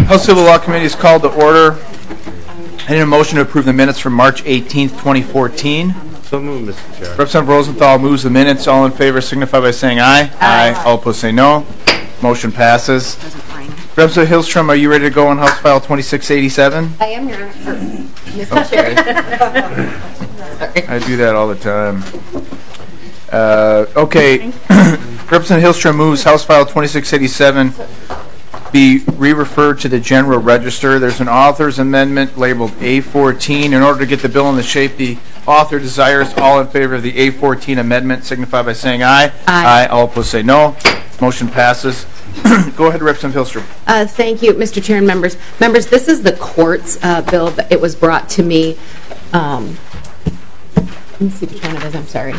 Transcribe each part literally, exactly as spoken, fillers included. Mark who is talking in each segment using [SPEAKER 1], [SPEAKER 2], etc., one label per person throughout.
[SPEAKER 1] House Civil Law Committee is called to order. I need a motion to approve the minutes from March eighteenth, twenty fourteen.
[SPEAKER 2] So moved, Mister Chair.
[SPEAKER 1] Representative Rosenthal moves the minutes. All in favor signify by saying aye.
[SPEAKER 3] Aye.
[SPEAKER 1] Aye. All opposed say no. Motion passes. Representative Hillstrom, are you ready to go on House File twenty-six eighty-seven?
[SPEAKER 3] I am, Your Honor. Mister
[SPEAKER 1] Okay. I do that all the time. Uh, okay. Representative Hillstrom moves House File twenty-six eighty-seven be re-referred to the General Register. There's an author's amendment labeled A fourteen. In order to get the bill in the shape the author desires, all in favor of the A fourteen amendment signify by saying aye.
[SPEAKER 3] Aye.
[SPEAKER 1] Aye. All opposed say no. Motion passes. Go ahead, Representative Hillstrom.
[SPEAKER 3] Uh, thank you, Mister Chair and members. Members, this is the court's uh, bill. It was brought to me. Um, let me see which one it is. I'm sorry.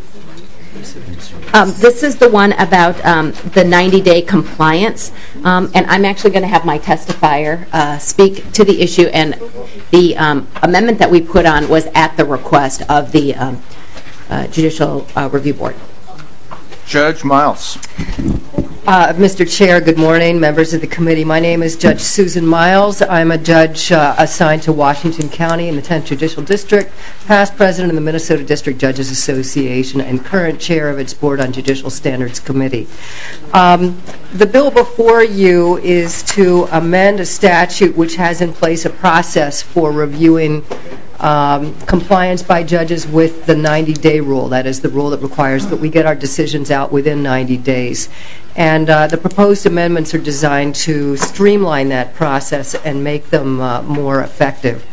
[SPEAKER 3] Um, this is the one about um, the ninety-day compliance, um, and I'm actually going to have my testifier uh, speak to the issue. And the um, amendment that we put on was at the request of the um, uh, Judicial uh, Review Board.
[SPEAKER 1] Judge Miles.
[SPEAKER 4] Uh, Mister Chair, good morning, members of the committee. My name is Judge Susan Miles. I'm a judge uh, assigned to Washington County in the tenth Judicial District, past president of the Minnesota District Judges Association, and current chair of its Board on Judicial Standards Committee. Um, the bill before you is to amend a statute which has in place a process for reviewing Um, compliance by judges with the ninety-day rule. That is the rule that requires that we get our decisions out within ninety days. And uh, the proposed amendments are designed to streamline that process and make them uh, more effective.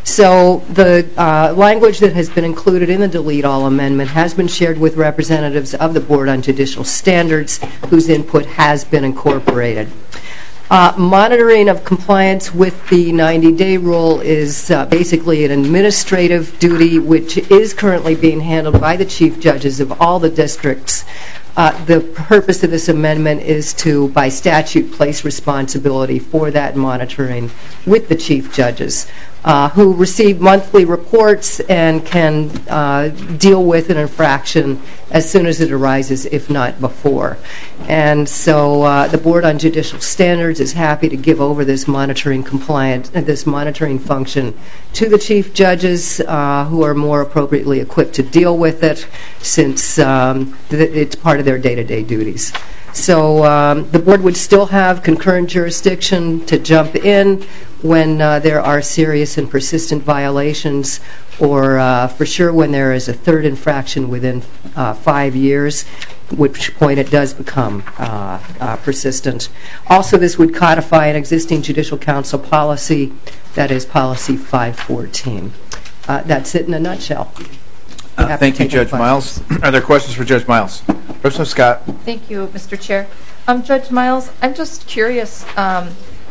[SPEAKER 4] So the uh, language that has been included in the Delete All amendment has been shared with representatives of the Board on Judicial Standards, whose input has been incorporated. Uh, monitoring of compliance with the ninety-day rule is uh, basically an administrative duty which is currently being handled by the chief judges of all the districts. Uh, the purpose of this amendment is to, by statute, place responsibility for that monitoring with the chief judges, uh, who receive monthly reports and can uh, deal with an infraction as soon as it arises, if not before. And so uh, the Board on Judicial Standards is happy to give over this monitoring compliant, uh, this monitoring function to the chief judges, uh, who are more appropriately equipped to deal with it, since um, th- it's part of their day-to-day duties. So um, the board would still have concurrent jurisdiction to jump in when uh, there are serious and persistent violations, or uh, for sure when there is a third infraction within uh, five years, at which point it does become uh, uh, persistent. Also, this would codify an existing Judicial Council policy, that is Policy five fourteen. Uh, that's it in a nutshell.
[SPEAKER 1] Uh, thank you, Judge Miles. Are there questions for Judge Miles? Representative Scott.
[SPEAKER 5] Thank you, Mister Chair. Um, Judge Miles, I'm just curious. Um,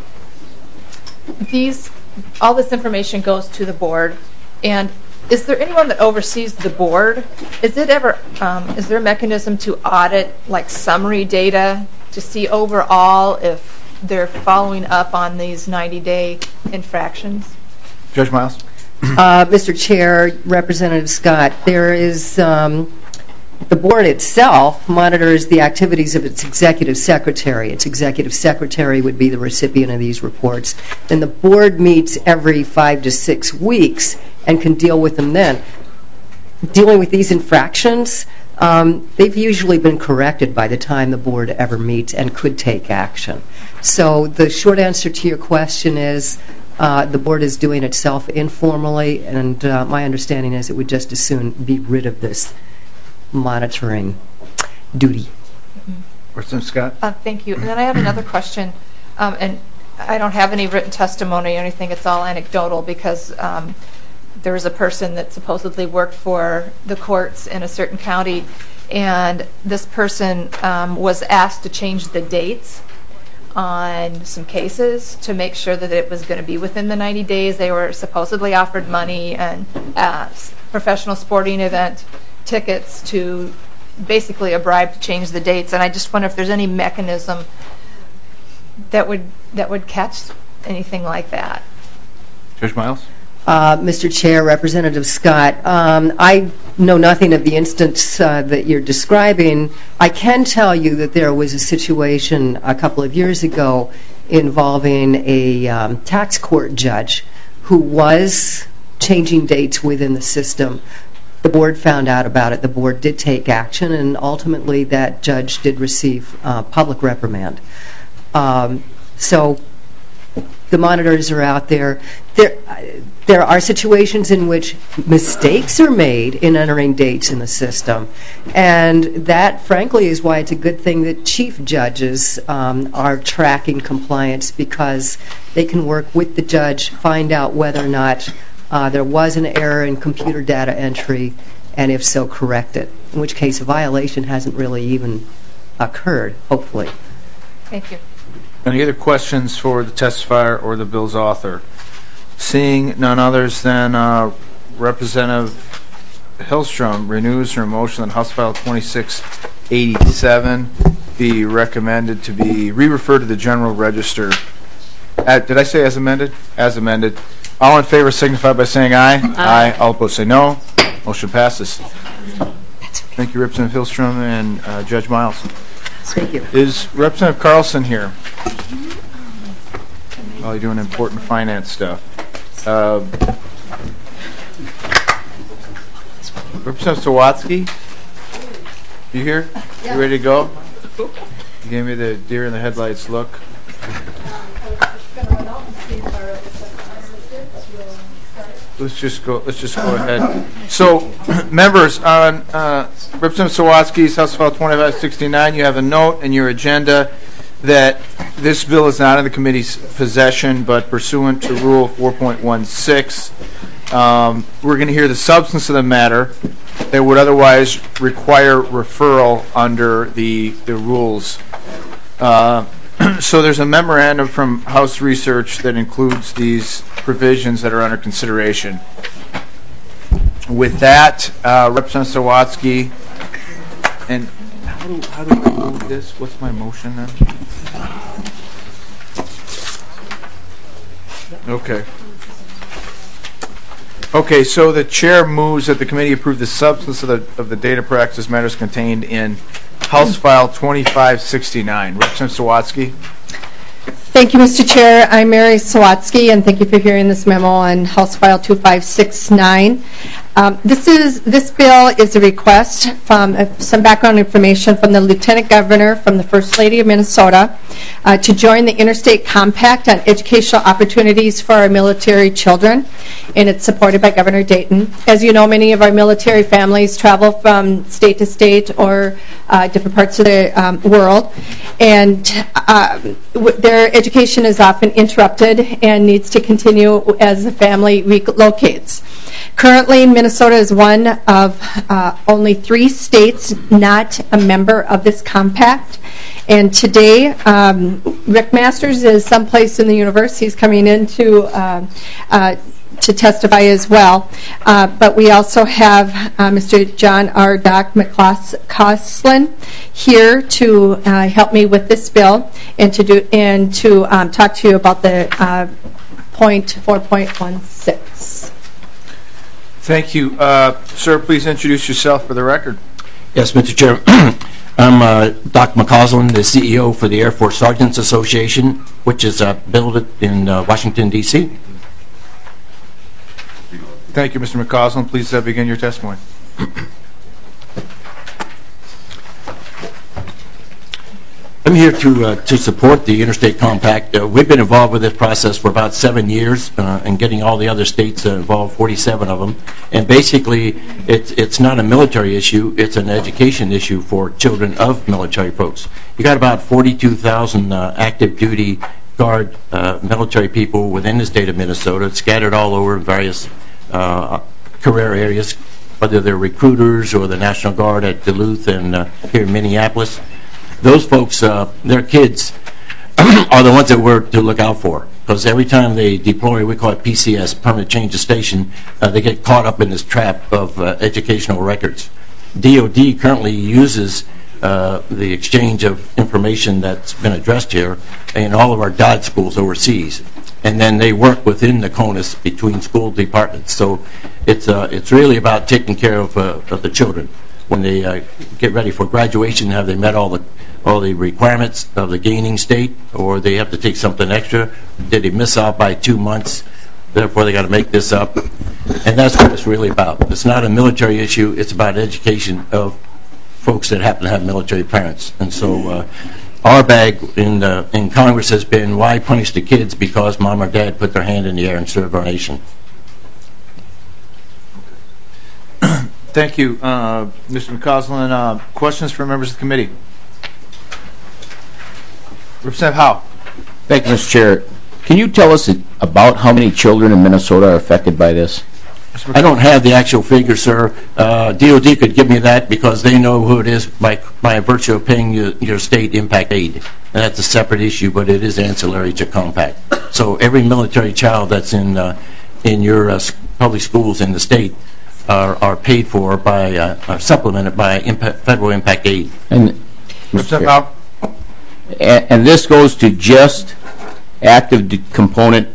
[SPEAKER 5] these, all this information goes to the board, and is there anyone that oversees the board? Is it ever? Um, is there a mechanism to audit, like summary data, to see overall if they're following up on these ninety-day infractions?
[SPEAKER 1] Judge Miles.
[SPEAKER 4] Uh, Mister Chair, Representative Scott, there is um, the board itself monitors the activities of its executive secretary. Its executive secretary would be the recipient of these reports. Then the board meets every five to six weeks and can deal with them then. Dealing with these infractions, um, they've usually been corrected by the time the board ever meets and could take action. So the short answer to your question is Uh, the board is doing itself informally, and uh, my understanding is it would just as soon be rid of this monitoring duty.
[SPEAKER 1] Representative Scott.
[SPEAKER 5] Uh, thank you. And then I have another question, um, and I don't have any written testimony or anything. It's all anecdotal because um, there was a person that supposedly worked for the courts in a certain county, and this person um, was asked to change the dates on some cases to make sure that it was going to be within the ninety days. They were supposedly offered money and uh, professional sporting event tickets to basically a bribe to change the dates. And I just wonder if there's any mechanism that would that would catch anything like that.
[SPEAKER 1] Judge Miles.
[SPEAKER 4] Uh, Mister Chair, Representative Scott, um, I know nothing of the instance uh, that you're describing. I can tell you that there was a situation a couple of years ago involving a um, tax court judge who was changing dates within the system. The board found out about it. The board did take action, and ultimately that judge did receive uh, public reprimand. Um, so the monitors are out there. There, there are situations in which mistakes are made in entering dates in the system, and that, frankly, is why it's a good thing that chief judges um, are tracking compliance, because they can work with the judge, find out whether or not uh, there was an error in computer data entry, and if so, correct it, in which case a violation hasn't really even occurred, hopefully.
[SPEAKER 5] Thank you.
[SPEAKER 1] Any other questions for the testifier or the bill's author? Seeing none others, then uh, Representative Hillstrom renews her motion that House File twenty-six eighty-seven be recommended to be re-referred to the General Register. Uh, did I say as amended? As amended. All in favor signify by saying aye. Aye. Aye. All opposed say no. Motion passes. Thank you, Representative Hillstrom and uh, Judge Miles.
[SPEAKER 4] Thank you.
[SPEAKER 1] Is Representative Carlson here? Oh, you're doing important finance stuff. Uh, Representative Sawatsky, you here? Yeah. You ready to go? You gave me the deer in the headlights look. Let's just go. Let's just go ahead. So, members, on uh, Representative Sawatsky's House File twenty-five sixty-nine, you have a note in your agenda that this bill is not in the committee's possession, but pursuant to Rule four point one six, um, we're going to hear the substance of the matter that would otherwise require referral under the the rules. Uh, So there's a memorandum from House Research that includes these provisions that are under consideration. With that, uh, Representative Sawatsky, and how do, how do I move this? What's my motion then? Okay. Okay, so the chair moves that the committee approve the substance of the of the data practice matters contained in House File twenty-five sixty-nine. Representative Sawatsky.
[SPEAKER 2] Thank you, Mister Chair. I'm Mary Sawatsky, and thank you for hearing this memo on House File twenty-five sixty-nine. Um, this is this bill is a request from uh, some background information from the Lieutenant Governor, from the First Lady of Minnesota, uh, to join the Interstate Compact on educational opportunities for our military children, and it's supported by Governor Dayton. As you know, many of our military families travel from state to state or uh, different parts of the um, world, and uh, w- their education is often interrupted and needs to continue as the family relocates. Currently, Minnesota is one of uh, only three states not a member of this compact. And today, um, Rick Masters is someplace in the universe. He's coming in to, uh, uh, to testify as well. Uh, but we also have uh, Mister John R. Doc McCausland here to uh, help me with this bill and to do and to um, talk to you about the uh, point four point one six.
[SPEAKER 1] Thank you. Uh, sir, please introduce yourself for the record.
[SPEAKER 6] Yes, Mister Chair. I'm uh, Doctor McCausland, the C E O for the Air Force Sergeants Association, which is uh, built in uh, Washington, D C
[SPEAKER 1] Thank you, Mister McCausland. Please uh, begin your testimony.
[SPEAKER 6] I'm here to uh, to support the Interstate Compact. Uh, we've been involved with this process for about seven years uh, and getting all the other states uh, involved, forty-seven of them. And basically, it's it's not a military issue, it's an education issue for children of military folks. You got about forty-two thousand uh, active duty Guard uh, military people within the state of Minnesota, scattered all over in various uh, career areas, whether they're recruiters or the National Guard at Duluth and uh, here in Minneapolis. Those folks, uh, their kids, are the ones that we're to look out for, because every time they deploy, we call it P C S, permanent change of station, uh, they get caught up in this trap of uh, educational records. D O D currently uses uh, the exchange of information that's been addressed here in all of our D O D schools overseas, and then they work within the CONUS between school departments. So it's uh, it's really about taking care of, uh, of the children when they uh, get ready for graduation. Have they met all the all the requirements of the gaining state, or they have to take something extra. Did they miss out by two months? Therefore, they got to make this up. And that's what it's really about. It's not a military issue. It's about education of folks that happen to have military parents. And so uh, our bag in, the, in Congress has been, why punish the kids because mom or dad put their hand in the air and served our nation?
[SPEAKER 1] Thank you, uh, Mister McCausland. Uh, questions from members of the committee? Representative Howe.
[SPEAKER 7] Thank you, Mister Chair. Can you tell us about how many children in Minnesota are affected by this?
[SPEAKER 6] I don't have the actual figure, sir. Uh, D O D could give me that because they know who it is by, by virtue of paying your, your state impact aid. And that's a separate issue, but it is ancillary to compact. So every military child that's in, uh, in your uh, public schools in the state are, are paid for by, uh, are supplemented by impact, federal impact aid.
[SPEAKER 7] And,
[SPEAKER 1] Representative Howe.
[SPEAKER 7] and, and this goes to just active component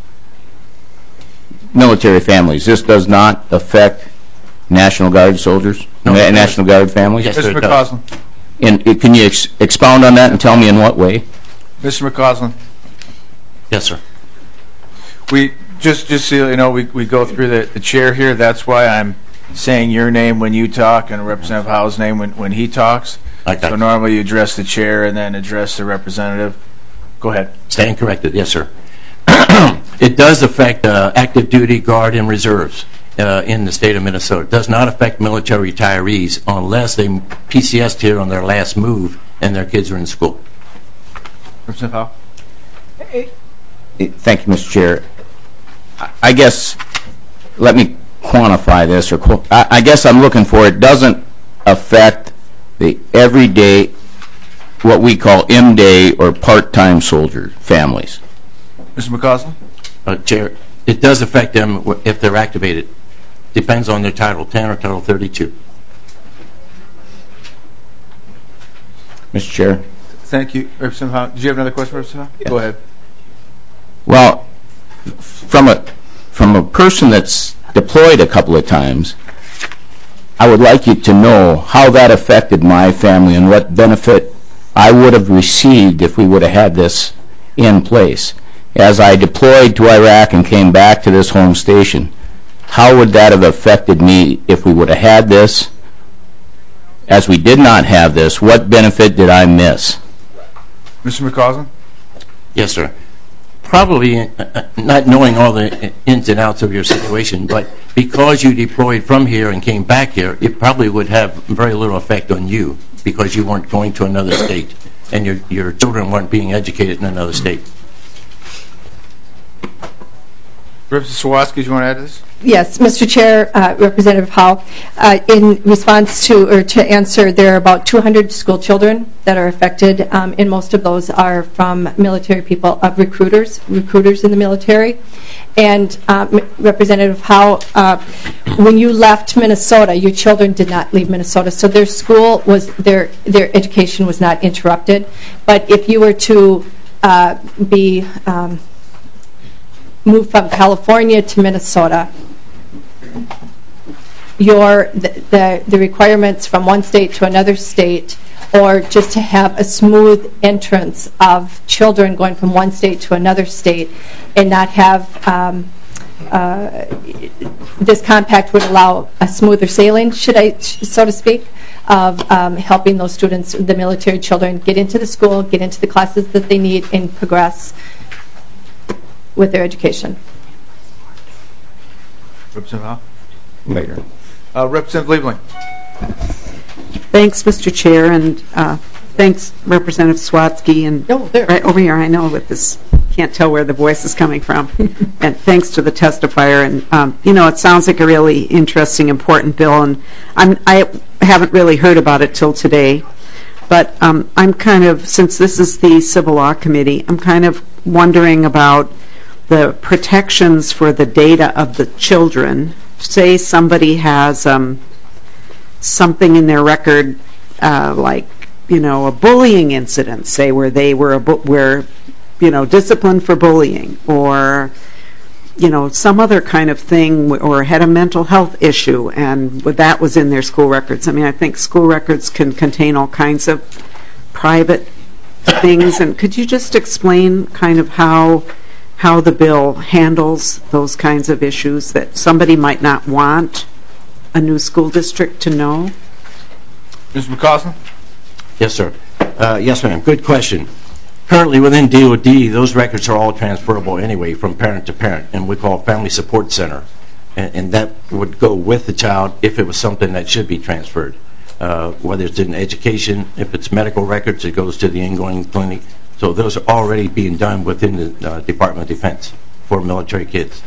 [SPEAKER 7] military families. This does not affect National Guard soldiers,
[SPEAKER 6] No,
[SPEAKER 7] Na-
[SPEAKER 6] it
[SPEAKER 7] National Guard families?
[SPEAKER 6] Yes,
[SPEAKER 1] Mister
[SPEAKER 6] sir, it does.
[SPEAKER 1] McCausland.
[SPEAKER 7] And uh, can you ex expound on that and tell me in what way?
[SPEAKER 1] Mister McCausland.
[SPEAKER 6] Yes, sir.
[SPEAKER 1] We just just so you know, we we go through the, the chair here. That's why I'm saying your name when you talk and Representative Howe's name when when he talks.
[SPEAKER 6] I got
[SPEAKER 1] So
[SPEAKER 6] you.
[SPEAKER 1] normally you address the chair and then address the representative. Go ahead.
[SPEAKER 6] Stand corrected. Yes, sir. It does affect uh, active duty, guard, and reserves uh, in the state of Minnesota. It does not affect military retirees unless they P C S'd here on their last move and their kids are in school.
[SPEAKER 1] Representative Howe.
[SPEAKER 7] Thank you, Mister Chair. I- I guess, let me quantify this, or qu I, I guess I'm looking for, it doesn't affect the everyday, what we call M-day or part-time soldier families.
[SPEAKER 1] Mister McCausland.
[SPEAKER 6] Uh, Chair, it does affect them w- if they're activated. Depends on their Title ten or Title thirty-two.
[SPEAKER 7] Mister Chair?
[SPEAKER 1] Thank you, Representative Howe. Did you have another question, Representative Howe?
[SPEAKER 7] Yeah.
[SPEAKER 1] Go ahead.
[SPEAKER 7] Well, f- from a from a person that's deployed a couple of times, I would like you to know how that affected my family and what benefit I would have received if we would have had this in place. As I deployed to Iraq and came back to this home station, how would that have affected me if we would have had this? As we did not have this, what benefit did I miss?
[SPEAKER 1] Mister McCausland.
[SPEAKER 6] Yes, sir. Probably uh, uh, not knowing all the ins and outs of your situation, but because you deployed from here and came back here, it probably would have very little effect on you because you weren't going to another state and your, your children weren't being educated in another state.
[SPEAKER 1] Representative Sawatsky, do you want to add to this?
[SPEAKER 2] Yes, Mister Chair, uh, Representative Howe, uh, in response to, or to answer, there are about two hundred school children that are affected, um, and most of those are from military people, of recruiters, recruiters in the military. And um, Representative Howe, uh, when you left Minnesota, your children did not leave Minnesota, so their school was, their, their education was not interrupted. But if you were to uh, be um, moved from California to Minnesota, your the, the the requirements from one state to another state, or just to have a smooth entrance of children going from one state to another state, and not have um, uh, this compact would allow a smoother sailing, should I, so to speak, of um, helping those students, the military children, get into the school, get into the classes that they need, and progress with their education.
[SPEAKER 1] Representative Howe.
[SPEAKER 7] Later.
[SPEAKER 1] Uh, Representative Liebling.
[SPEAKER 8] Thanks, Mister Chair, and uh, thanks, Representative Swatsky, and
[SPEAKER 2] Oh, there.
[SPEAKER 8] right over here, I know with this, can't tell where the voice is coming from. And thanks to the testifier, and um, you know, it sounds like a really interesting, important bill, and I'm, I haven't really heard about it till today. But um, I'm kind of, since this is the Civil Law Committee, I'm kind of wondering about the protections for the data of the children. Say somebody has um, something in their record, uh, like, you know, a bullying incident, say, where they were, a bu where, you know, disciplined for bullying, or, you know, some other kind of thing, or had a mental health issue, and that was in their school records. I mean, I think school records can contain all kinds of private things, and could you just explain kind of how how the bill handles those kinds of issues that somebody might not want a new school district to know?
[SPEAKER 1] Mister McCausland?
[SPEAKER 6] Yes, sir. Uh, yes, ma'am. Good question. Currently within D O D, those records are all transferable anyway from parent to parent, and we call Family Support Center. And, and that would go with the child if it was something that should be transferred. Uh, whether it's in education, if it's medical records, it goes to the ingoing clinic. So those are already being done within the uh, Department of Defense for military kids.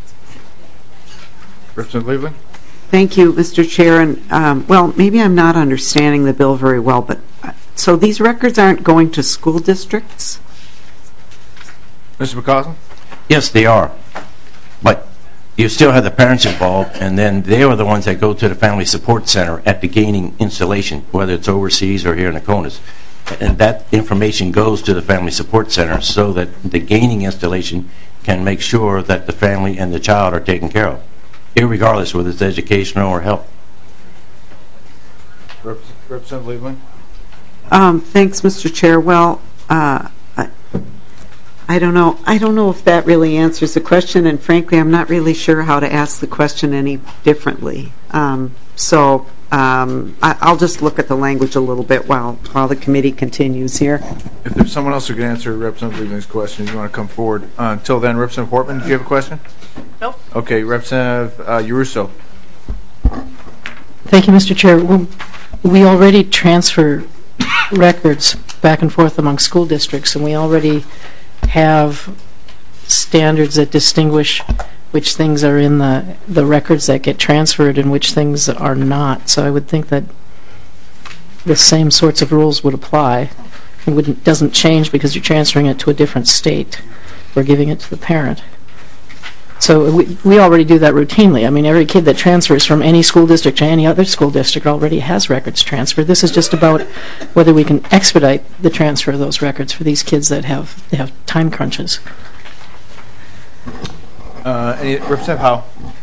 [SPEAKER 1] Representative Cleveland?
[SPEAKER 8] Thank you, Mister Chair. And um, well, maybe I'm not understanding the bill very well, but uh, so these records aren't going to school districts?
[SPEAKER 1] Mister McCausland?
[SPEAKER 6] Yes, they are. But you still have the parents involved, and then they are the ones that go to the Family Support Center at the gaining installation, whether it's overseas or here in Nokonis. And that information goes to the Family Support Center so that the gaining installation can make sure that the family and the child are taken care of, irregardless whether it's educational or health.
[SPEAKER 1] Representative Cleveland?
[SPEAKER 8] Um, thanks, Mister Chair. Well, uh, I, I don't know. I don't know if that really answers the question, and frankly, I'm not really sure how to ask the question any differently. Um, so um, I, I'll just look at the language a little bit while while the committee continues here.
[SPEAKER 1] If there's someone else who can answer Representative Cleveland's question, you want to come forward. Uh, until then, Representative Portman, do you have a question?
[SPEAKER 9] No.
[SPEAKER 1] Okay, Representative uh, Uruso.
[SPEAKER 9] Thank you, Mister Chair. We, we already transfer records back and forth among school districts, and we already have standards that distinguish which things are in the the records that get transferred and which things are not. So I would think that the same sorts of rules would apply. It wouldn't, doesn't change because you're transferring it to a different state or giving it to the parent. So we, we already do that routinely. I mean, every kid that transfers from any school district to any other school district already has records transferred. This is just about whether we can expedite the transfer of those records for these kids that have they have time crunches.
[SPEAKER 1] Uh, any, Representative Howe?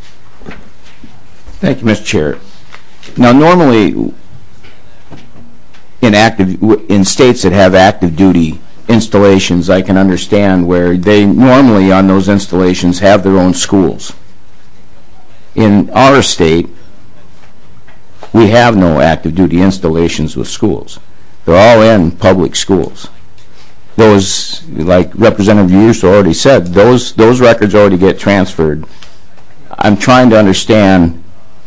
[SPEAKER 7] Thank you, Mister Chair. Now, normally, in active in states that have active duty installations, I can understand where they normally on those installations have their own schools. In our state, we have no active duty installations with schools. They're all in public schools. Those, like Representative Uruso already said, those those records already get transferred. I'm trying to understand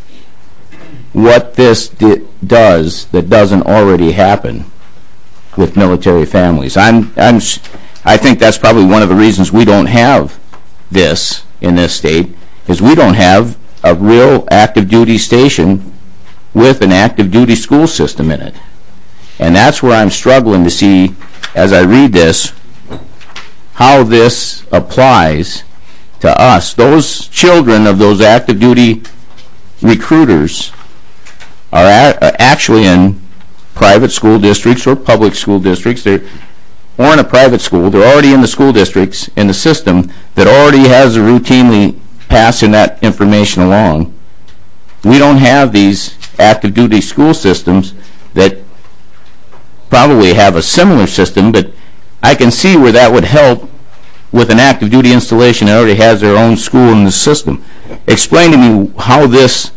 [SPEAKER 7] what this di does that doesn't already happen with military families. I'm, I'm, I think that's probably one of the reasons we don't have this in this state, is we don't have a real active duty station with an active duty school system in it. And that's where I'm struggling to see, as I read this, how this applies to us. Those children of those active duty recruiters are, a are actually in private school districts or public school districts, they're, or in a private school. They're already in the school districts in the system that already has a routinely passing that information along. We don't have these active duty school systems that probably have a similar system, but I can see where that would help with an active duty installation that already has their own school in the system. Explain to me how this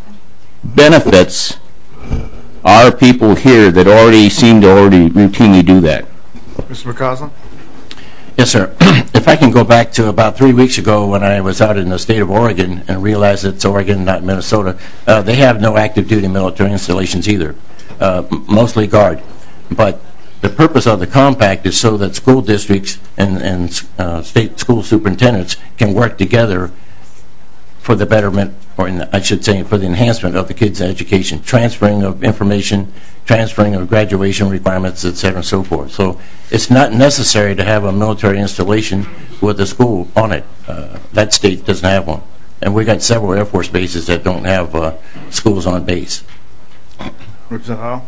[SPEAKER 7] benefits our people here that already seem to already routinely do that.
[SPEAKER 1] Mister McCausland?
[SPEAKER 6] Yes, sir. If I can go back to about three weeks ago when I was out in the state of Oregon and realized it's Oregon, not Minnesota, uh, they have no active duty military installations either, uh, mostly Guard. But the purpose of the compact is so that school districts and, and uh, state school superintendents can work together for the betterment, or in the, I should say for the enhancement of the kids' education, transferring of information, transferring of graduation requirements, et cetera, and so forth. So it's not necessary to have a military installation with a school on it. Uh, that state doesn't have one. And we've got several Air Force bases that don't have uh, schools on base.
[SPEAKER 1] Representative Howe?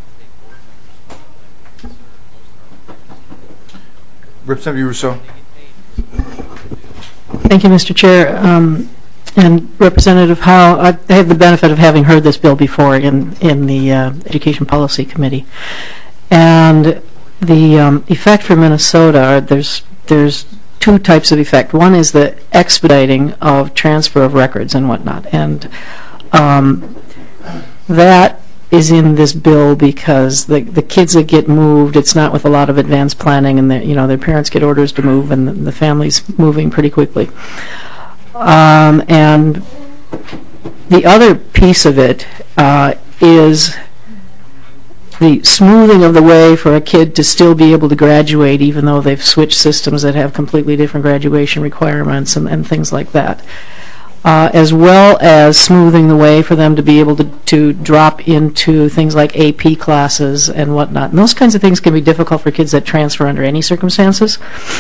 [SPEAKER 1] Representative Uruso?
[SPEAKER 9] Thank you, Mister Chair. Um, and Representative Howe, I, I have the benefit of having heard this bill before in, in the uh, Education Policy Committee. And the um, effect for Minnesota, are there's there's two types of effect. One is the expediting of transfer of records and whatnot, and um, that is in this bill because the the kids that get moved, it's not with a lot of advanced planning, and the, you know, their parents get orders to move, and the, the family's moving pretty quickly. Um, and the other piece of it uh, is the smoothing of the way for a kid to still be able to graduate, even though they've switched systems that have completely different graduation requirements and, and things like that. Uh, as well as smoothing the way for them to be able to, to drop into things like A P classes and whatnot. And those kinds of things can be difficult for kids that transfer under any circumstances.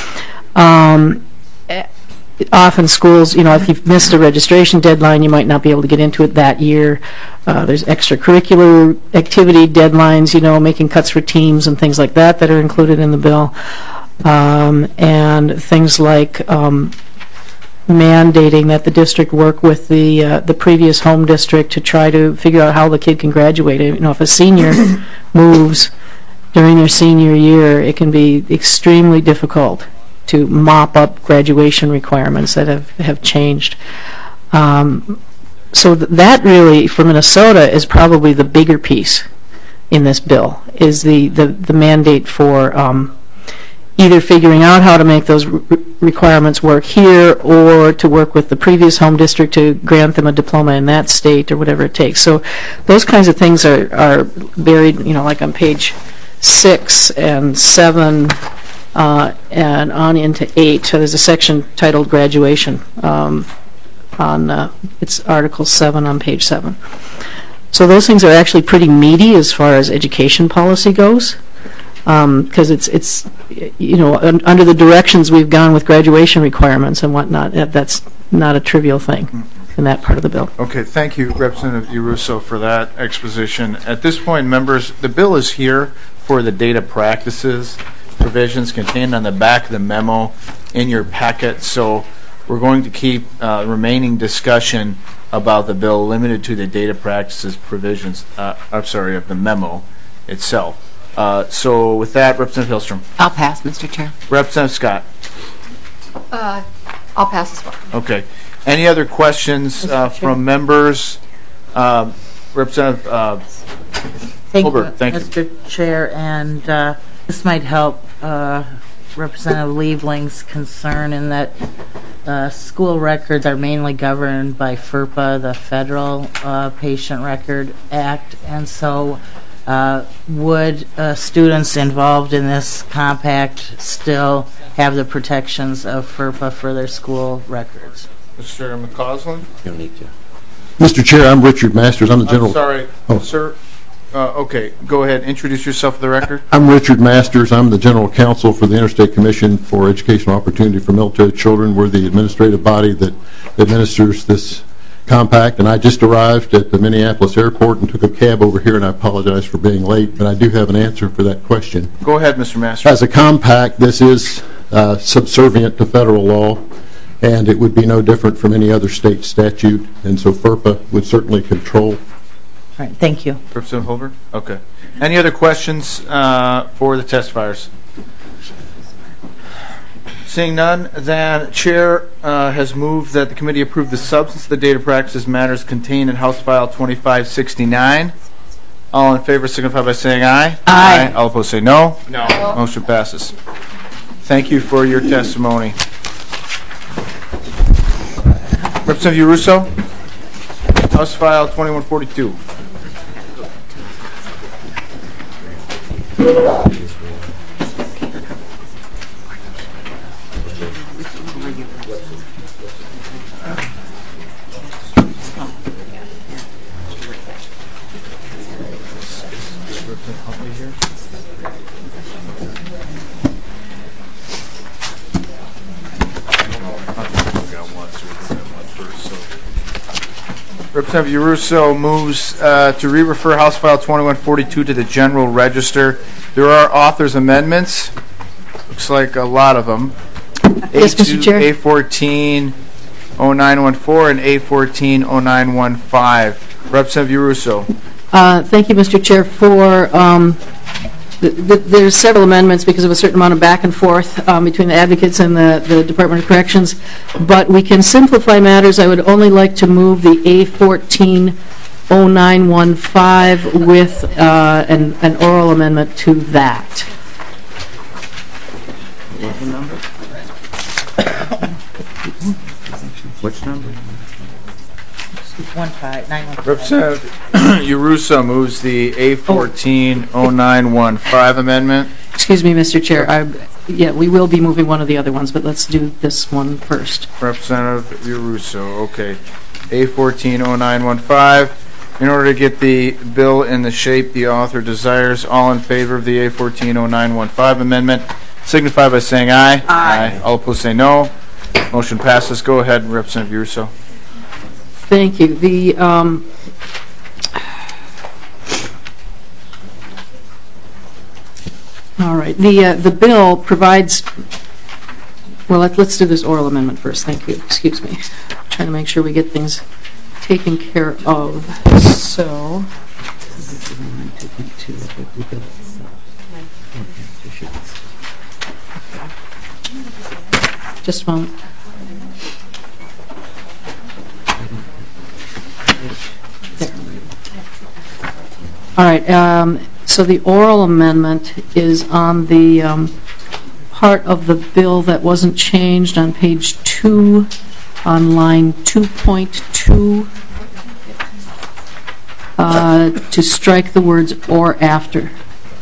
[SPEAKER 9] Um, often schools, you know, if you've missed a registration deadline, you might not be able to get into it that year. Uh, there's extracurricular activity deadlines, you know, making cuts for teams and things like that that are included in the bill. Um, and things like um, mandating that the district work with the uh, the previous home district to try to figure out how the kid can graduate. You know, if a senior moves during their senior year, it can be extremely difficult to mop up graduation requirements that have, have changed. Um, so th that really, for Minnesota, is probably the bigger piece in this bill, is the, the, the mandate for um, either figuring out how to make those re requirements work here, or to work with the previous home district to grant them a diploma in that state, or whatever it takes. So those kinds of things are, are buried, you know, like on page six and seven, uh, and on into eight. So there's a section titled graduation. Um, on uh, it's Article seven on page seven. So those things are actually pretty meaty as far as education policy goes. Because um, it's, it's, you know, un under the directions we've gone with graduation requirements and whatnot, that, that's not a trivial thing in that part of the bill.
[SPEAKER 1] Okay, thank you, Representative DeRusso, for that exposition. At this point, members, the bill is here for the data practices provisions contained on the back of the memo in your packet. So we're going to keep uh, remaining discussion about the bill limited to the data practices provisions, uh, I'm sorry, of the memo itself. Uh, so with that, Representative Hillstrom.
[SPEAKER 3] I'll pass, Mister Chair.
[SPEAKER 1] Representative Scott.
[SPEAKER 5] Uh, I'll pass as well.
[SPEAKER 1] Okay. Any other questions uh, from members? Uh, Representative uh,
[SPEAKER 10] Thank
[SPEAKER 1] Holbert,
[SPEAKER 10] you,
[SPEAKER 1] thank
[SPEAKER 10] Mister
[SPEAKER 1] you.
[SPEAKER 10] Chair, and uh, this might help uh, Representative Liebling's concern in that uh, school records are mainly governed by FERPA, the Federal uh, Patient Record Act, and so Uh, would uh, students involved in this compact still have the protections of FERPA for their school records?
[SPEAKER 1] Mister McCausland?
[SPEAKER 6] You don't need to. Mister Chair, I'm Richard Masters. I'm the general.
[SPEAKER 1] I'm sorry,
[SPEAKER 6] oh.
[SPEAKER 1] sir. Uh, okay, go ahead. Introduce yourself for the record.
[SPEAKER 6] I'm Richard Masters. I'm the general counsel for the Interstate Commission for Educational Opportunity for Military Children. We're the administrative body that administers this compact, and I just arrived at the Minneapolis airport and took a cab over here, and I apologize for being late, but I do have an answer for that question.
[SPEAKER 1] Go ahead, Mister Masters.
[SPEAKER 6] As a compact, this is uh, subservient to federal law, and it would be no different from any other state statute, and so FERPA would certainly control.
[SPEAKER 10] All right, thank you.
[SPEAKER 1] Representative Holbert? Okay. Any other questions uh, for the testifiers? Seeing none, then Chair uh, has moved that the committee approve the substance of the data practices matters contained in House File twenty-five sixty-nine. All in favor signify by saying aye.
[SPEAKER 3] Aye.
[SPEAKER 1] Aye. All opposed say no. No. Motion passes. Thank you for your testimony. Representative Russo, House File twenty-one forty-two. Representative Russo moves uh, to re-refer House File twenty-one forty-two to the General Register. There are authors' amendments. Looks like a lot of them.
[SPEAKER 2] Yes, Mister Chair.
[SPEAKER 1] A fourteen oh nine one four and A fourteen oh nine one five. Representative Russo.
[SPEAKER 9] Uh, thank you, Mister Chair. For um, th- th- there's several amendments because of a certain amount of back and forth um, between the advocates and the, the Department of Corrections, but we can simplify matters. I would only like to move the A fourteen oh nine one five with uh, an, an oral amendment to that.
[SPEAKER 7] What's the number? Which number?
[SPEAKER 10] One five, nine one five.
[SPEAKER 1] Representative Uruso moves the A fourteen oh nine one five amendment.
[SPEAKER 9] Excuse me, Mister Chair. I, yeah, we will be moving one of the other ones, but let's do this one first.
[SPEAKER 1] Representative Uruso, okay. A fourteen oh nine one five. In order to get the bill in the shape the author desires, all in favor of the A fourteen oh nine one five amendment signify by saying aye. Aye. All opposed say no. Motion passes. Go ahead, Representative Uruso.
[SPEAKER 9] Thank you. The um, all right. The uh, the bill provides. Well, let, let's do this oral amendment first. Thank you. Excuse me. I'm trying to make sure we get things taken care of. So. Just a moment. All right, um, so the oral amendment is on the um, part of the bill that wasn't changed on page two, on line two point two, uh, to strike the words "or after."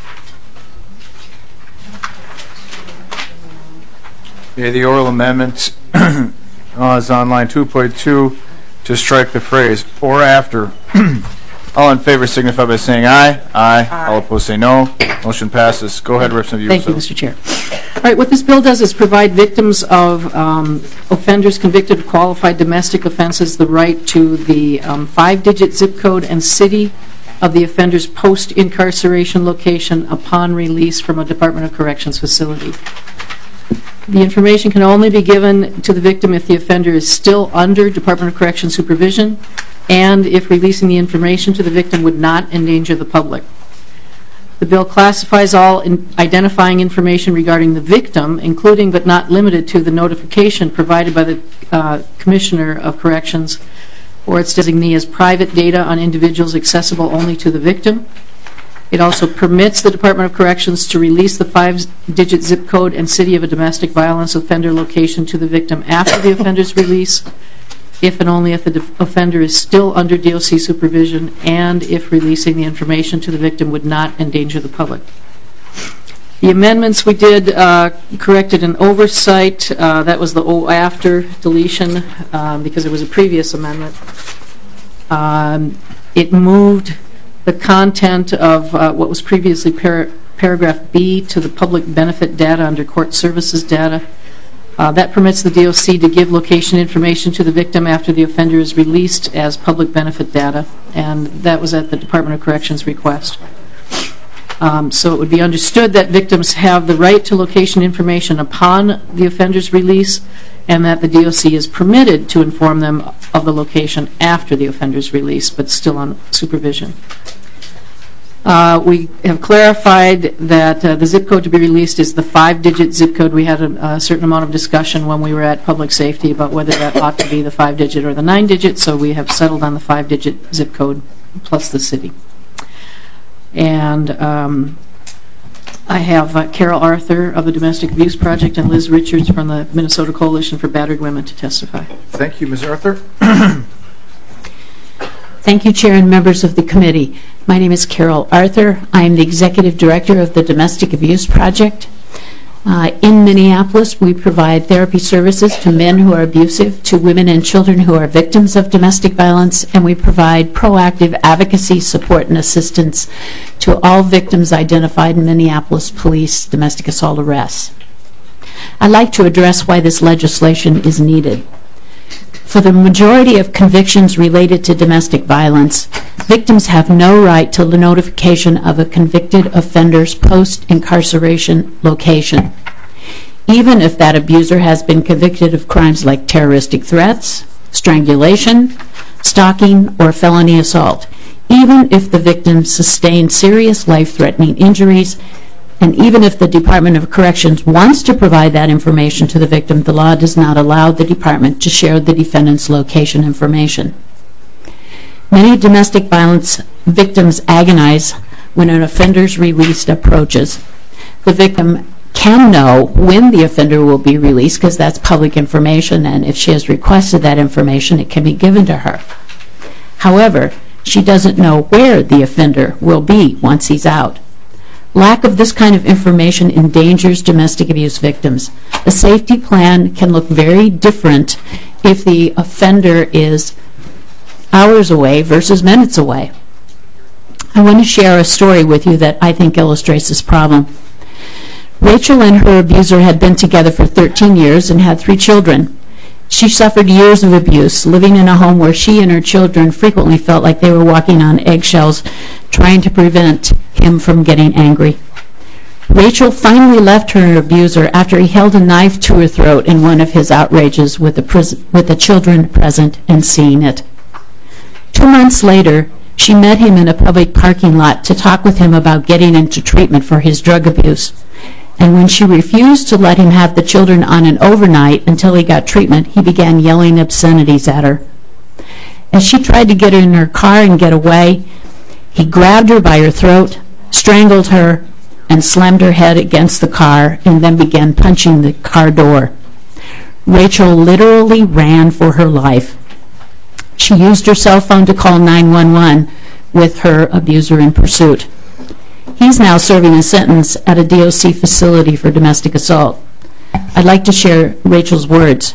[SPEAKER 1] Yeah, the oral amendment uh, is on line two point two to strike the phrase "or after." All in favor signify by saying aye. Aye. Aye. All opposed say no. Motion passes. Go ahead, Representative Uruso.
[SPEAKER 9] Thank you, Mister Chair. All right, what this bill does is provide victims of um, offenders convicted of qualified domestic offenses the right to the um, five-digit zip code and city of the offender's post-incarceration location upon release from a Department of Corrections facility. The information can only be given to the victim if the offender is still under Department of Corrections supervision and if releasing the information to the victim would not endanger the public. The bill classifies all in identifying information regarding the victim, including but not limited to the notification provided by the uh, Commissioner of Corrections or its designee, as private data on individuals accessible only to the victim. It also permits the Department of Corrections to release the five-digit zip code and city of a domestic violence offender location to the victim after the offender's release, if and only if the offender is still under D O C supervision and if releasing the information to the victim would not endanger the public. The amendments we did uh, corrected an oversight. Uh, that was the "o" after deletion um, because it was a previous amendment. Um, it moved the content of uh, what was previously par paragraph B to the public benefit data under court services data. Uh, that permits the D O C to give location information to the victim after the offender is released as public benefit data, and that was at the Department of Corrections request. Um, so it would be understood that victims have the right to location information upon the offender's release, and that the D O C is permitted to inform them of the location after the offender's release, but still on supervision. Uh, we have clarified that uh, the zip code to be released is the five-digit zip code. We had a, a certain amount of discussion when we were at Public Safety about whether that ought to be the five-digit or the nine-digit, so we have settled on the five-digit zip code plus the city. And um, I have uh, Carol Arthur of the Domestic Abuse Project and Liz Richards from the Minnesota Coalition for Battered Women to testify.
[SPEAKER 1] Thank you, Miz Arthur.
[SPEAKER 11] Thank you, Chair and members of the committee. My name is Carol Arthur. I am the Executive Director of the Domestic Abuse Project. Uh, in Minneapolis, we provide therapy services to men who are abusive, to women and children who are victims of domestic violence, and we provide proactive advocacy, support, and assistance to all victims identified in Minneapolis police domestic assault arrests. I'd like to address why this legislation is needed. For the majority of convictions related to domestic violence, victims have no right to the notification of a convicted offender's post-incarceration location, even if that abuser has been convicted of crimes like terroristic threats, strangulation, stalking, or felony assault. Even if the victim sustained serious life-threatening injuries, And even if the Department of Corrections wants to provide that information to the victim, the law does not allow the department to share the defendant's location information. Many domestic violence victims agonize when an offender's release approaches. The victim can know when the offender will be released because that's public information, and if she has requested that information, it can be given to her. However, she doesn't know where the offender will be once he's out. Lack of this kind of information endangers domestic abuse victims. A safety plan can look very different if the offender is hours away versus minutes away. I want to share a story with you that I think illustrates this problem. Rachel and her abuser had been together for thirteen years and had three children. She suffered years of abuse, living in a home where she and her children frequently felt like they were walking on eggshells, trying to prevent him from getting angry. Rachel finally left her abuser after he held a knife to her throat in one of his outrages with the, pres- with the children present and seeing it. Two months later, she met him in a public parking lot to talk with him about getting into treatment for his drug abuse. And when she refused to let him have the children on an overnight until he got treatment, he began yelling obscenities at her. As she tried to get in her car and get away, he grabbed her by her throat, strangled her, and slammed her head against the car, and then began punching the car door. Rachel literally ran for her life. She used her cell phone to call nine one one with her abuser in pursuit. He's now serving a sentence at a D O C facility for domestic assault. I'd like to share Rachel's words.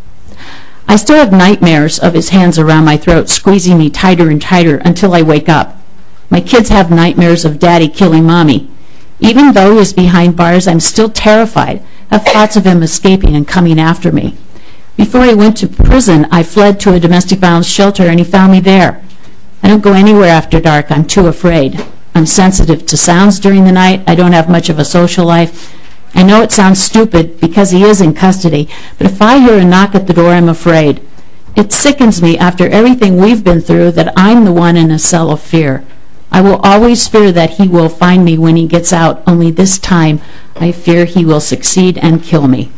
[SPEAKER 11] I still have nightmares of his hands around my throat, squeezing me tighter and tighter until I wake up. My kids have nightmares of Daddy killing Mommy. Even though he is behind bars, I'm still terrified of thoughts of him escaping and coming after me. Before he went to prison, I fled to a domestic violence shelter, and he found me there. I don't go anywhere after dark. I'm too afraid. I'm sensitive to sounds during the night. I don't have much of a social life. I know it sounds stupid because he is in custody, but if I hear a knock at the door, I'm afraid. It sickens me after everything we've been through that I'm the one in a cell of fear. I will always fear that he will find me when he gets out, only this time I fear he will succeed and kill me.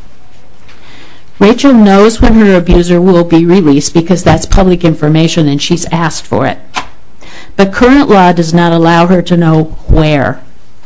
[SPEAKER 11] Rachel knows when her abuser will be released because that's public information and she's asked for it. But current law does not allow her to know where.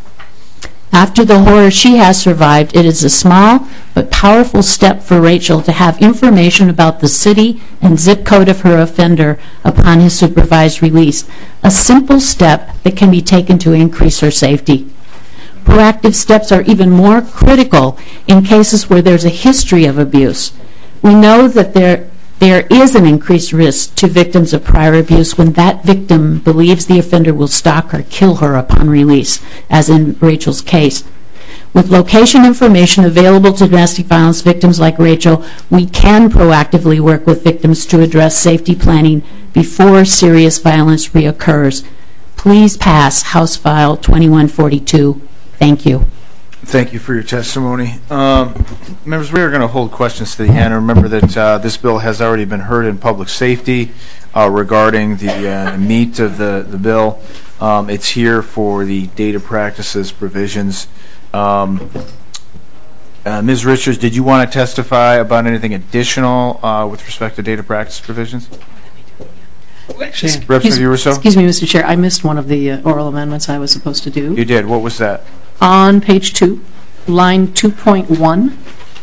[SPEAKER 11] After the horror she has survived, it is a small but powerful step for Rachel to have information about the city and zip code of her offender upon his supervised release, a simple step that can be taken to increase her safety. Proactive steps are even more critical in cases where there's a history of abuse. We know that there There is an increased risk to victims of prior abuse when that victim believes the offender will stalk or kill her upon release, as in Rachel's case. With location information available to domestic violence victims like Rachel, we can proactively work with victims to address safety planning before serious violence reoccurs. Please pass House File twenty-one forty-two. Thank you.
[SPEAKER 1] Thank you for your testimony. Um, members, we are going to hold questions to the end. Remember that uh, this bill has already been heard in public safety uh, regarding the uh, meat of the, the bill. Um, it's here for the data practices provisions. Um, uh, Miz Richards, did you want to testify about anything additional uh, with respect to data practice provisions? Representative Russo?
[SPEAKER 9] Excuse me, Mister Chair. I missed one of the uh, oral amendments I was supposed to do.
[SPEAKER 1] You did. What was that?
[SPEAKER 9] On page two, line two point one,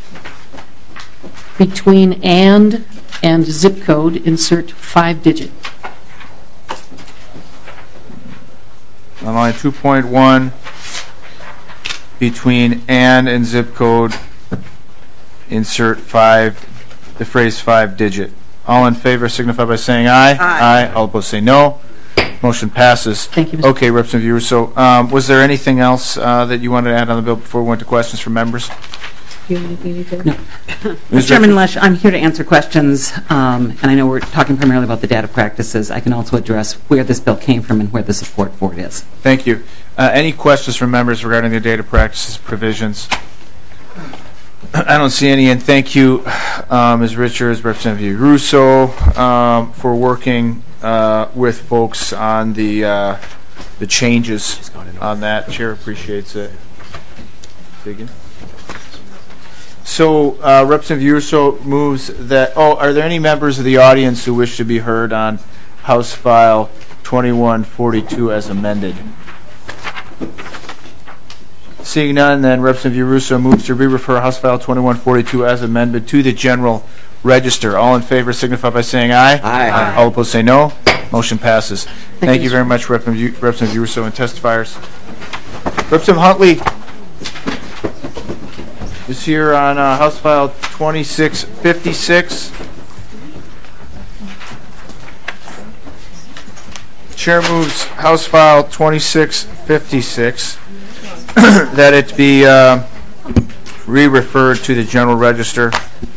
[SPEAKER 9] between and and zip code, insert five digit.
[SPEAKER 1] On line two point one, between and and zip code, insert five, the phrase five digit. All in favor signify by saying aye.
[SPEAKER 8] Aye.
[SPEAKER 1] Aye. All opposed say no. Motion passes.
[SPEAKER 9] Thank you, Mister
[SPEAKER 1] Okay, Representative Russo. Um, was there anything else uh, that you wanted to add on the bill before we went to questions from members?
[SPEAKER 9] Do you have anything you can?
[SPEAKER 12] No. Mister Chairman Lesh, I'm here to answer questions, um, and I know we're talking primarily about the data practices. I can also address where this bill came from and where the support for it is.
[SPEAKER 1] Thank you. Uh, any questions from members regarding the data practices provisions? I don't see any, and thank you, uh, Miz Richards, Representative Russo, um, for working uh, with folks on the uh, the changes on that. Chair appreciates it. dig in. So, uh, Representative Urso moves that, oh, are there any members of the audience who wish to be heard on House File twenty-one forty-two as amended? Seeing none, then Representative Urso moves to re-refer House File twenty-one forty-two as amended to the General Register. All in favor signify by saying aye.
[SPEAKER 13] Aye. Aye.
[SPEAKER 1] All opposed say no. Motion passes. Thank, Thank you very much, Representative Representative Urso and testifiers. Representative Huntley is here on uh, House File twenty-six fifty-six. Chair moves House File twenty-six fifty-six that it be uh, re-referred to the General Register.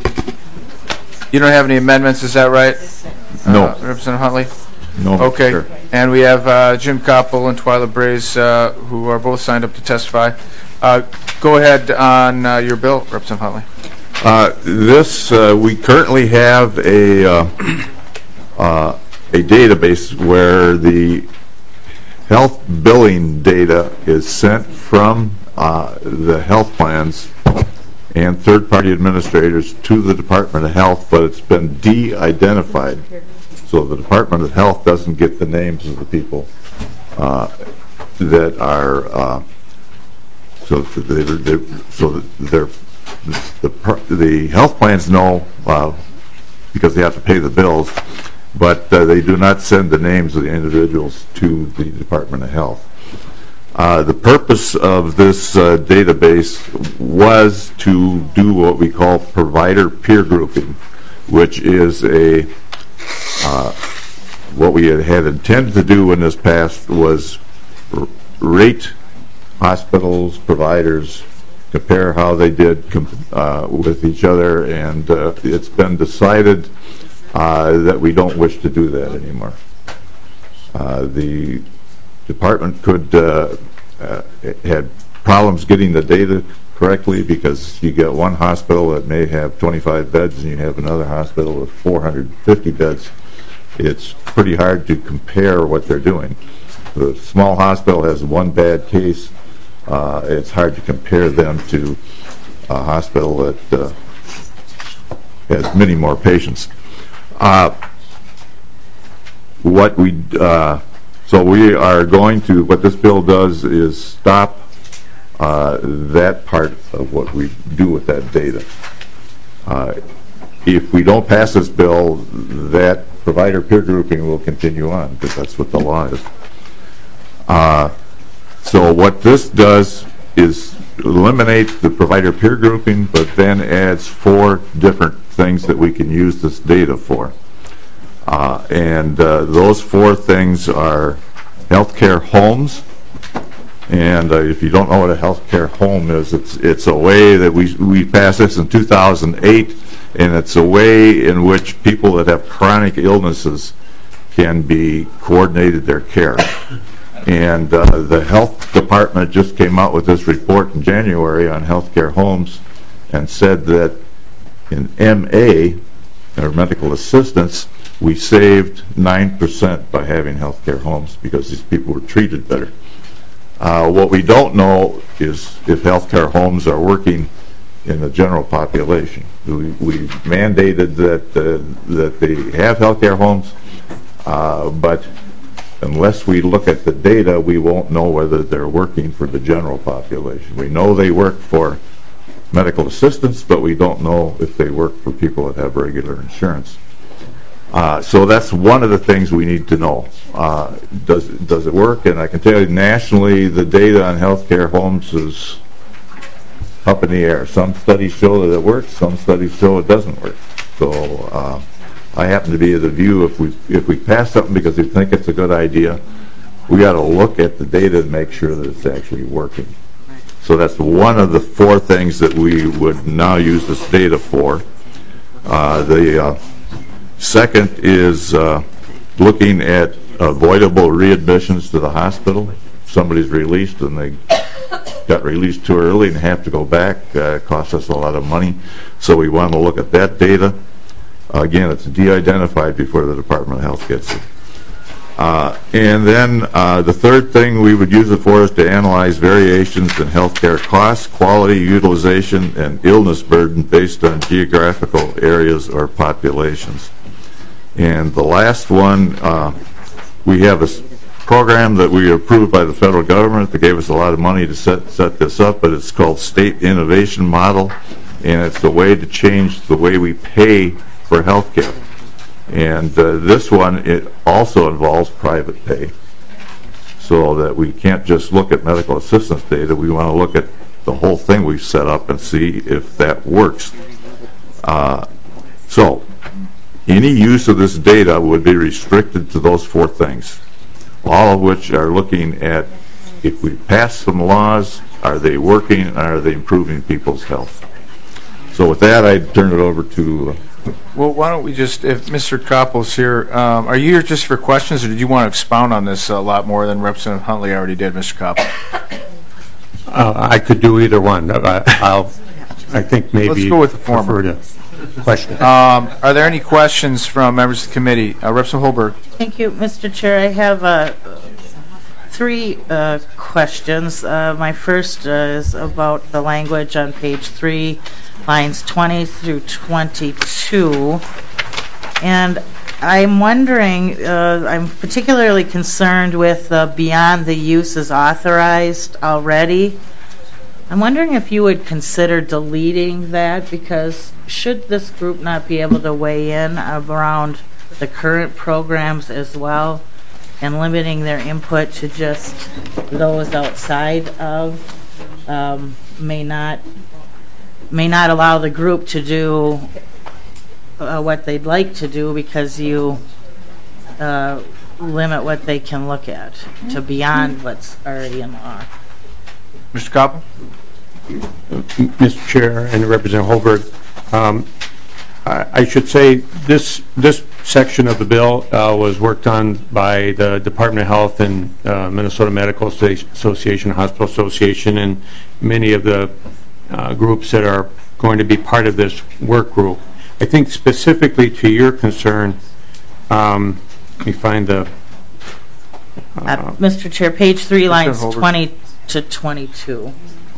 [SPEAKER 1] You don't have any amendments, is that right?
[SPEAKER 14] No.
[SPEAKER 1] Uh, Representative Huntley?
[SPEAKER 14] No.
[SPEAKER 1] Okay.
[SPEAKER 14] Sure.
[SPEAKER 1] And we have uh, Jim Koppel and Twyla Braze, uh, who are both signed up to testify. Uh, go ahead on uh, your bill, Representative Huntley.
[SPEAKER 14] Uh, this, uh, we currently have a, uh, uh, a database where the health billing data is sent from uh, the health plans and third-party administrators to the Department of Health, but it's been de-identified. So the Department of Health doesn't get the names of the people uh, that are, uh, so they're, they're, so they're, the, the health plans know uh, because they have to pay the bills, but uh, they do not send the names of the individuals to the Department of Health. Uh, the purpose of this uh, database was to do what we call provider peer grouping, which is a uh, what we had, had intended to do in this past was r rate hospitals, providers, compare how they did comp uh, with each other, and uh, it's been decided uh, that we don't wish to do that anymore. Uh, the department could uh, uh, had problems getting the data correctly because you get one hospital that may have twenty-five beds and you have another hospital with four hundred fifty beds. It's pretty hard to compare what they're doing. The small hospital has one bad case. Uh, it's hard to compare them to a hospital that uh, has many more patients. Uh, what we uh, so we are going to, what this bill does is stop uh, that part of what we do with that data. Uh, if we don't pass this bill, that provider peer grouping will continue on because that's what the law is. Uh, so what this does is eliminate the provider peer grouping, but then adds four different things that we can use this data for. Uh, and uh, those four things are healthcare homes. And uh, if you don't know what a healthcare home is, it's it's a way that we we passed this in two thousand eight, and it's a way in which people that have chronic illnesses can be coordinated their care. And uh, the health department just came out with this report in January on healthcare homes, and said that in M A, or medical assistance, we saved nine percent by having healthcare homes because these people were treated better. Uh, what we don't know is if healthcare homes are working in the general population. We, we mandated that uh, that they have healthcare homes, uh, but unless we look at the data, we won't know whether they're working for the general population. We know they work for medical assistants, but we don't know if they work for people that have regular insurance. Uh, so that's one of the things we need to know. Uh, does, does it work? And I can tell you nationally, the data on healthcare homes is up in the air. Some studies show that it works, some studies show it doesn't work. So uh, I happen to be of the view if we, if we pass something because we think it's a good idea, we got to look at the data and make sure that it's actually working. So that's one of the four things that we would now use this data for. Uh, the uh, second is uh, looking at avoidable readmissions to the hospital. If somebody's released and they got released too early and have to go back, uh, it costs us a lot of money. So we want to look at that data. Uh, again, it's de-identified before the Department of Health gets it. Uh, and then uh, the third thing we would use it for is to analyze variations in healthcare costs, quality, utilization, and illness burden based on geographical areas or populations. And the last one, uh, we have a program that we approved by the federal government that gave us a lot of money to set, set this up, but it's called State Innovation Model, and it's a way to change the way we pay for healthcare. And uh, this one, it also involves private pay, so that we can't just look at medical assistance data. We want to look at the whole thing we've set up and see if that works. Uh, so, any use of this data would be restricted to those four things, all of which are looking at if we pass some laws, are they working, and are they improving people's health? So with that, I turn it over to... Uh,
[SPEAKER 1] Well, why don't we just, if Mister Koppel's here, um, are you here just for questions, or did you want to expound on this a lot more than Representative Huntley already did, Mister Koppel?
[SPEAKER 13] Uh, I could do either one. I, I'll, I think maybe...
[SPEAKER 1] Let's go with the former.
[SPEAKER 13] Question.
[SPEAKER 1] Um, are there any questions from members of the committee? Uh, Representative Holberg.
[SPEAKER 10] Thank you, Mister Chair. I have uh, three uh, questions. Uh, my first uh, is about the language on page three, lines twenty through twenty-two. And I'm wondering, uh, I'm particularly concerned with uh, beyond the uses authorized already. I'm wondering if you would consider deleting that, because should this group not be able to weigh in around the current programs as well, and limiting their input to just those outside of um, may not may not allow the group to do uh, what they'd like to do, because you uh, limit what they can look at to beyond what's already in law.
[SPEAKER 1] Mister Koppel?
[SPEAKER 13] Mister Chair and Representative Holberg, um, I, I should say this this section of the bill uh, was worked on by the Department of Health and uh, Minnesota Medical Association, Hospital Association, and many of the uh, groups that are going to be part of this work group. I think specifically to your concern, um, let me find the...
[SPEAKER 10] Uh, uh, Mister Chair, page three, lines
[SPEAKER 1] Holberg.
[SPEAKER 10] twenty to twenty-two.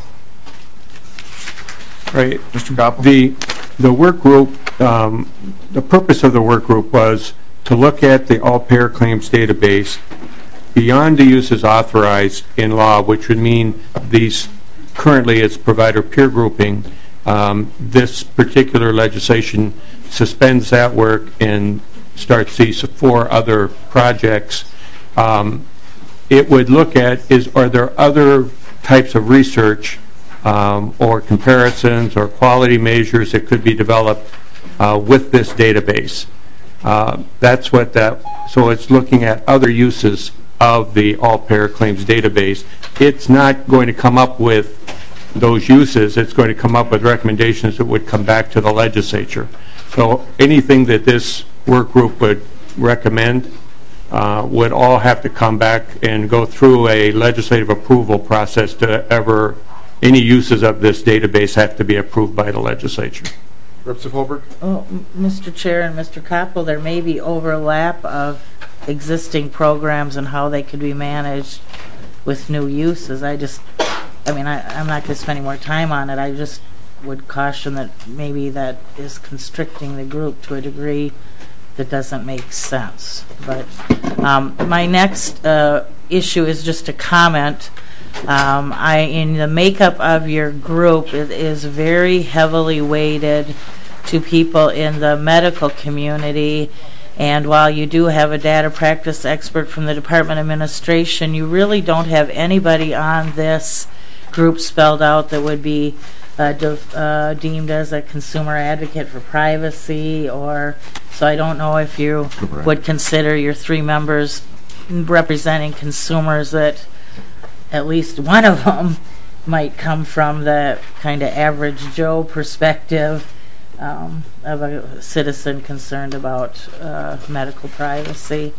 [SPEAKER 13] Right,
[SPEAKER 1] Mister Koppel?
[SPEAKER 13] The the work group, um, the purpose of the work group was to look at the all-payer claims database beyond the uses authorized in law, which would mean these currently it's provider peer grouping. Um, this particular legislation suspends that work and starts these four other projects. Um, it would look at is are there other types of research Um, or comparisons or quality measures that could be developed uh, with this database. Uh, that's what that, so it's looking at other uses of the all-payer claims database. It's not going to come up with those uses, it's going to come up with recommendations that would come back to the legislature. So anything that this work group would recommend uh, would all have to come back and go through a legislative approval process to ever any uses of this database have to be approved by the legislature.
[SPEAKER 1] Representative Holberg?
[SPEAKER 10] Oh, Mister Chair and Mister Koppel, there may be overlap of existing programs and how they could be managed with new uses. I just, I mean, I, I'm not going to spend any more time on it. I just would caution that maybe that is constricting the group to a degree that doesn't make sense. But um, my next uh, issue is just a comment. Um, I, in the makeup of your group, it is very heavily weighted to people in the medical community, and while you do have a data practice expert from the Department of Administration, you really don't have anybody on this group spelled out that would be uh, de- uh, deemed as a consumer advocate for privacy, or so I don't know if you would consider your three members representing consumers that at least one of them might come from the kind of average Joe perspective um, of a citizen concerned about uh, medical privacy.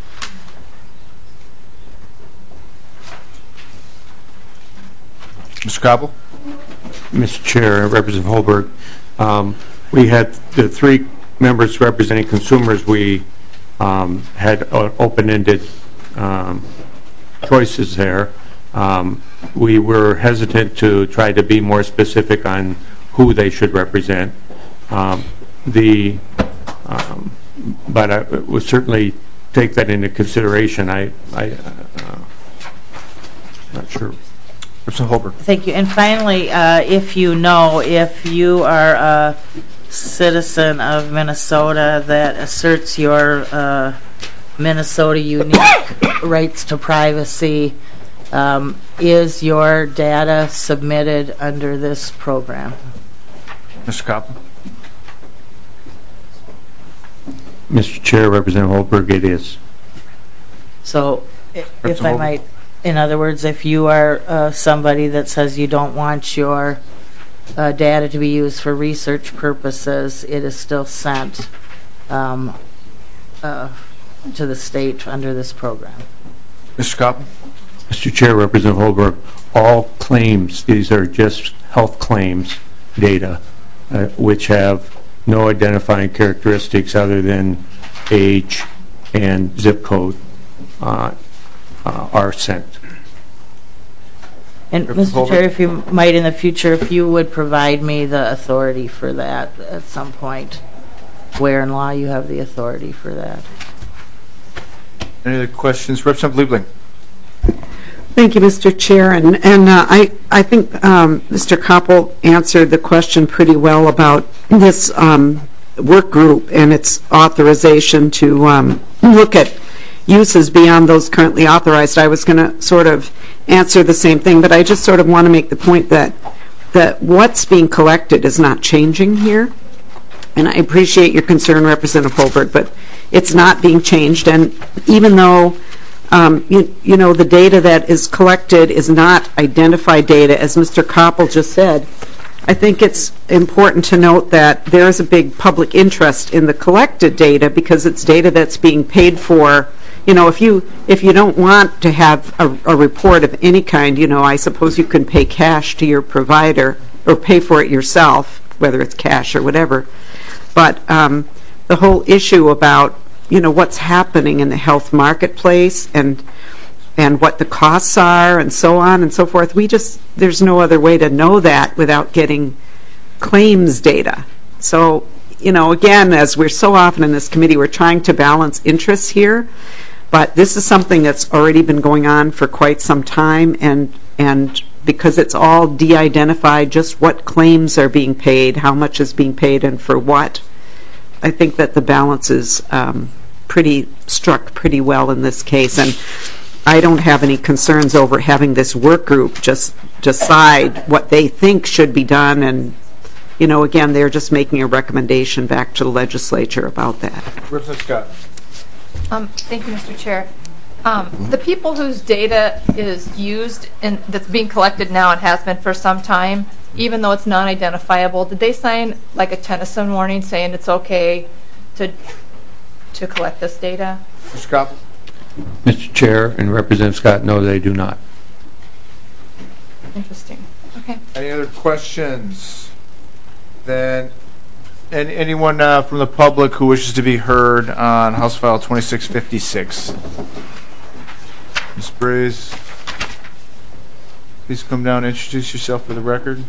[SPEAKER 1] Mister Koppel?
[SPEAKER 13] Mister Chair, Representative Holberg, um, we had the three members representing consumers. We um, had an open-ended um, choices there. Um, we were hesitant to try to be more specific on who they should represent. Um, the, um, but I would certainly take that into consideration. I, I, uh, not sure.
[SPEAKER 1] Representative Holbrook.
[SPEAKER 10] Thank you. And finally, uh, if you know, if you are a citizen of Minnesota that asserts your uh, Minnesota unique rights to privacy, um, is your data submitted under this program?
[SPEAKER 1] Mister Koppel.
[SPEAKER 13] Mister Chair, Representative Holberg, it is.
[SPEAKER 10] So, if I might, in other words, if you are uh, somebody that says you don't want your uh, data to be used for research purposes, it is still sent um, uh, to the state under this program.
[SPEAKER 1] Mister Koppel.
[SPEAKER 13] Mister Chair, Representative Holberg, all claims, these are just health claims data, uh, which have no identifying characteristics other than age and zip code, uh, uh, are sent.
[SPEAKER 10] And Mister Chair, if you might in the future, if you would provide me the authority for that at some point, where in law you have the authority for that.
[SPEAKER 1] Any other questions? Representative Liebling.
[SPEAKER 8] Thank you, Mister Chair. And, and uh, I, I think um, Mister Koppel answered the question pretty well about this um, work group and its authorization to um, look at uses beyond those currently authorized. I was going to sort of answer the same thing, but I just sort of want to make the point that, that what's being collected is not changing here. And I appreciate your concern, Representative Holbert, but it's not being changed. And even though Um, you, you know, the data that is collected is not identified data, as Mister Koppel just said. I think it's important to note that there is a big public interest in the collected data because it's data that's being paid for. You know, if you if you don't want to have a, a report of any kind, you know, I suppose you can pay cash to your provider or pay for it yourself, whether it's cash or whatever. But um, the whole issue about you know, what's happening in the health marketplace and and what the costs are and so on and so forth. We just, there's no other way to know that without getting claims data. So, you know, again, as we're so often in this committee, we're trying to balance interests here, but this is something that's already been going on for quite some time, and and because it's all de-identified, just what claims are being paid, how much is being paid, and for what, I think that the balance is um, pretty struck pretty well in this case, and I don't have any concerns over having this work group just decide what they think should be done, and you know, again, they're just making a recommendation back to the legislature about that.
[SPEAKER 1] Representative Scott.
[SPEAKER 5] Um, thank you, Mister Chair. Um, the people whose data is used and that's being collected now and has been for some time, even though it's non-identifiable, did they sign like a Tennyson warning saying it's okay to to collect this data?
[SPEAKER 1] Mister Scott.
[SPEAKER 13] Mister Chair and Representative Scott, no, they do not.
[SPEAKER 5] Interesting. Okay.
[SPEAKER 1] Any other questions? Then, and anyone uh, from the public who wishes to be heard on House File twenty-six fifty-six? Miz Braze, please come down and introduce yourself for the record.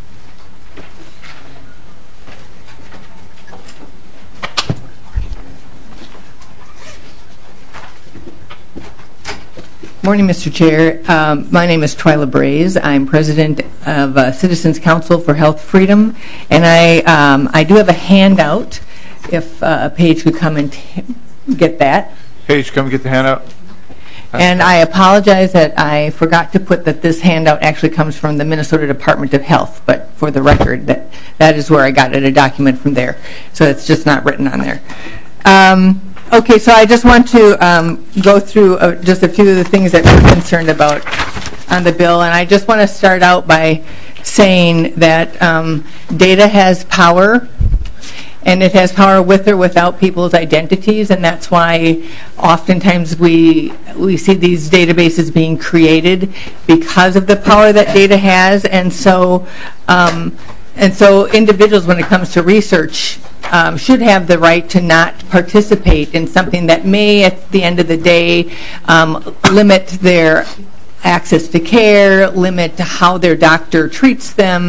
[SPEAKER 15] Morning, Mister Chair. Um, my name is Twyla Braze. I'm president of uh, Citizens Council for Health Freedom, and I um, I do have a handout. If uh, Paige could come and t get that.
[SPEAKER 1] Paige, come get the handout.
[SPEAKER 15] And I apologize that I forgot to put that this handout actually comes from the Minnesota Department of Health, but for the record, that that is where I got it, a document from there. So it's just not written on there. Um, okay, so I just want to um, go through uh, just a few of the things that we're concerned about on the bill, and I just want to start out by saying that um, data has power, and it has power with or without people's identities, and that's why oftentimes we we see these databases being created because of the power that data has. And so um, and so individuals, when it comes to research, um, should have the right to not participate in something that may, at the end of the day, um, limit their access to care, limit how their doctor treats them.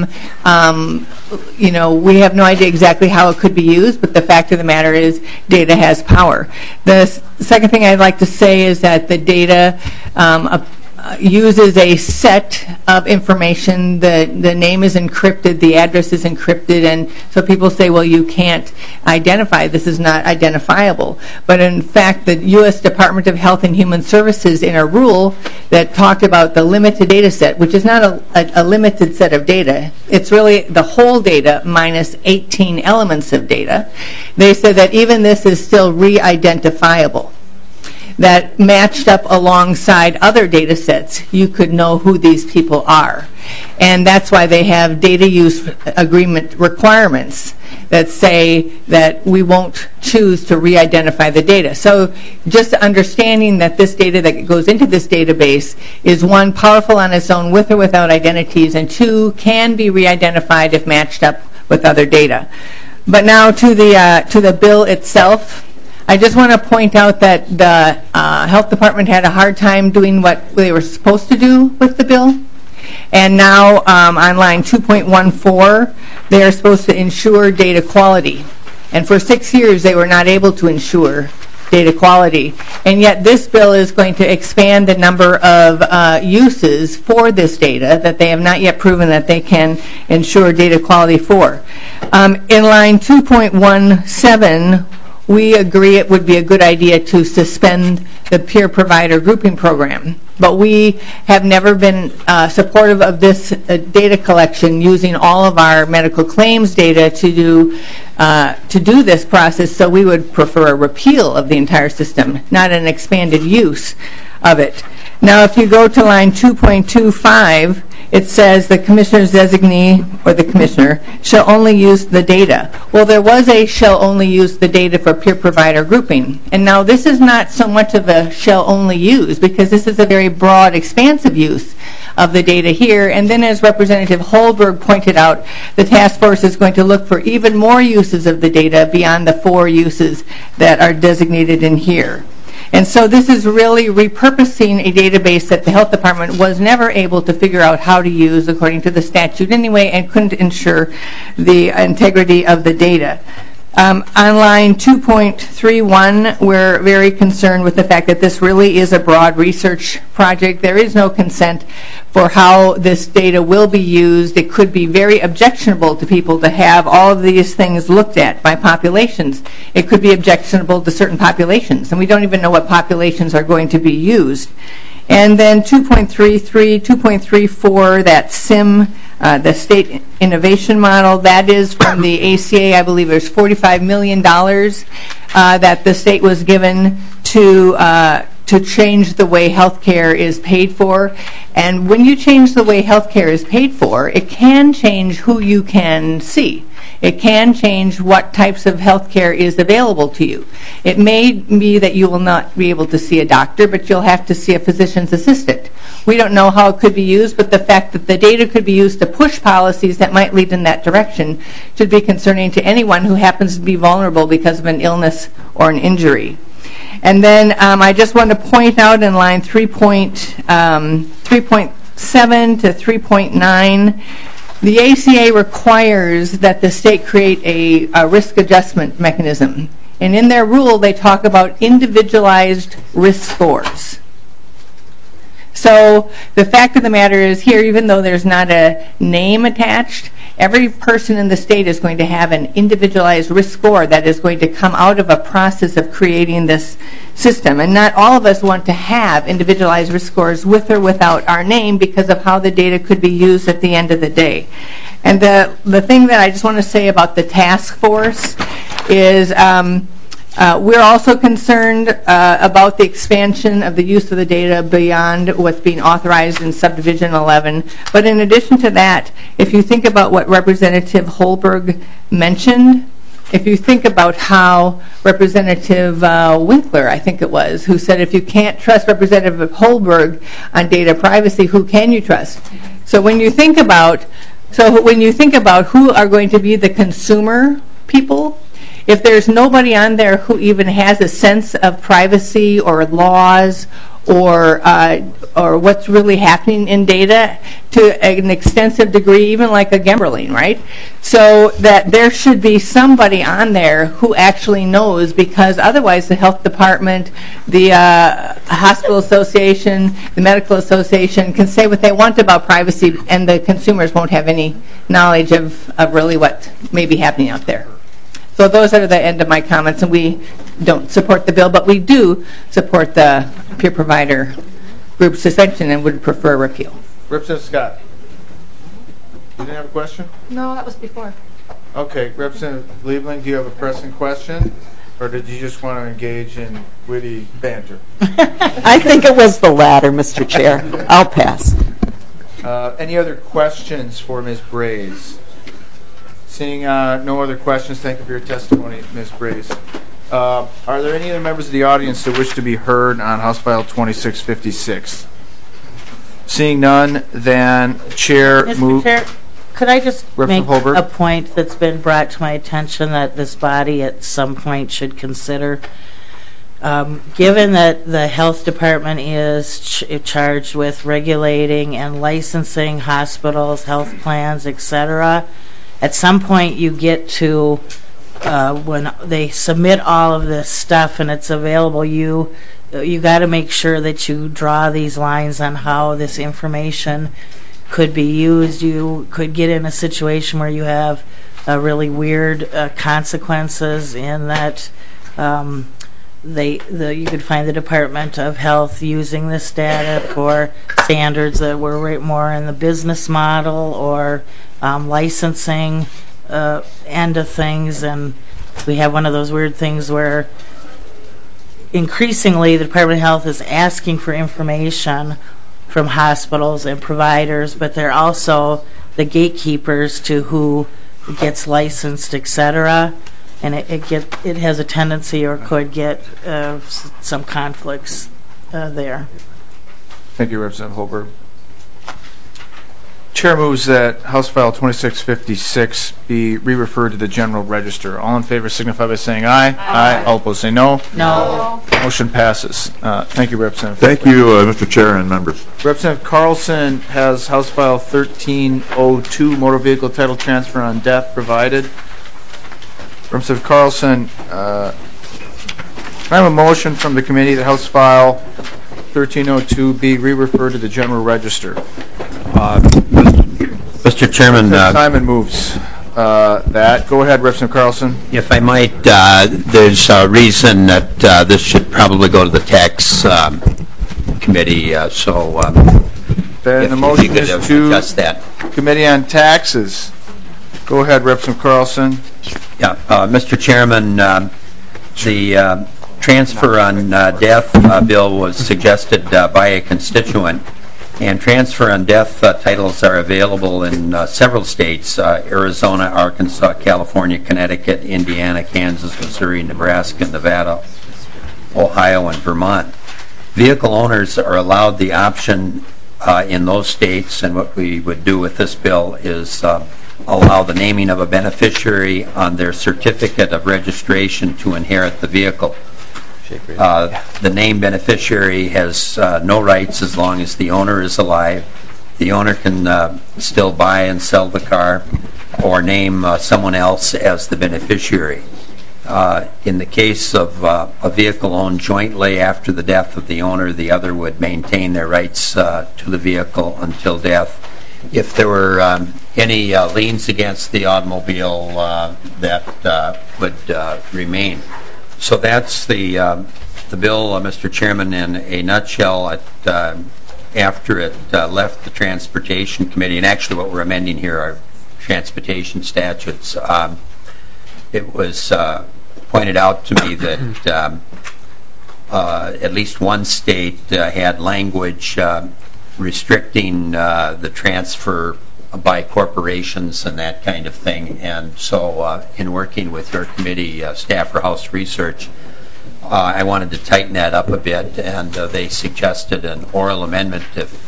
[SPEAKER 15] Um, you know, we have no idea exactly how it could be used, but the fact of the matter is data has power. The s- second thing I'd like to say is that the data um, uh, uses a set of information. The, the name is encrypted, the address is encrypted, and so people say, well, you can't identify, this is not identifiable. But in fact, the U S Department of Health and Human Services, in a rule that talked about the limited data set, which is not a, a, a limited set of data, it's really the whole data minus eighteen elements of data, they said that even this is still re-identifiable. That matched up alongside other data sets, you could know who these people are. And that's why they have data use agreement requirements that say that we won't choose to re-identify the data. So just understanding that this data that goes into this database is, one, powerful on its own with or without identities, and two, can be re-identified if matched up with other data. But now to the, uh, to the bill itself. I just want to point out that the uh, Health Department had a hard time doing what they were supposed to do with the bill. And now um, on line two point one four, they are supposed to ensure data quality. And for six years, they were not able to ensure data quality. And yet this bill is going to expand the number of uh, uses for this data that they have not yet proven that they can ensure data quality for. Um, in line two point one seven, we agree it would be a good idea to suspend the peer provider grouping program. But we have never been uh, supportive of this uh, data collection using all of our medical claims data to do uh, to do this process, so we would prefer a repeal of the entire system, not an expanded use of it. Now, if you go to line two point two five, it says the commissioner's designee, or the commissioner, shall only use the data. Well, there was a shall only use the data for peer provider grouping. And now this is not so much of a shall only use, because this is a very broad, expansive use of the data here. And then, as Representative Holberg pointed out, the task force is going to look for even more uses of the data beyond the four uses that are designated in here. And so this is really repurposing a database that the Health Department was never able to figure out how to use according to the statute anyway, and couldn't ensure the integrity of the data. Um, on line two point three one, we're very concerned with the fact that this really is a broad research project. There is no consent for how this data will be used. It could be very objectionable to people to have all of these things looked at by populations. It could be objectionable to certain populations, and we don't even know what populations are going to be used. And then two point three three, two point three four, that SIM, uh, the State Innovation Model, that is from the A C A. I believe there's forty-five million dollars uh, that the state was given to uh, to change the way healthcare is paid for. And when you change the way healthcare is paid for, it can change who you can see. It can change what types of health care is available to you. It may be that you will not be able to see a doctor, but you'll have to see a physician's assistant. We don't know how it could be used, but the fact that the data could be used to push policies that might lead in that direction should be concerning to anyone who happens to be vulnerable because of an illness or an injury. And then um, I just want to point out in line three point seven to three point nine, the A C A requires that the state create a, a risk adjustment mechanism. And in their rule, they talk about individualized risk scores. So the fact of the matter is here, even though there's not a name attached, every person in the state is going to have an individualized risk score that is going to come out of a process of creating this system. And not all of us want to have individualized risk scores with or without our name because of how the data could be used at the end of the day. And the, the thing that I just want to say about the task force is um, Uh, we're also concerned uh, about the expansion of the use of the data beyond what's being authorized in subdivision eleven. But in addition to that, if you think about what Representative Holberg mentioned, if you think about how Representative uh, Winkler, I think it was, who said if you can't trust Representative Holberg on data privacy, who can you trust? So when you think about So when you think about who are going to be the consumer people, if there's nobody on there who even has a sense of privacy or laws or uh, or what's really happening in data to an extensive degree, even like a Gemberling, right? So that there should be somebody on there who actually knows, because otherwise the health department, the uh, hospital association, the medical association can say what they want about privacy, and the consumers won't have any knowledge of, of really what may be happening out there. So those are the end of my comments, and we don't support the bill, but we do support the peer provider group suspension and would prefer repeal.
[SPEAKER 1] Representative Scott, you didn't have a question?
[SPEAKER 5] No, that was before.
[SPEAKER 1] Okay, Representative Liebling, do you have a pressing question, or did you just want to engage in witty banter?
[SPEAKER 8] I think it was the latter, Mister Chair. I'll pass.
[SPEAKER 1] Uh, any other questions for Miz Braze? Seeing uh, no other questions, thank you for your testimony, Miz Braze. Uh, are there any other members of the audience that wish to be heard on House File twenty-six fifty-six? Seeing none, then Chair
[SPEAKER 10] Mister
[SPEAKER 1] move.
[SPEAKER 10] Chair, could I just make
[SPEAKER 1] Holberg?
[SPEAKER 10] a point that's been brought to my attention that this body at some point should consider? Um, given that the health department is ch charged with regulating and licensing hospitals, health plans, et cetera, at some point you get to uh, when they submit all of this stuff and it's available, you you got to make sure that you draw these lines on how this information could be used. You could get in a situation where you have uh, really weird uh, consequences in that um, they the you could find the Department of Health using this data for standards that were right more in the business model or um, licensing uh, end of things, and we have one of those weird things where increasingly the Department of Health is asking for information from hospitals and providers, but they're also the gatekeepers to who gets licensed, et cetera. And it it, get, it has a tendency or could get uh, s some conflicts uh, there.
[SPEAKER 1] Thank you, Representative Holberg. Chair moves that House File twenty-six fifty-six be re-referred to the General Register. All in favor signify by saying aye. Aye. Aye. All opposed say no.
[SPEAKER 10] No.
[SPEAKER 1] Motion passes. Uh, thank you, Representative.
[SPEAKER 14] Thank you, uh, Mister Chair and members.
[SPEAKER 1] Representative Carlson has House File thirteen oh two, Motor Vehicle Title Transfer on Death, provided. Representative Carlson, uh, I have a motion from the committee that House File thirteen oh two be re-referred to the General Register.
[SPEAKER 16] Uh, Mister Chairman, uh,
[SPEAKER 1] Simon moves uh, that. Go ahead, Representative Carlson.
[SPEAKER 16] if I might, uh, there's a reason that uh, this should probably go to the tax um, committee, uh, so um,
[SPEAKER 1] Then
[SPEAKER 16] if
[SPEAKER 1] the
[SPEAKER 16] you
[SPEAKER 1] motion
[SPEAKER 16] could
[SPEAKER 1] is to
[SPEAKER 16] adjust that.
[SPEAKER 1] Committee on Taxes. Go ahead, Representative Carlson.
[SPEAKER 16] Yeah, uh, Mister Chairman, um, the uh, transfer on uh, death uh, bill was suggested uh, by a constituent, and transfer on death uh, titles are available in uh, several states: uh, Arizona, Arkansas, California, Connecticut, Indiana, Kansas, Missouri, Nebraska, Nevada, Ohio, and Vermont. Vehicle owners are allowed the option uh, in those states, and what we would do with this bill is uh, allow the naming of a beneficiary on their certificate of registration to inherit the vehicle. Uh, the named beneficiary has uh, no rights as long as the owner is alive. The owner can uh, still buy and sell the car or name uh, someone else as the beneficiary. Uh, in the case of uh, a vehicle owned jointly after the death of the owner, the other would maintain their rights uh, to the vehicle until death. If there were um, any uh, liens against the automobile, uh, that uh, would uh, remain. So that's the uh, the bill, uh, Mister Chairman, in a nutshell. It, uh, after it uh, left the Transportation Committee, and actually what we're amending here are transportation statutes, um, it was uh, pointed out to me that um, uh, at least one state uh, had language uh, restricting uh, the transfer by corporations and that kind of thing. And so uh, in working with your committee, uh, staff for House Research, uh, I wanted to tighten that up a bit, and uh, they suggested an oral amendment if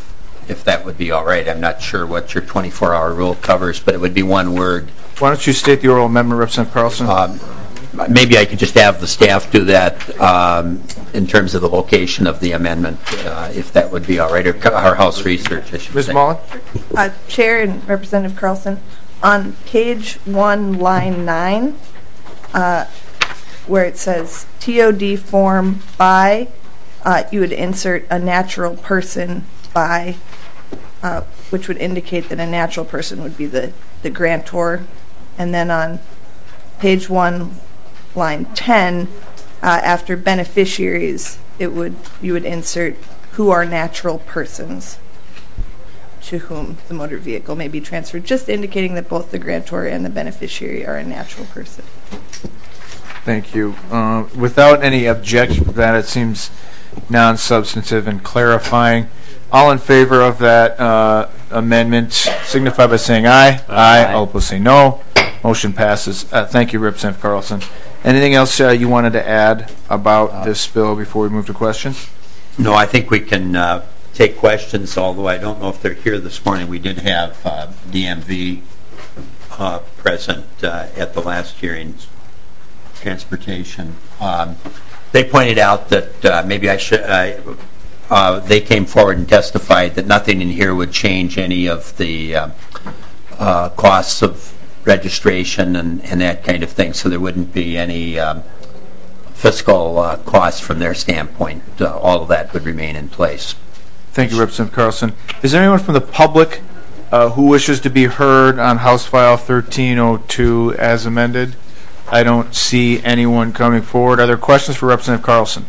[SPEAKER 16] if that would be all right. I'm not sure what your twenty-four hour rule covers, but it would be one word.
[SPEAKER 1] Why don't you state the oral amendment, Representative Carlson?
[SPEAKER 16] Um, maybe I could just have the staff do that um, in terms of the location of the amendment, uh, if that would be all right, or our House research, I should
[SPEAKER 1] Miz
[SPEAKER 16] say.
[SPEAKER 1] Mullen?
[SPEAKER 17] Uh, Chair and Representative Carlson, on page one, line nine, uh, where it says T O D form by, uh, you would insert a natural person by, uh, which would indicate that a natural person would be the, the grantor. And then on page one, line ten, uh, after beneficiaries, it would you would insert who are natural persons to whom the motor vehicle may be transferred, just indicating that both the grantor and the beneficiary are a natural person.
[SPEAKER 1] Thank you. Uh, without any objection to that, it seems non-substantive and clarifying. All in favor of that uh, amendment signify by saying aye. Aye. Aye. All opposed say no. Motion passes. Uh, thank you, Representative Carlson. Anything else uh, you wanted to add about uh, this bill before we move to questions?
[SPEAKER 16] No, I think we can uh, take questions, although I don't know if they're here this morning. We did have uh, D M V uh, present uh, at the last hearings, transportation. Um, they pointed out that uh, maybe I should, uh, uh, they came forward and testified that nothing in here would change any of the uh, uh, costs of registration and, and that kind of thing, so there wouldn't be any um, fiscal uh, costs from their standpoint. Uh, all of that would remain in place.
[SPEAKER 1] Thank you, Representative Carlson. Is there anyone from the public uh, who wishes to be heard on House File thirteen oh two as amended? I don't see anyone coming forward. Are there questions for Representative Carlson?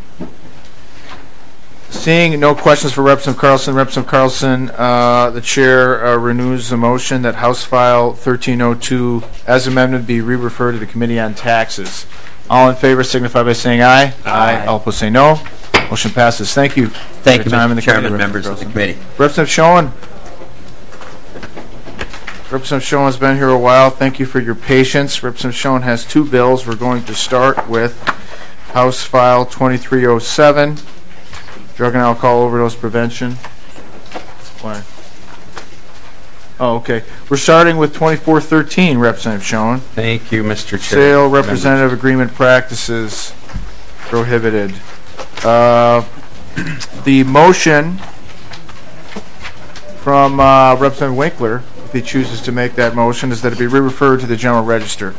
[SPEAKER 1] Seeing no questions for Representative Carlson, Representative Carlson, uh, the chair uh, renews the motion that House File thirteen oh two as amended be re-referred to the Committee on Taxes. All in favor signify by saying aye. Aye. Aye. All opposed say no. Motion passes. Thank you.
[SPEAKER 16] Thank you, Mister Chairman, members of the committee.
[SPEAKER 1] Representative Schoen. Representative Schoen has been here a while. Thank you for your patience. Representative Schoen has two bills. We're going to start with House File twenty-three oh seven. Drug and alcohol overdose prevention. Why? Oh, okay. We're starting with twenty-four thirteen, Representative Schoen.
[SPEAKER 18] Thank you, Mister Chair.
[SPEAKER 1] Sale representative agreement practices prohibited. Uh, the motion from uh, Representative Winkler, if he chooses to make that motion, is that it be re-referred to the General Register.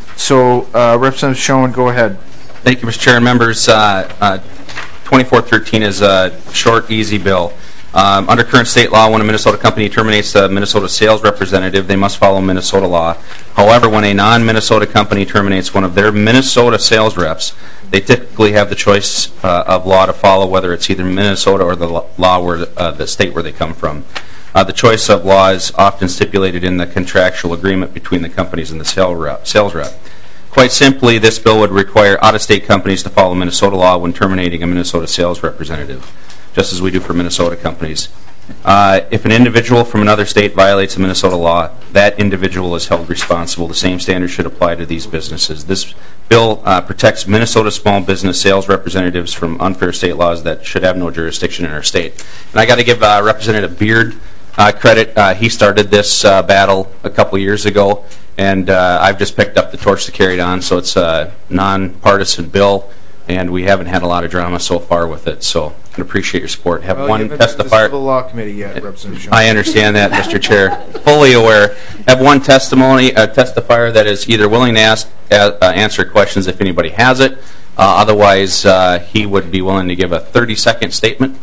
[SPEAKER 1] So, uh, Representative Schoen, go ahead.
[SPEAKER 18] Thank you, Mister Chair. Members, uh, uh, twenty-four thirteen is a short, easy bill. Um, under current state law, when a Minnesota company terminates a Minnesota sales representative, they must follow Minnesota law. However, when a non-Minnesota company terminates one of their Minnesota sales reps, they typically have the choice uh, of law to follow, whether it's either Minnesota or the law where uh, the state where they come from. Uh, the choice of law is often stipulated in the contractual agreement between the companies and the sales rep. Sales rep. Quite simply, this bill would require out-of-state companies to follow Minnesota law when terminating a Minnesota sales representative, just as we do for Minnesota companies. Uh, if an individual from another state violates a Minnesota law, that individual is held responsible. The same standards should apply to these businesses. This bill uh, protects Minnesota small business sales representatives from unfair state laws that should have no jurisdiction in our state. And I got to give uh, Representative Beard uh, credit. Uh, he started this uh, battle a couple years ago, and uh, I've just picked up the torch to carry it on. So it's a non-partisan bill, and we haven't had a lot of drama so far with it. So I can appreciate your support. Have
[SPEAKER 1] well,
[SPEAKER 18] one
[SPEAKER 1] you haven't
[SPEAKER 18] testifier.
[SPEAKER 1] been to the Civil Law Committee yet, Representative Schoen.
[SPEAKER 18] I understand that, Mister Chair. Fully aware. Have one testimony, a testifier that is either willing to ask, uh, answer questions if anybody has it. Uh, otherwise, uh, he would be willing to give a thirty-second statement.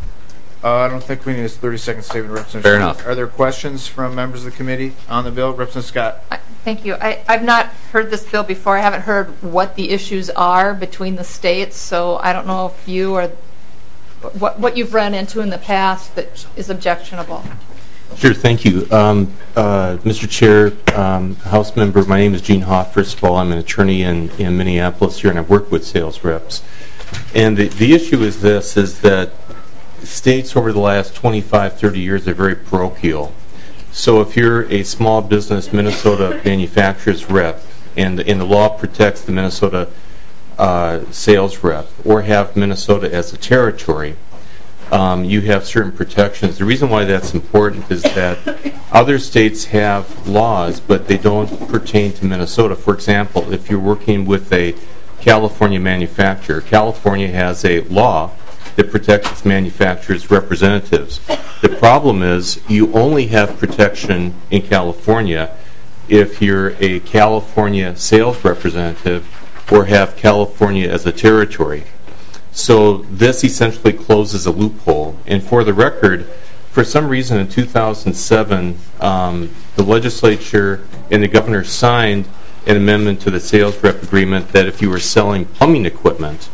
[SPEAKER 1] Uh, I don't think we need a thirty-second statement, Representative
[SPEAKER 18] Fair
[SPEAKER 1] Schoen.
[SPEAKER 18] enough.
[SPEAKER 1] Are there questions from members of the committee on the bill? Representative Scott.
[SPEAKER 5] I, thank you. I, I've not heard this bill before. I haven't heard what the issues are between the states, so I don't know if you or what, what you've run into in the past that is objectionable.
[SPEAKER 19] Sure, thank you. Um, uh, Mister Chair, um, House member, my name is Gene Hoff. First of all, I'm an attorney in, in Minneapolis here, and I've worked with sales reps. And the, the issue is this, is that states over the last twenty-five, thirty years are very parochial. So if you're a small business Minnesota manufacturer's rep, and the, and the law protects the Minnesota uh, sales rep, or have Minnesota as a territory, um, you have certain protections. The reason why that's important is that other states have laws, but they don't pertain to Minnesota. For example, if you're working with a California manufacturer, California has a law that protects its manufacturers' representatives. The problem is you only have protection in California if you're a California sales representative or have California as a territory. So this essentially closes a loophole. And for the record, for some reason in two thousand seven, um, the legislature and the governor signed an amendment to the sales rep agreement that if you were selling plumbing equipment,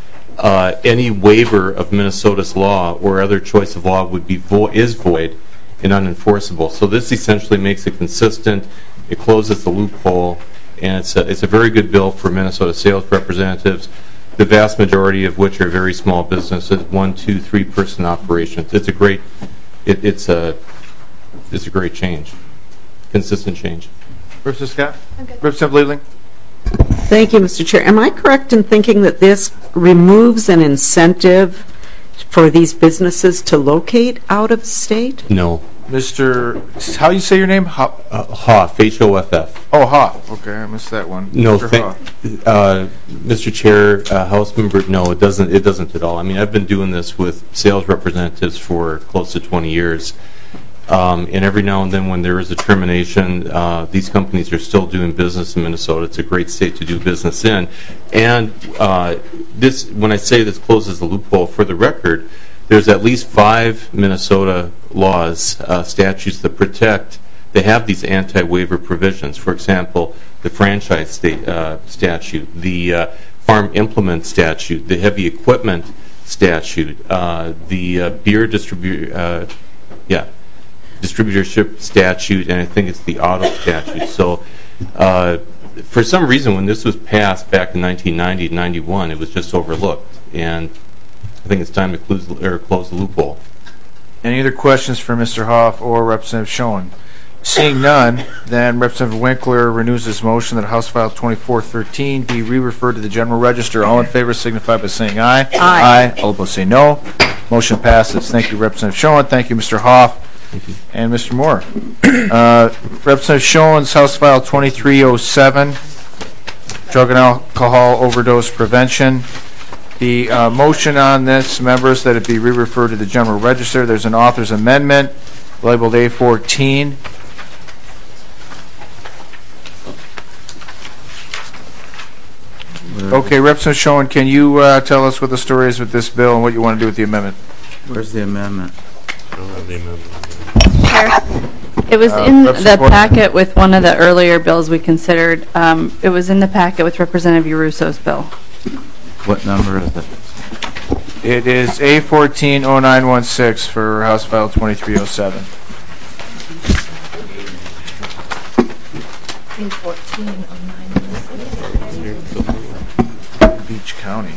[SPEAKER 19] uh, any waiver of Minnesota's law or other choice of law would be vo- is void and unenforceable. So this essentially makes it consistent. It closes the loophole, and it's a, it's a very good bill for Minnesota sales representatives, the vast majority of which are very small businesses, one, two, three person operations. It's a great, it, it's a, it's a great change, consistent change.
[SPEAKER 1] Representative Scott? Representative Liebling?
[SPEAKER 8] Thank you, Mister Chair. Am I correct in thinking that this removes an incentive for these businesses to locate out of state?
[SPEAKER 19] No.
[SPEAKER 1] Mister How do you say your name? Hoff.
[SPEAKER 19] Uh, Hoff, H O F F.
[SPEAKER 1] Oh, Hoff. Okay, I missed that one.
[SPEAKER 19] No,
[SPEAKER 1] Mister
[SPEAKER 19] th-
[SPEAKER 1] Hoff.
[SPEAKER 19] uh, Mister Chair, uh, House Member, no, it doesn't. It doesn't at all. I mean, I've been doing this with sales representatives for close to twenty years, um, and every now and then, when there is a termination, uh, these companies are still doing business in Minnesota. It's a great state to do business in, and uh, this, when I say this closes the loophole, for the record, there's at least five Minnesota laws, uh, statutes that protect, they have these anti-waiver provisions. For example, the franchise state, uh, statute, the uh, farm implement statute, the heavy equipment statute, uh, the uh, beer distribu- uh, yeah, distributorship statute, and I think it's the auto statute. So uh, for some reason, when this was passed back in nineteen ninety to ninety-one, it was just overlooked. And I think it's time to close, or close the loophole.
[SPEAKER 1] Any other questions for Mister Hoff or Representative Schoen? Seeing none, then Representative Winkler renews his motion that House File twenty-four thirteen be re-referred to the General Register. All in favor signify by saying aye.
[SPEAKER 8] Aye.
[SPEAKER 1] Aye. All opposed say no. Motion passes. Thank you, Representative Schoen. Thank you, Mister Hoff.
[SPEAKER 19] Thank you.
[SPEAKER 1] And Mister Moore. uh, Representative Schoen's House File twenty-three oh seven, Drug and Alcohol Overdose Prevention. The uh, motion on this, members, that it be re-referred to the General Register. There's an author's amendment labeled A fourteen. Okay, Representative Schoen, can you uh, tell us what the story is with this bill and what you want to do with the amendment?
[SPEAKER 20] Where's the amendment?
[SPEAKER 19] I don't have the amendment.
[SPEAKER 21] It was
[SPEAKER 1] Uh,
[SPEAKER 21] in the
[SPEAKER 1] Representative Portman.
[SPEAKER 21] packet with one of the earlier bills we considered. Um, It was in the packet with Representative Urusso's bill.
[SPEAKER 20] What number is it?
[SPEAKER 1] It is A fourteen oh nine one six for House File twenty-three oh seven.
[SPEAKER 5] A fourteen oh nine.
[SPEAKER 1] Beach County.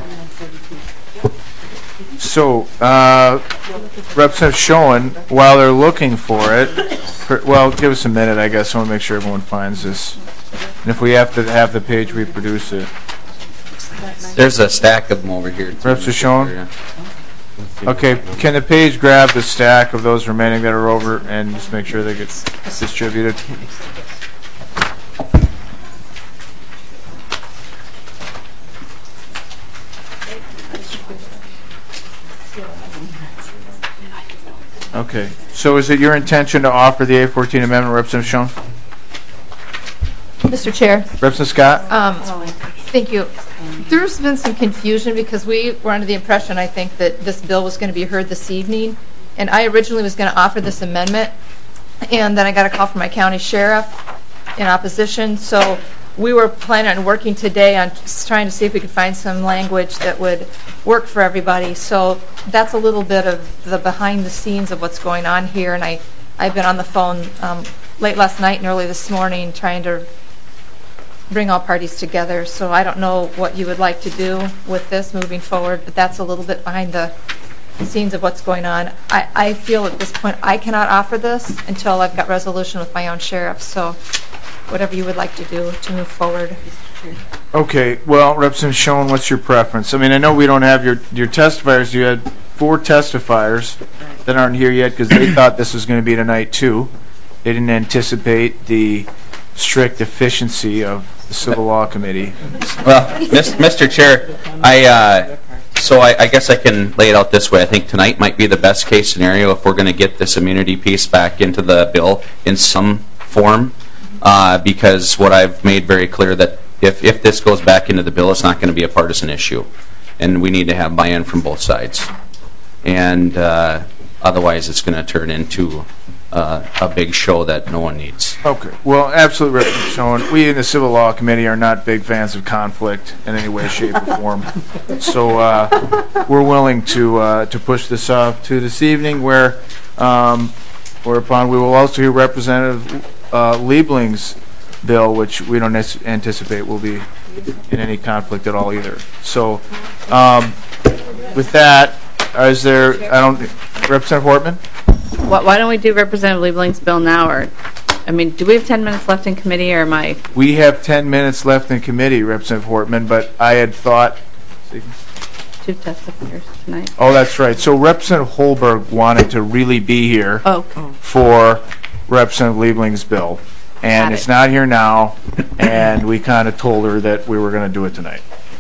[SPEAKER 1] So, uh, Representative Schoen, while they're looking for it, for, well, give us a minute, I guess. I want to make sure everyone finds this. And if we have to have the page reproduce it.
[SPEAKER 18] There's a stack of them over here.
[SPEAKER 1] Representative Schoen? Okay, can the page grab the stack of those remaining that are over and just make sure they get distributed? Okay, so is it your intention to offer the A fourteen amendment, Representative Schoen?
[SPEAKER 5] Mister Chair.
[SPEAKER 1] Representative Scott?
[SPEAKER 5] Um, thank you. There's been some confusion because we were under the impression, I think, that this bill was going to be heard this evening, and I originally was going to offer this amendment, and then I got a call from my county sheriff in opposition, so we were planning on working today on just trying to see if we could find some language that would work for everybody. So that's a little bit of the behind the scenes of what's going on here, and I, I've been on the phone um, late last night and early this morning trying to bring all parties together. So I don't know what you would like to do with this moving forward, but that's a little bit behind the scenes of what's going on. I, I feel at this point I cannot offer this until I've got resolution with my own sheriff. So whatever you would like to do to move forward.
[SPEAKER 1] Okay, well, Representative Schoen, what's your preference? I mean, I know we don't have your, your testifiers. You had four testifiers that aren't here yet because they thought this was going to be tonight too. They didn't anticipate the strict efficiency of the Civil Law Committee.
[SPEAKER 18] Well, Mister Chair, I uh, so I, I guess I can lay it out this way. I think tonight might be the best case scenario if we're going to get this immunity piece back into the bill in some form, uh, because what I've made very clear that if, if this goes back into the bill, it's not going to be a partisan issue, and we need to have buy-in from both sides. And uh, otherwise, it's going to turn into uh, a big show that no one needs.
[SPEAKER 1] Okay. Well, absolutely, Representative Schoen. We in the Civil Law Committee are not big fans of conflict in any way, shape, or form. So uh, we're willing to uh, to push this off to this evening, where um, whereupon we will also hear Representative uh, Liebling's bill, which we don't anticipate will be in any conflict at all either. So um, with that, is there? I don't. Representative Hortman.
[SPEAKER 21] Why why don't we do Representative Liebling's bill now? Or, I mean, do we have ten minutes left in committee, or am I?
[SPEAKER 1] We have ten minutes left in committee, Representative Hortman, but I had thought.
[SPEAKER 21] Two testifiers tonight.
[SPEAKER 1] Oh, that's right. So Representative Holberg wanted to really be here
[SPEAKER 21] oh.
[SPEAKER 1] for Representative Liebling's bill, and
[SPEAKER 21] Got
[SPEAKER 1] it's
[SPEAKER 21] it.
[SPEAKER 1] not here now, and we kind of told her that we were going to do it tonight.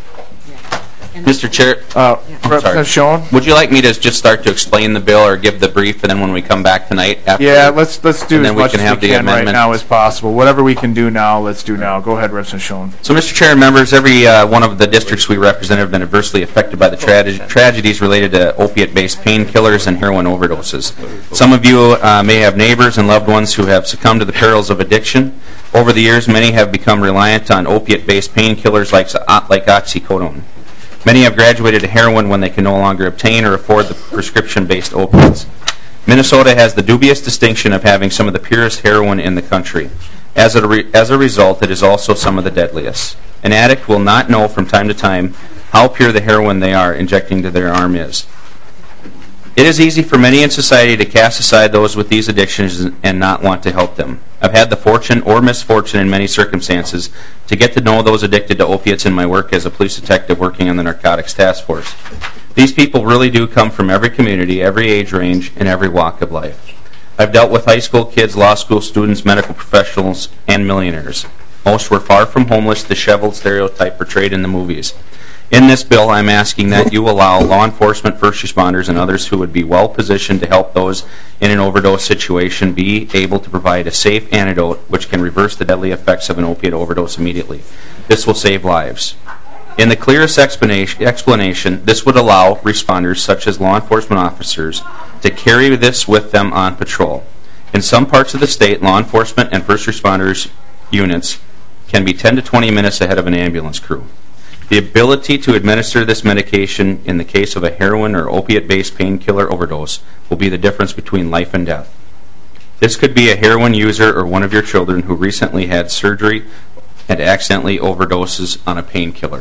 [SPEAKER 18] Mister Chair,
[SPEAKER 1] uh,
[SPEAKER 18] Representative
[SPEAKER 1] Schoen,
[SPEAKER 18] would you like me to just start to explain the bill or give the brief, and then when we come back tonight, after
[SPEAKER 1] yeah, let's let's do
[SPEAKER 18] and
[SPEAKER 1] as
[SPEAKER 18] then we
[SPEAKER 1] much
[SPEAKER 18] can
[SPEAKER 1] as
[SPEAKER 18] have
[SPEAKER 1] we
[SPEAKER 18] the
[SPEAKER 1] can right
[SPEAKER 18] amendment
[SPEAKER 1] now as possible. Whatever we can do now, let's do now. Go ahead, Representative Schoen.
[SPEAKER 18] So, Mister Chair and members, every uh, one of the districts we represent have been adversely affected by the tra tragedies related to opiate-based painkillers and heroin overdoses. Some of you uh, may have neighbors and loved ones who have succumbed to the perils of addiction. Over the years, many have become reliant on opiate-based painkillers like, like oxycodone. Many have graduated to heroin when they can no longer obtain or afford the prescription-based opiates. Minnesota has the dubious distinction of having some of the purest heroin in the country. As a, re as a result, it is also some of the deadliest. An addict will not know from time to time how pure the heroin they are injecting to their arm is. It is easy for many in society to cast aside those with these addictions and not want to help them. I've had the fortune or misfortune in many circumstances to get to know those addicted to opiates in my work as a police detective working on the Narcotics Task Force. These people really do come from every community, every age range, and every walk of life. I've dealt with high school kids, law school students, medical professionals, and millionaires. Most were far from homeless, disheveled stereotype portrayed in the movies. In this bill, I'm asking that you allow law enforcement, first responders, and others who would be well positioned to help those in an overdose situation be able to provide a safe antidote which can reverse the deadly effects of an opiate overdose immediately. This will save lives. In the clearest explanation, this would allow responders, such as law enforcement officers, to carry this with them on patrol. In some parts of the state, law enforcement and first responders units can be ten to twenty minutes ahead of an ambulance crew. The ability to administer this medication in the case of a heroin or opiate-based painkiller overdose will be the difference between life and death. This could be a heroin user or one of your children who recently had surgery and accidentally overdoses on a painkiller.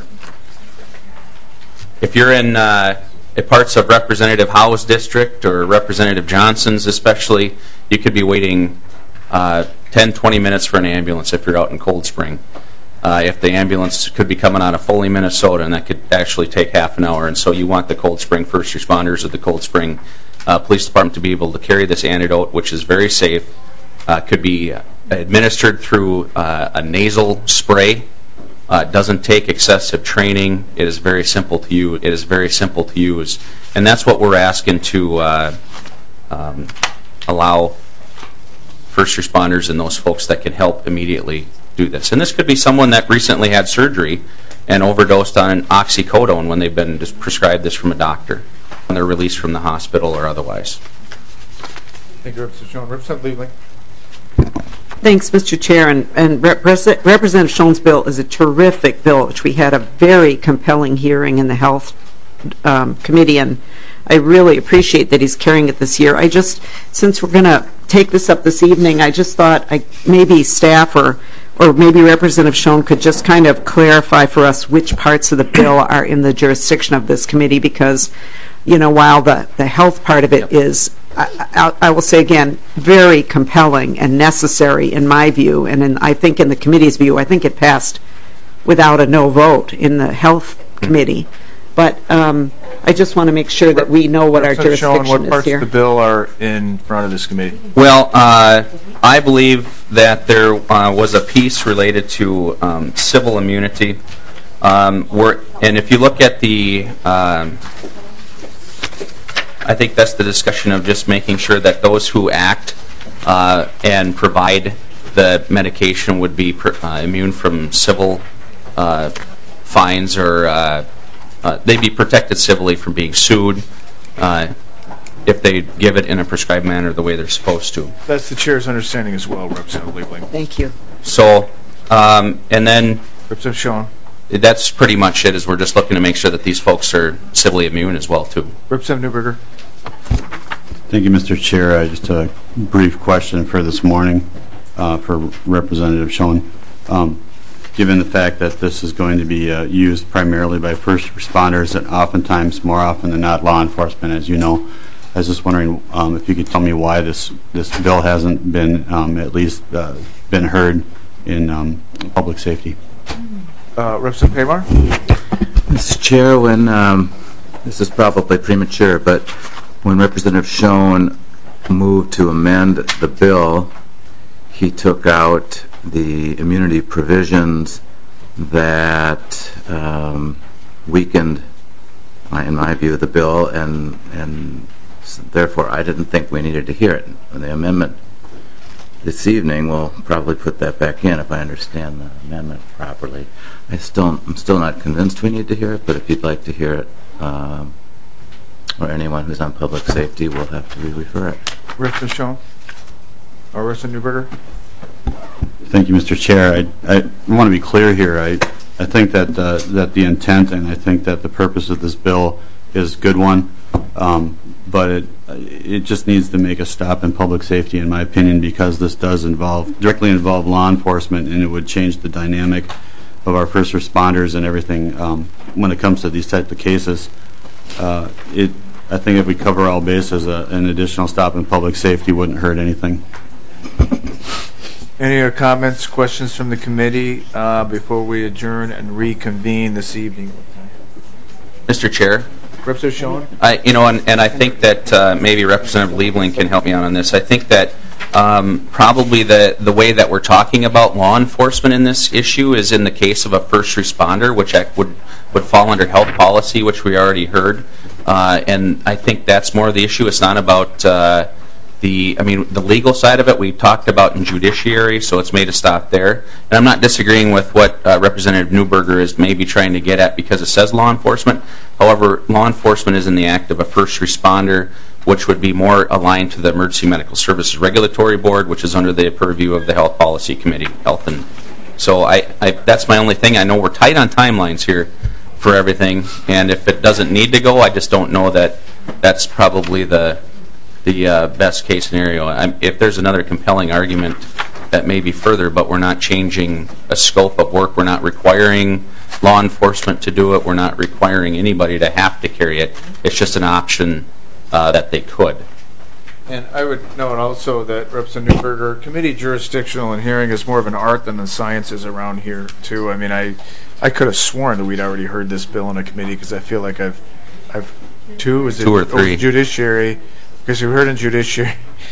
[SPEAKER 18] If you're in uh, parts of Representative Howe's district or Representative Johnson's especially, you could be waiting uh, ten, twenty minutes for an ambulance if you're out in Cold Spring. Uh, if the ambulance could be coming out of Foley, Minnesota, and that could actually take half an hour. And so you want the Cold Spring first responders or the Cold Spring uh, Police Department to be able to carry this antidote, which is very safe. Uh, could be administered through uh, a nasal spray. Uh, doesn't take excessive training. It is very simple to use. It is very simple to use, and that's what we're asking to uh, um, allow first responders and those folks that can help immediately do this. And this could be someone that recently had surgery and overdosed on an oxycodone when they've been just prescribed this from a doctor when they're released from the hospital or otherwise.
[SPEAKER 1] Thank you, Representative Schoen. Representative Liebling.
[SPEAKER 8] Thanks, Mister Chair. And, and Repres Representative Schoen's bill is a terrific bill, which we had a very compelling hearing in the Health um, Committee, and I really appreciate that he's carrying it this year. I just, since we're going to take this up this evening, I just thought I, maybe staff or or maybe Representative Schoen could just kind of clarify for us which parts of the bill are in the jurisdiction of this committee, because, you know, while the, the health part of it is, I, I, I will say again, very compelling and necessary in my view, and in, I think in the committee's view, I think it passed without a no vote in the health committee. But um, I just want to make sure that we know what our
[SPEAKER 1] Representative Schoen,
[SPEAKER 8] jurisdiction
[SPEAKER 1] what
[SPEAKER 8] is
[SPEAKER 1] parts
[SPEAKER 8] here.
[SPEAKER 1] of the bill are in front of this committee?
[SPEAKER 18] Well, uh, I believe that there uh, was a piece related to um, civil immunity. Um, where, and if you look at the, um, I think that's the discussion of just making sure that those who act uh, and provide the medication would be per, uh, immune from civil uh, fines, or uh, uh, they'd be protected civilly from being sued uh, if they give it in a prescribed manner the way they're supposed to.
[SPEAKER 1] That's the chair's understanding as well, Representative Liebling.
[SPEAKER 8] Thank you.
[SPEAKER 18] So, um, and then
[SPEAKER 1] Representative Schoen.
[SPEAKER 18] That's pretty much it, is we're just looking to make sure that these folks are civilly immune as well, too.
[SPEAKER 1] Representative Newberger.
[SPEAKER 4] Thank you, Mister Chair. Uh, just a brief question for this morning uh, for Representative Schoen. Um, given the fact that this is going to be uh, used primarily by first responders and oftentimes, more often than not, law enforcement, as you know, I was just wondering um, if you could tell me why this, this bill hasn't been um, at least uh, been heard in um, public safety.
[SPEAKER 1] Uh, Representative Pamar?
[SPEAKER 20] Mister Chair, when, um, this is probably premature, but when Representative Schoen moved to amend the bill, he took out the immunity provisions that um, weakened, in my view, the bill, and, and therefore I didn't think we needed to hear it. And the amendment this evening will probably put that back in if I understand the amendment properly. I still, I'm still not convinced we need to hear it, but if you'd like to hear it, um, or anyone who's on public safety will have to re-refer it.
[SPEAKER 1] Representative Schoen? Or Representative Newberger?
[SPEAKER 4] Thank you, Mister Chair. I, I want to be clear here. I, I think that uh, that the intent and I think that the purpose of this bill is a good one, um, but it it just needs to make a stop in public safety, in my opinion, because this does involve directly involve law enforcement, and it would change the dynamic of our first responders and everything um, when it comes to these types of cases. Uh, it I think if we cover all bases, uh, an additional stop in public safety wouldn't hurt anything.
[SPEAKER 1] Any other comments, questions from the committee uh, before we adjourn and reconvene this evening?
[SPEAKER 18] Mister Chair?
[SPEAKER 1] Representative Schoen?
[SPEAKER 18] I, you know, and, and I think that uh, maybe Representative Liebling can help me out on this. I think that um, probably the, the way that we're talking about law enforcement in this issue is in the case of a first responder, which would, would fall under health policy, which we already heard. Uh, and I think that's more of the issue. It's not about uh, the, I mean, the legal side of it we talked about in judiciary, so it's made a stop there. And I'm not disagreeing with what uh, Representative Newberger is maybe trying to get at because it says law enforcement. However, law enforcement is in the act of a first responder, which would be more aligned to the Emergency Medical Services Regulatory Board, which is under the purview of the Health Policy Committee. Health and so I, I that's my only thing. I know we're tight on timelines here for everything, and if it doesn't need to go, I just don't know that that's probably the the uh, best case scenario. I'm, if there's another compelling argument, that may be further, but we're not changing a scope of work. We're not requiring law enforcement to do it. We're not requiring anybody to have to carry it. It's just an option uh, that they could.
[SPEAKER 1] And I would note also that Representative Newberger, committee jurisdictional and hearing is more of an art than the science is around here, too. I mean, I I could have sworn that we'd already heard this bill in a committee because I feel like I've, I've two, is it?
[SPEAKER 18] Two or three.
[SPEAKER 1] Oh, judiciary, because we heard in judiciary.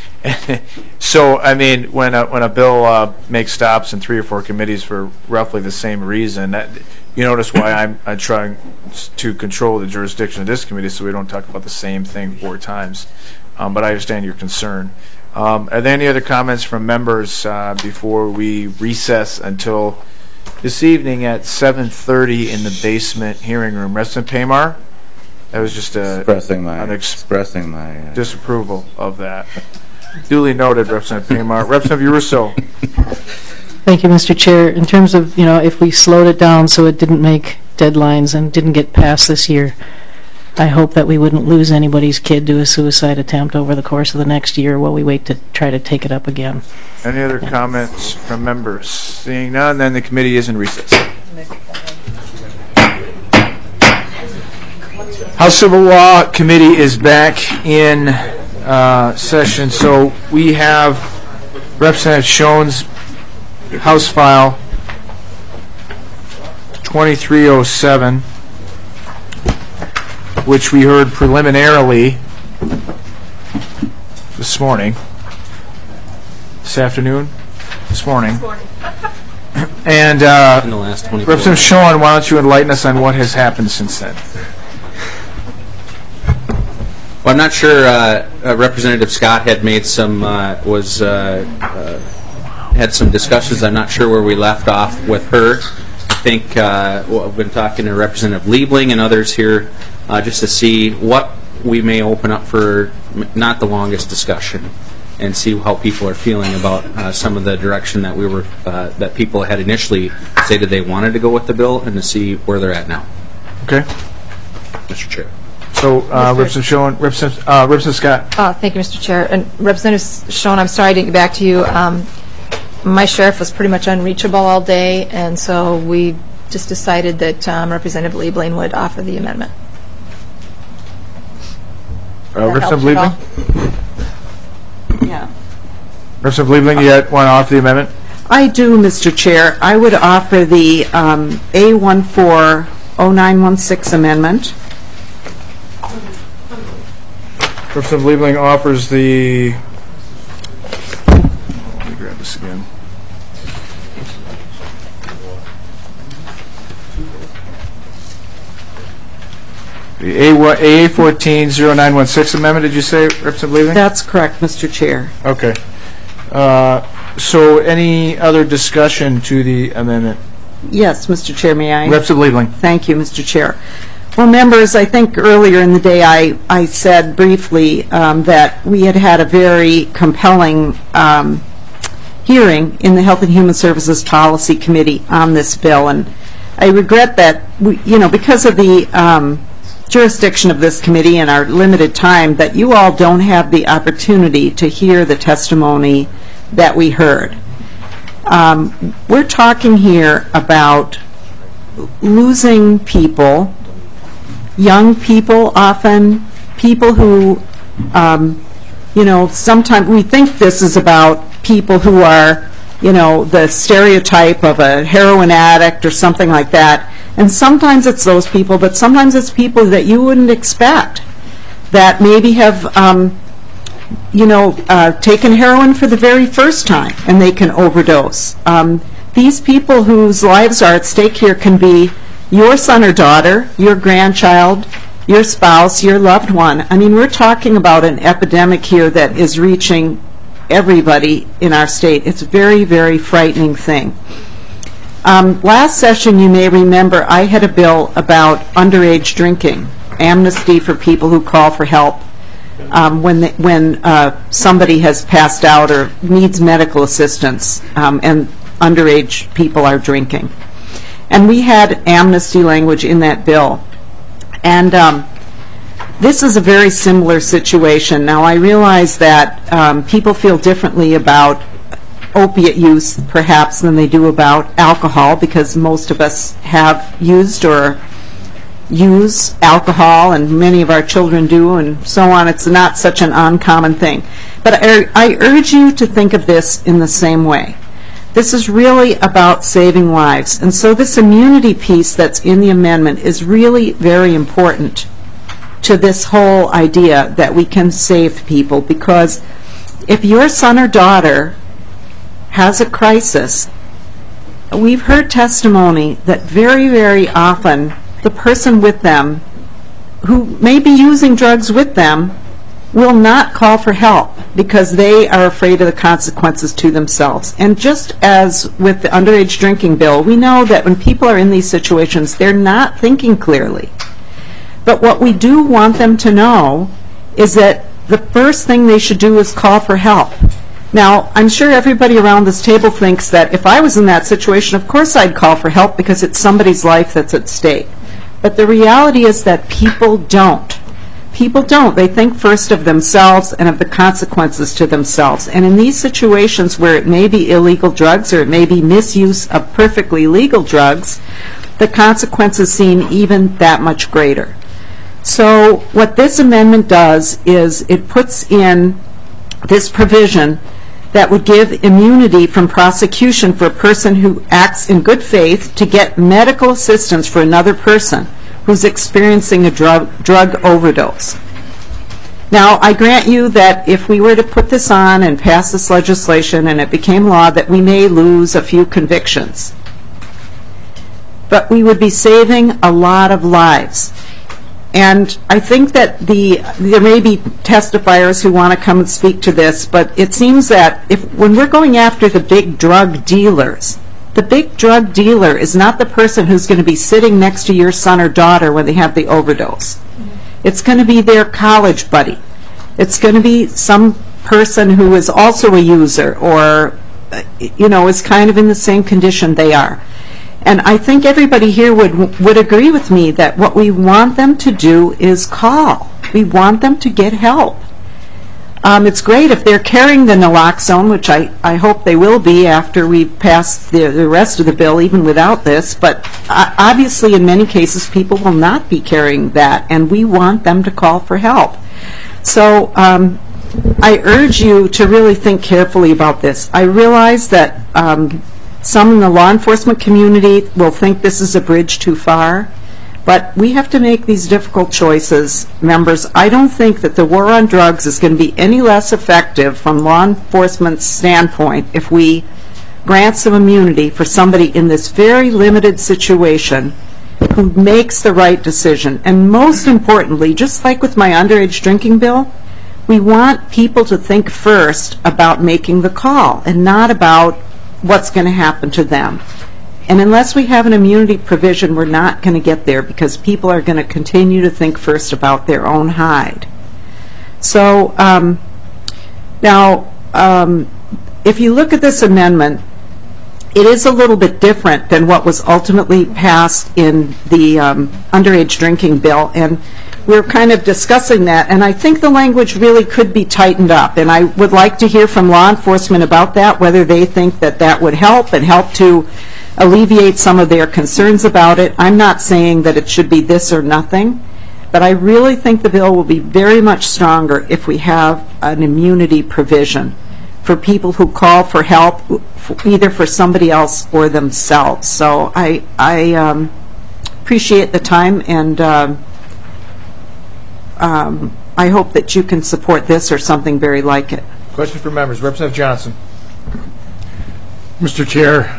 [SPEAKER 1] So, I mean, when a, when a bill uh, makes stops in three or four committees for roughly the same reason, that you notice why I'm, I'm trying to control the jurisdiction of this committee so we don't talk about the same thing four times. Um, but I understand your concern. Um, are there any other comments from members uh, before we recess until this evening at seven thirty in the basement hearing room? Representative Pamar? That was just a,
[SPEAKER 20] expressing my,
[SPEAKER 1] an ex
[SPEAKER 20] expressing my uh,
[SPEAKER 1] disapproval of that. Duly noted, Representative Pamar. Representative Urusso.
[SPEAKER 9] Thank you, Mister Chair. In terms of, you know, if we slowed it down so it didn't make deadlines and didn't get passed this year, I hope that we wouldn't lose anybody's kid to a suicide attempt over the course of the next year while we wait to try to take it up again.
[SPEAKER 1] Any other comments from members? Seeing none, then the committee is in recess. House Civil Law Committee is back in uh, session. So we have Representative Schoen's House File twenty-three oh seven. which we heard preliminarily this morning, this afternoon, this morning. And uh,
[SPEAKER 18] In the last twenty-four
[SPEAKER 1] Representative Schoen, why don't you enlighten us on what has happened since then?
[SPEAKER 18] Well, I'm not sure. Uh, uh, Representative Scott had made some uh, was uh, uh, had some discussions. I'm not sure where we left off with her. I think uh, well, I've been talking to Representative Liebling and others here uh, just to see what we may open up for m- not the longest discussion, and see how people are feeling about uh, some of the direction that we were uh, that people had initially stated they wanted to go with the bill, and to see where they're at now.
[SPEAKER 1] Okay,
[SPEAKER 18] Mister Chair.
[SPEAKER 1] So, uh, Representative Schoen, Representative, uh, Representative Scott.
[SPEAKER 5] Uh, thank you, Mister Chair. And Representative Schoen, I'm sorry I didn't get back to you. Um, my sheriff was pretty much unreachable all day, and so we just decided that um, Representative Liebling would offer the amendment.
[SPEAKER 1] Uh, Representative
[SPEAKER 5] helps at
[SPEAKER 1] Liebling?
[SPEAKER 8] Yeah.
[SPEAKER 1] Representative Liebling, you want to offer the amendment?
[SPEAKER 8] I do, Mister Chair. I would offer the um, A one four oh nine one six amendment.
[SPEAKER 1] Representative Liebling offers the, let me grab this again. The A fourteen oh nine one six amendment, did you say, Representative Liebling?
[SPEAKER 8] That's correct, Mister Chair.
[SPEAKER 1] Okay. Uh, so any other discussion to the amendment?
[SPEAKER 8] Yes, Mister Chair, may I?
[SPEAKER 1] Representative Liebling.
[SPEAKER 8] Thank you, Mister Chair. Well, members, I think earlier in the day I, I said briefly um, that we had had a very compelling um, hearing in the Health and Human Services Policy Committee on this bill, and I regret that, we, you know, because of the um, jurisdiction of this committee and our limited time, that you all don't have the opportunity to hear the testimony that we heard. Um, we're talking here about losing people, young people often, people who, um, you know, sometimes we think this is about people who are, you know, the stereotype of a heroin addict or something like that. And sometimes it's those people, but sometimes it's people that you wouldn't expect that maybe have, um, you know, uh, taken heroin for the very first time and they can overdose. Um, these people whose lives are at stake here can be your son or daughter, your grandchild, your spouse, your loved one. I mean, we're talking about an epidemic here that is reaching everybody in our state. It's a very, very frightening thing. Um, last session, you may remember, I had a bill about underage drinking, amnesty for people who call for help um, when, they, when uh, somebody has passed out or needs medical assistance um, and underage people are drinking. And we had amnesty language in that bill. And um, this is a very similar situation. Now, I realize that um, people feel differently about opiate use, perhaps, than they do about alcohol, because most of us have used or use alcohol, and many of our children do, and so on. It's not such an uncommon thing. But I, I urge you to think of this in the same way. This is really about saving lives. And so this immunity piece that's in the amendment is really very important to this whole idea that we can save people, because if your son or daughter has a crisis, we've heard testimony that very, very often the person with them who may be using drugs with them will not call for help because they are afraid of the consequences to themselves. And just as with the underage drinking bill, we know that when people are in these situations, they're not thinking clearly. But what we do want them to know is that the first thing they should do is call for help. Now, I'm sure everybody around this table thinks that if I was in that situation, of course I'd call for help because it's somebody's life that's at stake. But the reality is that people don't. People don't. They think first of themselves and of the consequences to themselves. And in these situations where it may be illegal drugs or it may be misuse of perfectly legal drugs, the consequences seem even that much greater. So what this amendment does is it puts in this provision that would give immunity from prosecution for a person who acts in good faith to get medical assistance for another person who's experiencing a drug, drug overdose. Now, I grant you that if we were to put this on and pass this legislation and it became law, that we may lose a few convictions. But we would be saving a lot of lives. And I think that the there may be testifiers who want to come and speak to this, but it seems that if when we're going after the big drug dealers, the big drug dealer is not the person who's going to be sitting next to your son or daughter when they have the overdose. It's going to be their college buddy. It's going to be some person who is also a user or, you know, is kind of in the same condition they are. And I think everybody here would would agree with me that what we want them to do is call. We want them to get help. Um, it's great if they're carrying the naloxone, which I, I hope they will be after we've passed the, the rest of the bill, even without this. But uh, obviously, in many cases, people will not be carrying that, and we want them to call for help. So um, I urge you to really think carefully about this. I realize that um, some in the law enforcement community will think this is a bridge too far. But we have to make these difficult choices, members. I don't think that the war on drugs is going to be any less effective from law enforcement's standpoint if we grant some immunity for somebody in this very limited situation who makes the right decision. And most importantly, just like with my underage drinking bill, we want people to think first about making the call and not about what's going to happen to them. And unless we have an immunity provision, we're not going to get there because people are going to continue to think first about their own hide. So um, now, um, if you look at this amendment, it is a little bit different than what was ultimately passed in the um, underage drinking bill. And we're kind of discussing that, and I think the language really could be tightened up. And I would like to hear from law enforcement about that, whether they think that that would help and help to alleviate some of their concerns about it. I'm not saying that it should be this or nothing, but I really think the bill will be very much stronger if we have an immunity provision for people who call for help, either for somebody else or themselves. So I, I um, appreciate the time, and uh, um, I hope that you can support this or something very like it.
[SPEAKER 1] Question for members. Representative Johnson.
[SPEAKER 6] Mister Chair,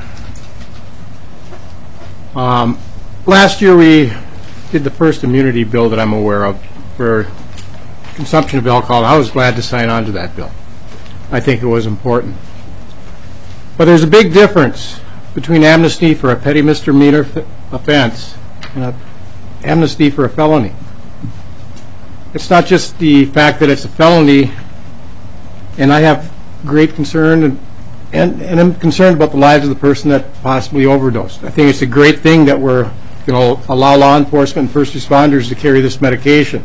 [SPEAKER 6] Um, last year we did the first immunity bill that I'm aware of for consumption of alcohol. I was glad to sign on to that bill. I think it was important. But there's a big difference between amnesty for a petty misdemeanor offense and a amnesty for a felony. It's not just the fact that it's a felony, and I have great concern and And, and I'm concerned about the lives of the person that possibly overdosed. I think it's a great thing that we're going to allow law enforcement and first responders to carry this medication.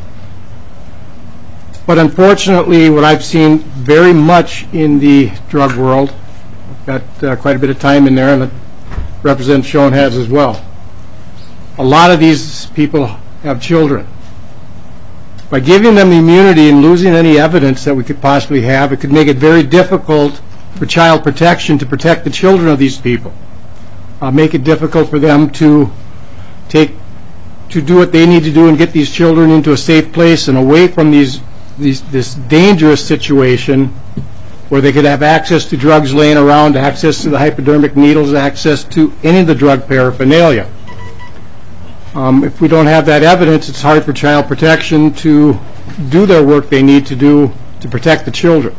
[SPEAKER 6] But unfortunately, what I've seen very much in the drug world, I've got uh, quite a bit of time in there, and Representative Schoen has as well. A lot of these people have children. By giving them immunity and losing any evidence that we could possibly have, it could make it very difficult for child protection to protect the children of these people, uh, make it difficult for them to take to do what they need to do and get these children into a safe place and away from these these this dangerous situation where they could have access to drugs laying around, access to the hypodermic needles, access to any of the drug paraphernalia. Um, if we don't have that evidence, it's hard for child protection to do their work they need to do to protect the children.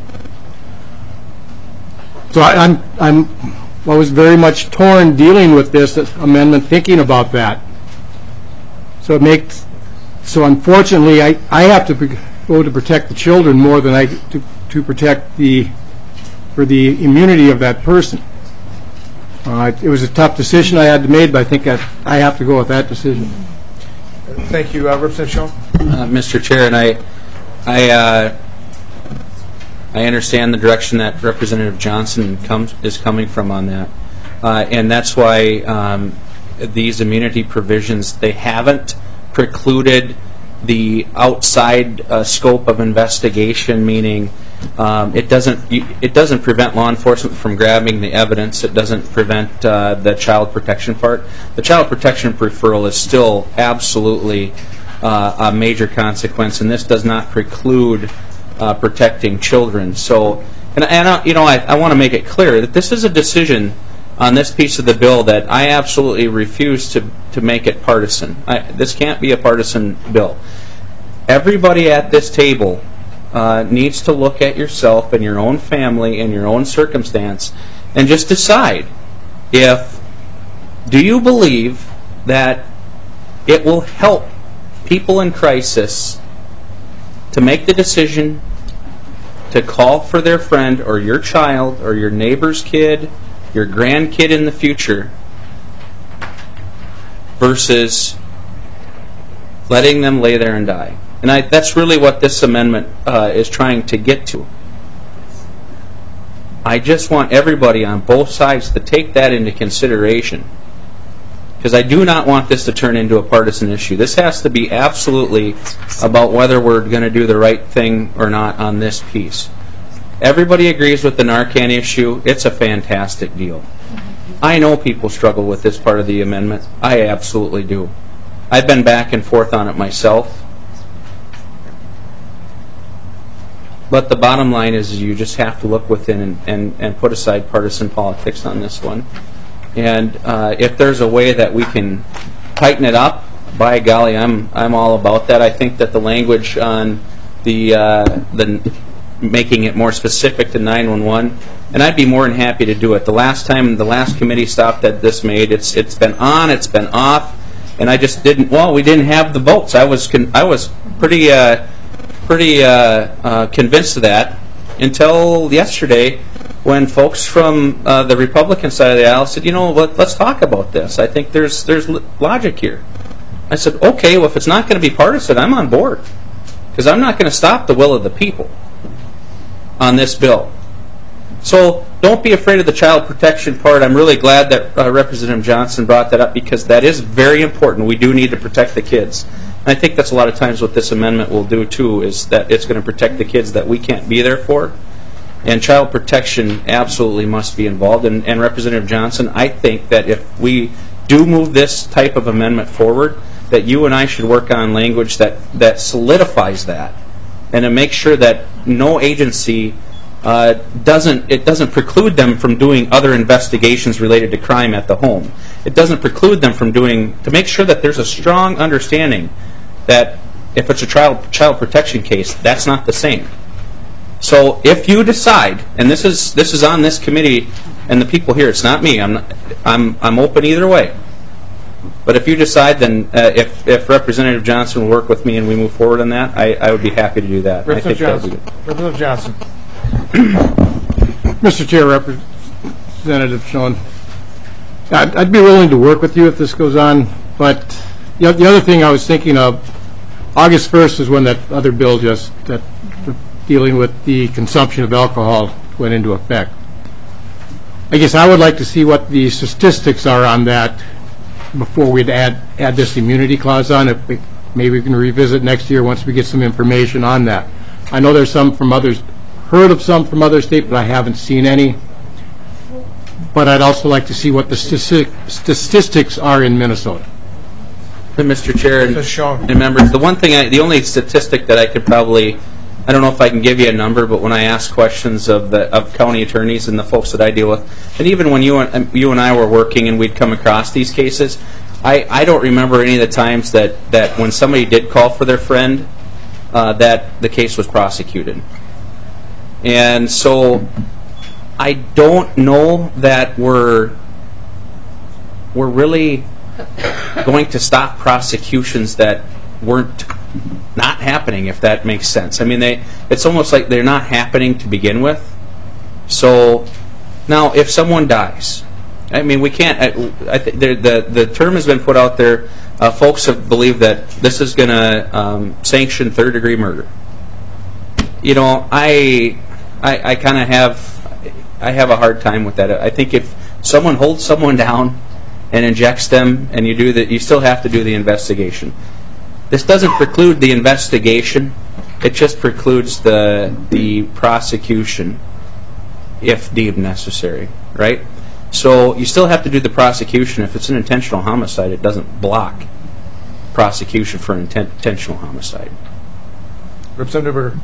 [SPEAKER 6] So I, I'm, I'm, I was very much torn dealing with this amendment, thinking about that. So it makes, so unfortunately, I, I have to go to protect the children more than I to, to protect the, for the immunity of that person. Uh, it was a tough decision I had to make, but I think I, I have to go with that decision.
[SPEAKER 1] Thank you, uh, Representative Schoen.
[SPEAKER 18] Uh, Mister Chair, and I, I. Uh, I understand the direction that Representative Johnson comes, is coming from on that. Uh, and that's why um, these immunity provisions, they haven't precluded the outside uh, scope of investigation, meaning um, it doesn't it doesn't prevent law enforcement from grabbing the evidence. It doesn't prevent uh, the child protection part. The child protection referral is still absolutely uh, a major consequence, and this does not preclude uh, protecting children. So, and, and uh, you know, I, I want to make it clear that this is a decision on this piece of the bill that I absolutely refuse to, to make it partisan. I, this can't be a partisan bill. Everybody at this table uh, needs to look at yourself and your own family and your own circumstance and just decide if, do you believe that it will help people in crisis to make the decision to call for their friend or your child or your neighbor's kid, your grandkid in the future, versus letting them lay there and die. And I, that's really what this amendment uh, is trying to get to. I just want everybody on both sides to take that into consideration, because I do not want this to turn into a partisan issue. This has to be absolutely about whether we're going to do the right thing or not on this piece. Everybody agrees with the Narcan issue. It's a fantastic deal. I know people struggle with this part of the amendment. I absolutely do. I've been back and forth on it myself. But the bottom line is you just have to look within and, and, and put aside partisan politics on this one. And uh, if there's a way that we can tighten it up, by golly, I'm I'm all about that. I think that the language on the uh, the making it more specific to nine one one, and I'd be more than happy to do it. The last time the last committee stop that this made, it's it's been on, it's been off, and I just didn't. Well, we didn't have the votes. I was con- I was pretty uh, pretty uh, uh, convinced of that until yesterday, when folks from uh, the Republican side of the aisle said, you know, let, let's talk about this. I think there's there's logic here. I said, okay, well, if it's not going to be partisan, I'm on board, because I'm not going to stop the will of the people on this bill. So don't be afraid of the child protection part. I'm really glad that uh, Representative Johnson brought that up, because that is very important. We do need to protect the kids. And I think that's a lot of times what this amendment will do too, is that it's going to protect the kids that we can't be there for. And child protection absolutely must be involved. And, and Representative Johnson, I think that if we do move this type of amendment forward, that you and I should work on language that, that solidifies that, and to make sure that no agency uh, doesn't it doesn't preclude them from doing other investigations related to crime at the home. It doesn't preclude them from doing, to make sure that there's a strong understanding that if it's a child child protection case, that's not the same. So if you decide, and this is this is on this committee and the people here, it's not me. I'm not, I'm I'm open either way. But if you decide, then uh, if if Representative Johnson will work with me and we move forward on that, I, I would be happy to do that.
[SPEAKER 6] Representative Johnson. Representative Johnson. Mister Chair, Representative Schoen, I'd, I'd be willing to work with you if this goes on, but the, the other thing I was thinking of, August first is when that other bill just that dealing with the consumption of alcohol went into effect. I guess I would like to see what the statistics are on that before we'd add add this immunity clause on it. Maybe we can revisit next year once we get some information on that. I know there's some from others, heard of some from other states, but I haven't seen any. But I'd also like to see what the statistics are in Minnesota.
[SPEAKER 18] Mister Chair and, and members, the one thing, I, the only statistic that I could probably, I don't know if I can give you a number, but when I ask questions of the of county attorneys and the folks that I deal with, and even when you and you and I were working and we'd come across these cases, I, I don't remember any of the times that, that when somebody did call for their friend, uh, that the case was prosecuted. And so I don't know that we're we're really going to stop prosecutions that weren't not happening, if that makes sense. I mean, they it's almost like they're not happening to begin with. So now, if someone dies, I mean, we can't. I, I th- the, the the term has been put out there. Uh, folks have believed that this is going to um, sanction third degree murder. You know, I I, I kind of have I have a hard time with that. I think if someone holds someone down and injects them, and you do that, you still have to do the investigation. this doesn't preclude the investigation. It just precludes the the prosecution if deemed necessary, right? So you still have to do the prosecution. If it's an intentional homicide, it doesn't block prosecution for an inten- intentional homicide.
[SPEAKER 1] Representative Berger.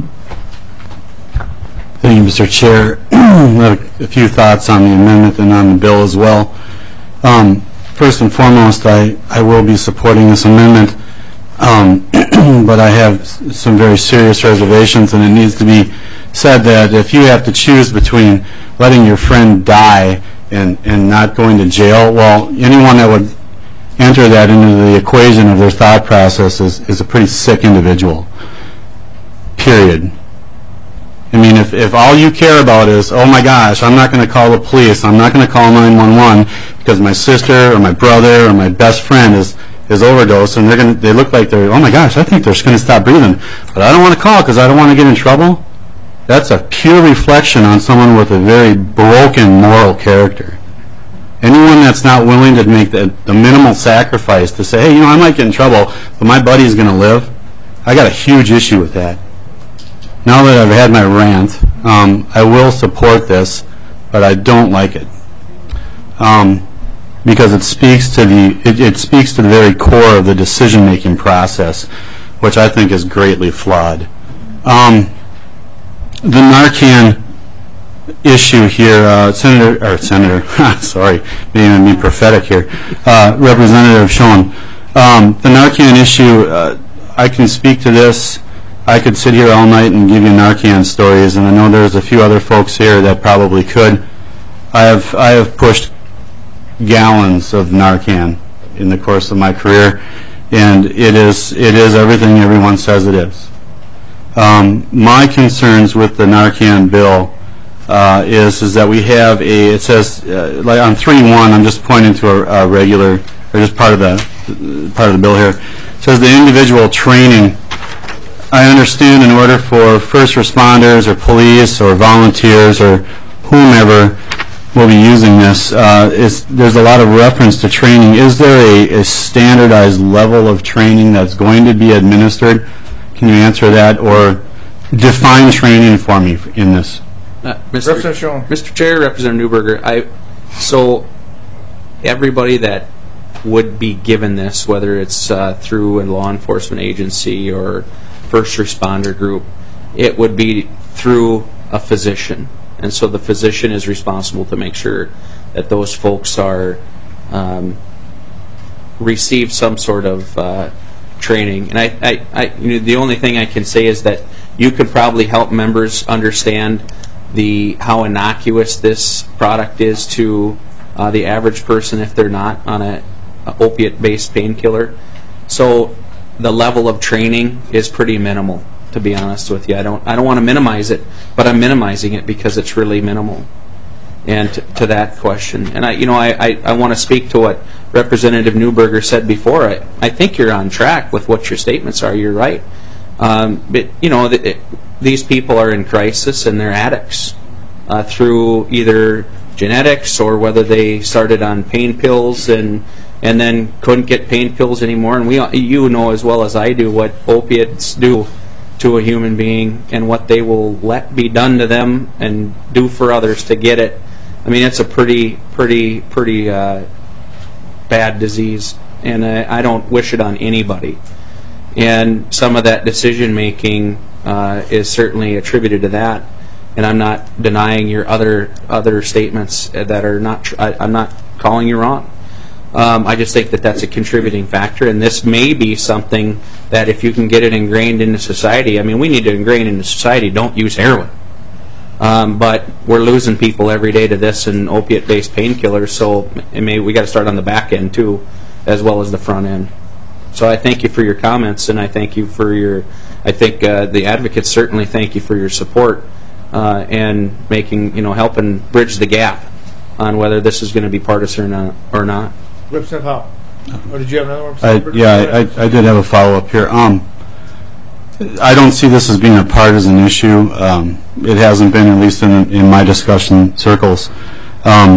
[SPEAKER 4] Thank you, Mister Chair. I have a few thoughts on the amendment and on the bill as well. Um, first and foremost, I, I will be supporting this amendment, um, but I have some very serious reservations, and it needs to be said that if you have to choose between letting your friend die and, and not going to jail, well, anyone that would enter that into the equation of their thought process is, is a pretty sick individual, period. I mean, if, if all you care about is, oh my gosh, I'm not going to call the police, I'm not going to call nine one one because my sister or my brother or my best friend is, is overdosed, and they're going to, they look like they're, oh my gosh, I think they're just going to stop breathing, but I don't want to call because I don't want to get in trouble. That's a pure reflection on someone with a very broken moral character. Anyone that's not willing to make the, the minimal sacrifice to say, hey, you know, I might get in trouble, but my buddy's going to live, I got a huge issue with that. Now that I've had my rant, um, I will support this, but I don't like it um, because it speaks to the it, it speaks to the very core of the decision-making process, which I think is greatly flawed. Um, the Narcan issue here, uh, Senator or Senator, sorry, maybe I'm being prophetic here, uh, Representative Schoen. Um, the Narcan issue, uh, I can speak to this. I could sit here all night and give you Narcan stories, and I know there's a few other folks here that probably could. I have I have pushed gallons of Narcan in the course of my career, and it is it is everything everyone says it is. Um, my concerns with the Narcan bill uh, is is that we have a it says uh, like on three one. I'm just pointing to a, a regular or just part of the part of the bill here. It says the individual training. I understand in order for first responders or police or volunteers or whomever will be using this, uh, is, there's a lot of reference to training. Is there a, a standardized level of training that's going to be administered? Can you answer that or define training for me in this?
[SPEAKER 18] Uh, Mister Mister Chair, Representative Newberger, I, so everybody that would be given this, whether it's uh, through a law enforcement agency or first responder group, it would be through a physician, and so the physician is responsible to make sure that those folks are um, receive some sort of uh, training. And I, I, I you know, the only thing I can say is that you could probably help members understand the how innocuous this product is to uh, the average person if they're not on a, a opiate-based painkiller. So the level of training is pretty minimal, to be honest with you. I don't I don't want to minimize it, but I'm minimizing it because it's really minimal. And to, to that question, and I you know I, I, I want to speak to what Representative Newberger said before. I, I think you're on track with what your statements are. You're right. Um, but you know the, it, these people are in crisis and they're addicts uh, through either genetics or whether they started on pain pills and and then couldn't get pain pills anymore. And we, you know as well as I do what opiates do to a human being and what they will let be done to them and do for others to get it. I mean, it's a pretty, pretty, pretty uh, bad disease, and I, I don't wish it on anybody. And some of that decision making uh, is certainly attributed to that. And I'm not denying your other other statements that are not. Tr- I, I'm not calling you wrong. Um, I just think that that's a contributing factor, and this may be something that if you can get it ingrained into society, I mean, we need to ingrain into society, don't use heroin. Um, but we're losing people every day to this and opiate-based painkillers, so it may, we got to start on the back end too, as well as the front end. So I thank you for your comments, and I thank you for your, I think uh, the advocates certainly thank you for your support uh, and making, you know, helping bridge the gap on whether this is going to be partisan or not. Or not.
[SPEAKER 1] Representative Howe. Or did you have another one?
[SPEAKER 4] I, yeah, I, I did have a follow-up here. Um, I don't see this as being a partisan issue. Um, it hasn't been, at least in, in my discussion circles.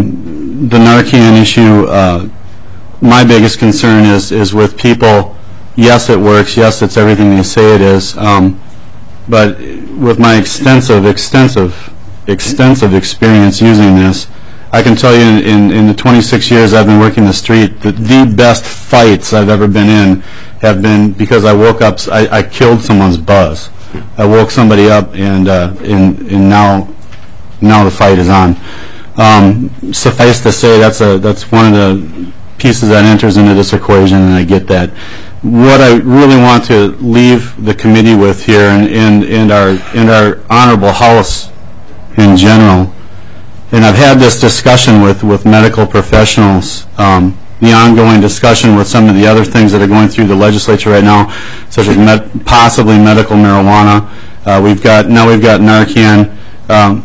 [SPEAKER 4] Um, the Narcan issue, uh, my biggest concern is, is with people yes, it works. Yes, it's everything they say it is. Um, but with my extensive, extensive, extensive experience using this, I can tell you in, in, in the twenty-six years I've been working the street, that the best fights I've ever been in have been because I woke up, I, I killed someone's buzz. I woke somebody up, and uh, and, and now now the fight is on. Um, suffice to say, that's a that's one of the pieces that enters into this equation, and I get that. What I really want to leave the committee with here, and, and, and our and our honorable House in general, and I've had this discussion with, with medical professionals, um, the ongoing discussion with some of the other things that are going through the legislature right now, such as med possibly medical marijuana. Uh, we've got now we've got Narcan. Um,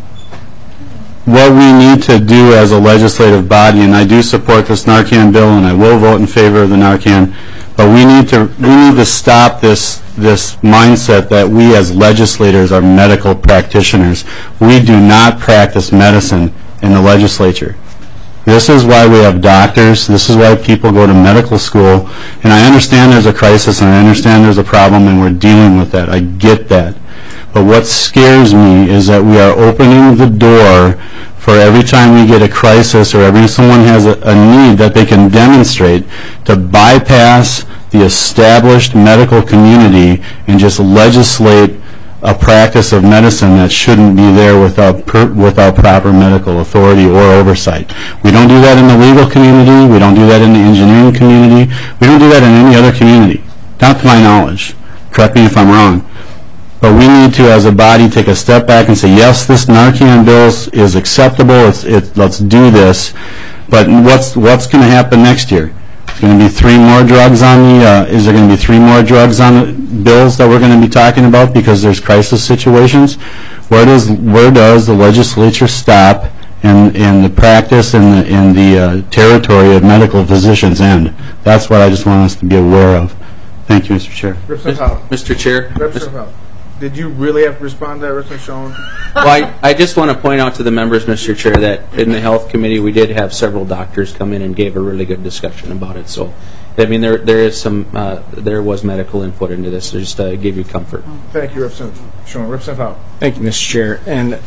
[SPEAKER 4] what we need to do as a legislative body, and I do support this Narcan bill, and I will vote in favor of the Narcan, but we need to we need to stop this this mindset that we as legislators are medical practitioners. We do not practice medicine in the legislature. This is why we have doctors. This is why people go to medical school. And I understand there's a crisis, and I understand there's a problem, and we're dealing with that. I get that. But what scares me is that we are opening the door for every time we get a crisis or every someone has a, a need that they can demonstrate to bypass the established medical community and just legislate a practice of medicine that shouldn't be there without per, without proper medical authority or oversight. We don't do that in the legal community. We don't do that in the engineering community. We don't do that in any other community, not to my knowledge. Correct me if I'm wrong. But we need to, as a body, take a step back and say, yes, this Narcan bill is acceptable. It's, it, let's do this. But what's what's going to happen next year? Is going to be three more drugs on the? Uh, is there going to be three more drugs on the bills that we're going to be talking about because there's crisis situations? Where does where does the legislature stop and and the practice and the in the uh, territory of medical physicians end? That's what I just want us to be aware of. Thank you, Mister Chair.
[SPEAKER 18] Mister Chair.
[SPEAKER 1] Did you really have to respond to that, Representative Schoen?
[SPEAKER 18] Well, I, I just want to point out to the members, Mister Chair, that in the Health Committee we did have several doctors come in and gave a really good discussion about it. So, I mean, there there is some, uh, there was medical input into this, just to give you comfort.
[SPEAKER 1] Thank you, Representative Schoen. Representative Howell.
[SPEAKER 6] Thank you, Mister Chair. And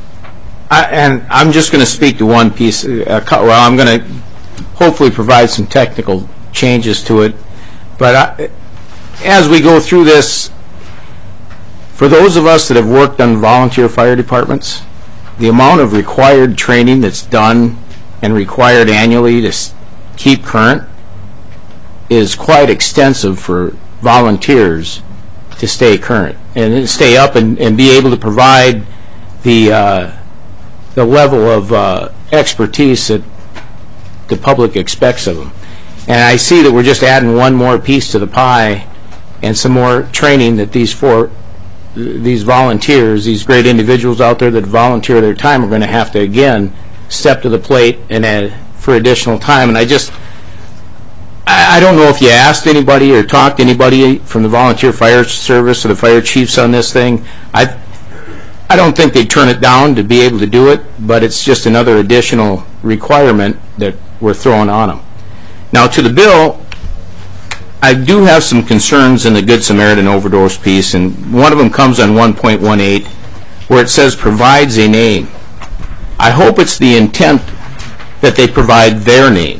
[SPEAKER 6] I, and I'm just going to speak to one piece. Uh, well, I'm going to hopefully provide some technical changes to it. But I, as we go through this, for those of us that have worked on volunteer fire departments, the amount of required training that's done and required annually to keep current is quite extensive for volunteers to stay current and stay up and, and be able to provide the uh, the level of uh, expertise that the public expects of them. And I see that we're just adding one more piece to the pie and some more training that these four these volunteers, these great individuals out there that volunteer their time are going to have to again step to the plate and add for additional time. And I just I, I don't know if you asked anybody or talked to anybody from the volunteer fire service or the fire chiefs on this thing. I I don't think they'd turn it down to be able to do it, but it's just another additional requirement that we're throwing on them. Now to the bill, I do have some concerns in the Good Samaritan overdose piece, and one of them comes on one point one eight where it says provides a name. I hope it's the intent that they provide their name.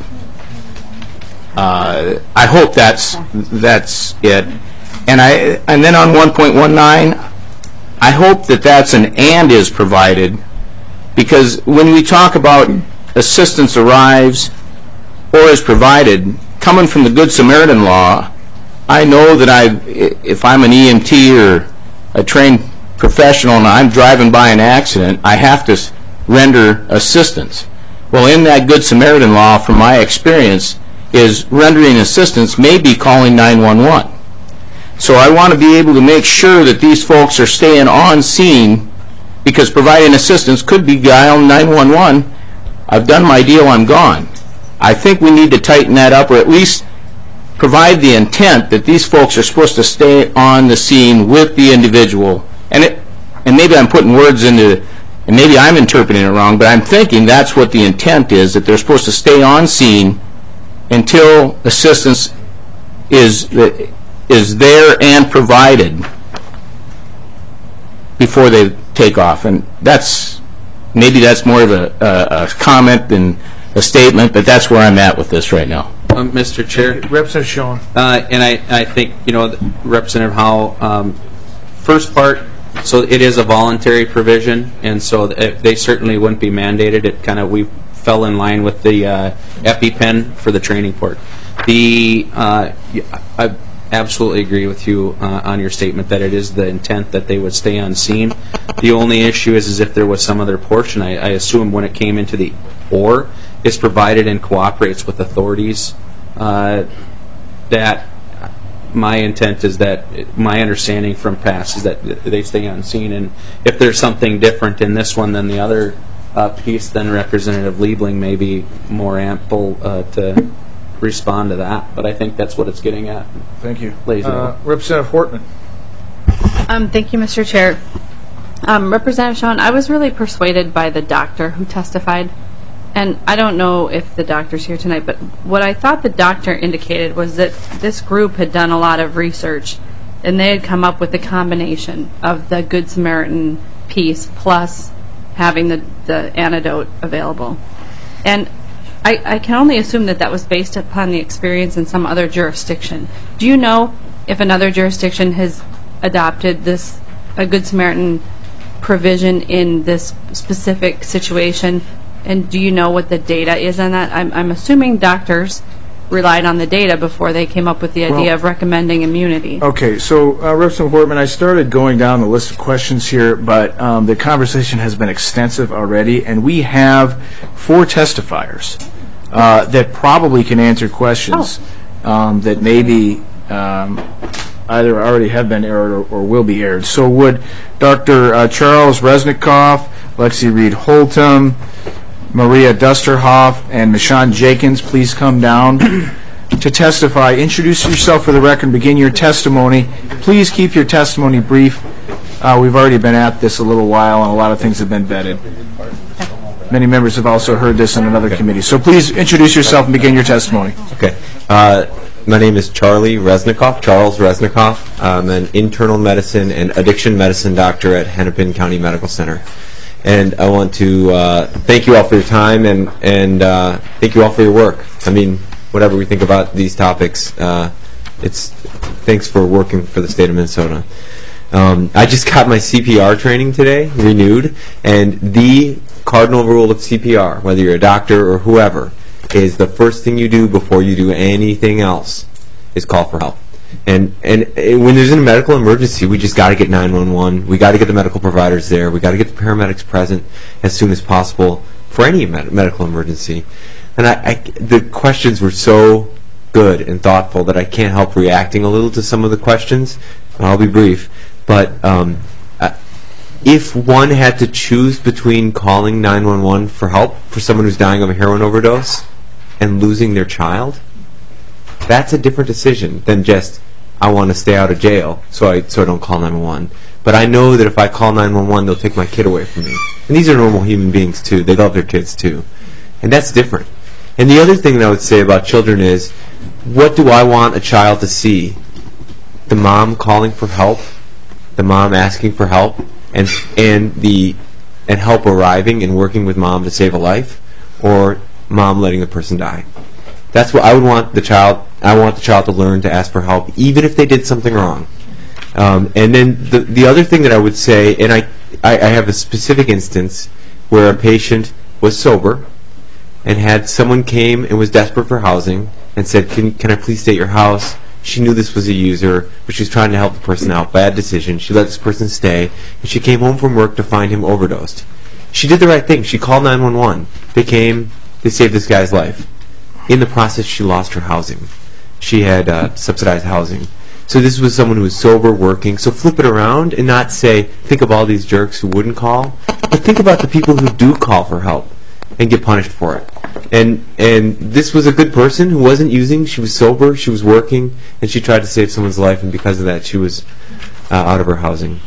[SPEAKER 6] Uh, I hope that's that's it. And I and then on one point one nine, I hope that that's an and is provided, because when we talk about assistance arrives or is provided, coming from the Good Samaritan law, I know that I, if I'm an E M T or a trained professional and I'm driving by an accident, I have to render assistance. Well, in that Good Samaritan law, from my experience, is rendering assistance may be calling nine one one. So I want to be able to make sure that these folks are staying on scene, because providing assistance could be dialing nine one one. I've done my deal, I'm gone. I think we need to tighten that up, or at least provide the intent that these folks are supposed to stay on the scene with the individual. And it, and maybe I'm putting words into, and maybe I'm interpreting it wrong, but I'm thinking that's what the intent is, that they're supposed to stay on scene until assistance is
[SPEAKER 7] is there and provided before they take off. And that's, maybe that's more of a, a, a comment than a statement, but that's where I'm at with this right now.
[SPEAKER 18] Um, Mister Chair.
[SPEAKER 1] Representative Schoen.
[SPEAKER 18] Uh, and I, I think, you know, Representative Howe, um, first part, so it is a voluntary provision, and so th- they certainly wouldn't be mandated. It kind of, we fell in line with the uh, EpiPen for the training port. The, uh, I absolutely agree with you uh, on your statement that it is the intent that they would stay on scene. The only issue is, is if there was some other portion, I, I assume when it came into the or, is provided and cooperates with authorities, uh, that my intent is that, my understanding from past is that they stay on scene, and if there's something different in this one than the other uh, piece, then Representative Liebling may be more ample uh, to respond to that, but I think that's what it's getting at.
[SPEAKER 1] Thank you.
[SPEAKER 18] Uh,
[SPEAKER 1] Representative Hortman.
[SPEAKER 21] Um, thank you, Mister Chair. Um, Representative Schoen, I was really persuaded by the doctor who testified. And I don't know if the doctor's here tonight, but what I thought the doctor indicated was that this group had done a lot of research, and they had come up with a combination of the Good Samaritan piece plus having the, the antidote available. And I, I can only assume that that was based upon the experience in some other jurisdiction. Do you know if another jurisdiction has adopted this a Good Samaritan provision in this specific situation? And do you know what the data is on that? I'm, I'm assuming doctors relied on the data before they came up with the idea
[SPEAKER 1] Well,
[SPEAKER 21] of recommending immunity.
[SPEAKER 1] Okay, so uh, Representative Hortman, I started going down the list of questions here, but um, the conversation has been extensive already, and we have four testifiers uh, that probably can answer questions
[SPEAKER 21] Oh.
[SPEAKER 1] um, that maybe um, either already have been aired or, or will be aired. So would Doctor Uh, Charles Resnikoff, Lexi Reed Holtum, Maria Dusterhoff, and Michonne Jenkins please come down to testify. Introduce yourself for the record and begin your testimony. Please keep your testimony brief. Uh, we've already been at this a little while, and a lot of things have been vetted. Many members have also heard this in another committee. So please introduce yourself and begin your testimony.
[SPEAKER 3] Okay. Uh, my name is Charlie Resnikoff, Charles Resnikoff. I'm an internal medicine and addiction medicine doctor at Hennepin County Medical Center. And I want to uh, thank you all for your time and, and uh, thank you all for your work. I mean, whatever we think about these topics, uh, it's thanks for working for the state of Minnesota. Um, I just got my C P R training today, renewed, and the cardinal rule of C P R, whether you're a doctor or whoever, is the first thing you do before you do anything else is call for help. And and when there's a medical emergency, we just got to get nine one one. We got to get the medical providers there. We got to get the paramedics present as soon as possible for any med- medical emergency. And I, I, the questions were so good and thoughtful that I can't help reacting a little to some of the questions. I'll be brief. But um, uh, if one had to choose between calling nine one one for help for someone who's dying of a heroin overdose and losing their child, that's a different decision than just, I want to stay out of jail, so I so I don't call nine one one. But I know that if I call nine one one, they'll take my kid away from me. And these are normal human beings, too. They love their kids, too. And that's different. And the other thing that I would say about children is, what do I want a child to see? The mom calling for help, the mom asking for help, and and the and help arriving and working with mom to save a life, or mom letting the person die. That's what I would want the child. I want the child to learn to ask for help, even if they did something wrong. Um, and then the the other thing that I would say, and I, I I have a specific instance where a patient was sober and had someone came and was desperate for housing and said, "Can can I please stay at your house?" She knew this was a user, but she was trying to help the person out. Bad decision. She let this person stay, and she came home from work to find him overdosed. She did the right thing. She called nine one one. They came. They saved this guy's life. In the process, she lost her housing. She had uh, subsidized housing. So this was someone who was sober, working. So flip it around and not say, think of all these jerks who wouldn't call, but think about the people who do call for help and get punished for it. And and this was a good person who wasn't using. She was sober. She was working, and she tried to save someone's life. And because of that, she was uh, out of her housing.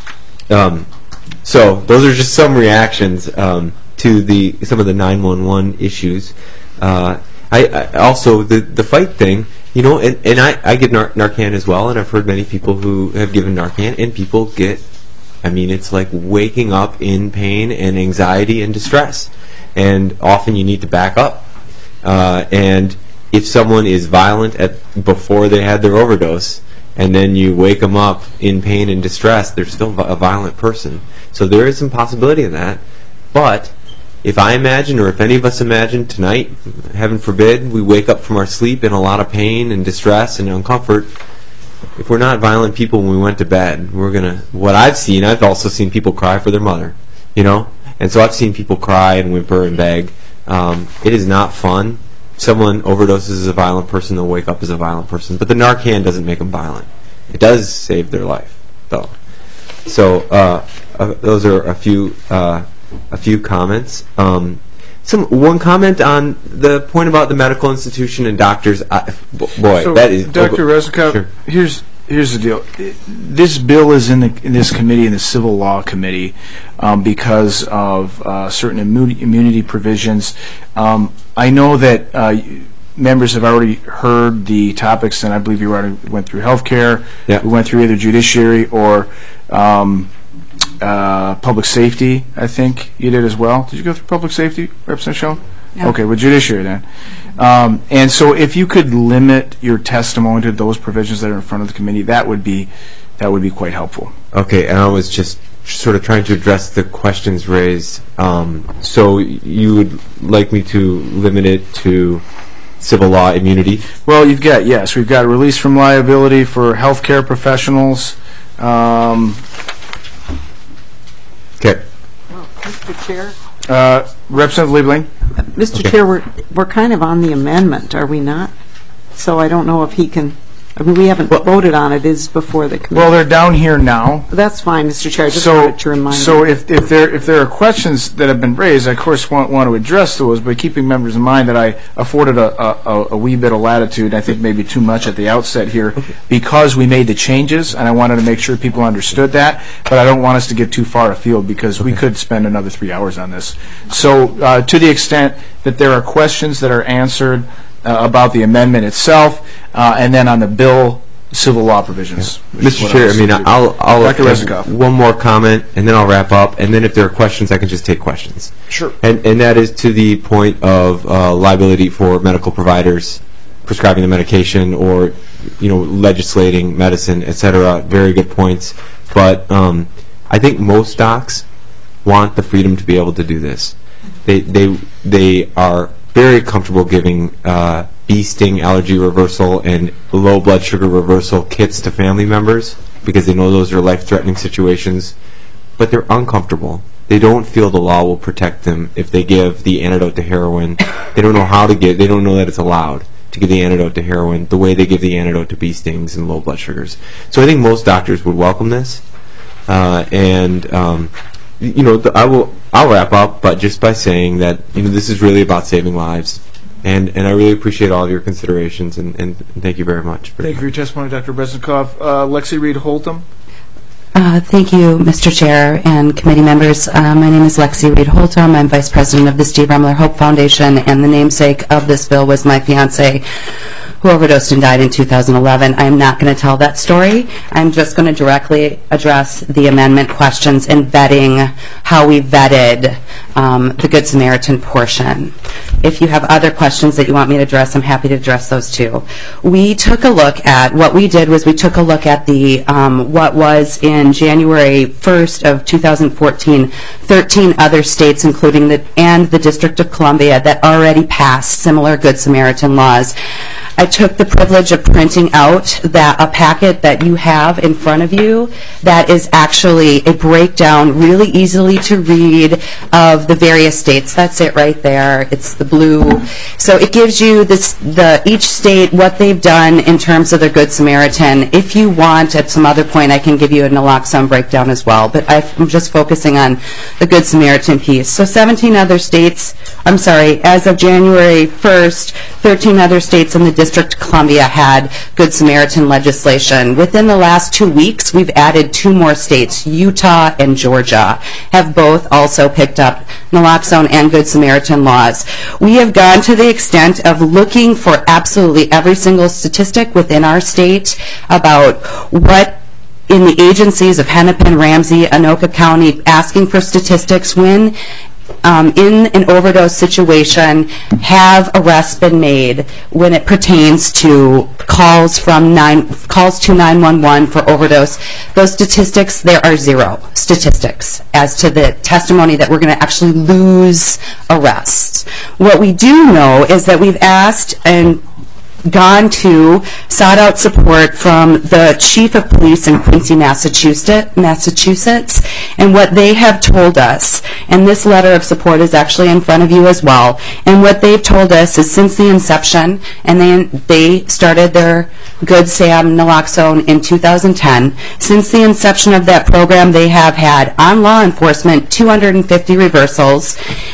[SPEAKER 3] Um, so those are just some reactions um, to the some of the nine one one issues. Uh, I, I also the the fight thing You know, and, and I, I give Nar- Narcan as well, and I've heard many people who have given Narcan, and people get, I mean, it's like waking up in pain and anxiety and distress. And often you need to back up. Uh, and if someone is violent at before they had their overdose, and then you wake them up in pain and distress, they're still a violent person. So there is some possibility in that. But if I imagine, or if any of us imagine tonight, heaven forbid, we wake up from our sleep in a lot of pain and distress and uncomfort, if we're not violent people when we went to bed, we're going to, what I've seen, I've also seen people cry for their mother, you know? And so I've seen people cry and whimper and beg. Um, it is not fun. Someone overdoses as a violent person, they'll wake up as a violent person. But the Narcan doesn't make them violent. It does save their life, though. So uh, uh, those are a few uh, a few comments. Um, some one comment on the point about the medical institution and doctors. I, boy,
[SPEAKER 1] so
[SPEAKER 3] that is
[SPEAKER 1] Doctor Reznikov. Sure. Here's here's the deal. This bill is in, the, in this committee, in the Civil Law Committee, um, because of uh, certain immunity, immunity provisions. Um, I know that uh, members have already heard the topics, and I believe you already went through healthcare.
[SPEAKER 3] Yeah.
[SPEAKER 1] We went through either judiciary or um, uh, public safety. I think you did as well. Did you go through public safety, Representative Schoen?
[SPEAKER 8] Yeah.
[SPEAKER 1] Okay, with judiciary then. Um, and so if you could limit your testimony to those provisions that are in front of the committee, that would be that would be quite helpful.
[SPEAKER 3] Okay, and I was just sort of trying to address the questions raised. Um, so you would like me to limit it to civil law immunity?
[SPEAKER 1] Well, you've got, yes, we've got release from liability for healthcare professionals. Um,
[SPEAKER 3] okay.
[SPEAKER 8] Well, Mister Chair?
[SPEAKER 1] Uh, Representative Liebling?
[SPEAKER 8] Mister
[SPEAKER 1] Okay.
[SPEAKER 8] Chair, we're, we're kind of on the amendment, are we not? So I don't know if he can, I mean, we haven't voted on it, is before the committee.
[SPEAKER 1] Well, they're down here now.
[SPEAKER 8] That's fine, Mister Chair, I just
[SPEAKER 1] So,
[SPEAKER 8] wanted to remind you.
[SPEAKER 1] so if, if there if there are questions that have been raised, I of course want, want to address those, but keeping members in mind that I afforded a, a, a wee bit of latitude, I think maybe too much at the outset here, because we made the changes, and I wanted to make sure people understood that, but I don't want us to get too far afield, because we could spend another three hours on this. So uh, to the extent that there are questions that are answered uh, about the amendment itself, uh, and then on the bill, civil law provisions. which is
[SPEAKER 3] Mister
[SPEAKER 1] what
[SPEAKER 3] Chair, I
[SPEAKER 1] was
[SPEAKER 3] mean,
[SPEAKER 1] to do.
[SPEAKER 3] I'll, I'll
[SPEAKER 1] Doctor
[SPEAKER 3] have
[SPEAKER 1] Reznikov.
[SPEAKER 3] one more comment, and then I'll wrap up, and then if there are questions, I can just take questions.
[SPEAKER 1] Sure.
[SPEAKER 3] And, and that is to the point of uh, liability for medical providers prescribing the medication or, you know, legislating medicine, et cetera. Very good points. But um, I think most docs want the freedom to be able to do this. They, they, they are very comfortable giving uh, bee sting allergy reversal and low blood sugar reversal kits to family members because they know those are life-threatening situations, but they're uncomfortable. They don't feel the law will protect them if they give the antidote to heroin. They don't know how to give, they don't know that it's allowed to give the antidote to heroin the way they give the antidote to bee stings and low blood sugars. So I think most doctors would welcome this. Uh, and, um, you know, the, I will, I'll wrap up, but just by saying that, you know, this is really about saving lives. And, and I really appreciate all of your considerations, and, and thank you very much. For
[SPEAKER 1] Thank you for your testimony, Doctor Reznikov. Uh, Lexi Reed Holtham.
[SPEAKER 2] Uh, thank you, Mister Chair and committee members. Uh, my name is Lexi Reed Holtham. I'm Vice President of the Steve Remler Hope Foundation, and the namesake of this bill was my fiance, who overdosed and died in two thousand eleven. I'm not going to tell that story. I'm just going to directly address the amendment questions and vetting, how we vetted um, the Good Samaritan portion. If you have other questions that you want me to address, I'm happy to address those too. We took a look at, what we did was we took a look at the um, what was in January first of two thousand fourteen, thirteen other states, including the and the District of Columbia, that already passed similar Good Samaritan laws. I took the privilege of printing out that a packet that you have in front of you that is actually a breakdown, really easily to read, of the various states. That's it right there. It's the blue. So it gives you this, the each state, what they've done in terms of their Good Samaritan. If you want, at some other point, I can give you a naloxone breakdown as well. But I'm just focusing on the Good Samaritan piece. So seventeen other states, I'm sorry, as of January first, thirteen other states in the District District of Columbia had Good Samaritan legislation. Within the last two weeks, we've added two more states, Utah and Georgia, have both also picked up naloxone and Good Samaritan laws. We have gone to the extent of looking for absolutely every single statistic within our state about what in the agencies of Hennepin, Ramsey, Anoka County, asking for statistics when um, in an overdose situation have arrests been made when it pertains to calls from nine calls to nine one one for overdose. Those statistics, there are zero statistics as to the testimony that we're going to actually lose arrests. What we do know is that we've asked and gone to, sought out support from the Chief of Police in Quincy, Massachusetts, Massachusetts, and what they have told us, and this letter of support is actually in front of you as well, and what they've told us is since the inception, and then they started their Good Sam naloxone in two thousand ten, since the inception of that program, they have had, on law enforcement, two hundred fifty reversals,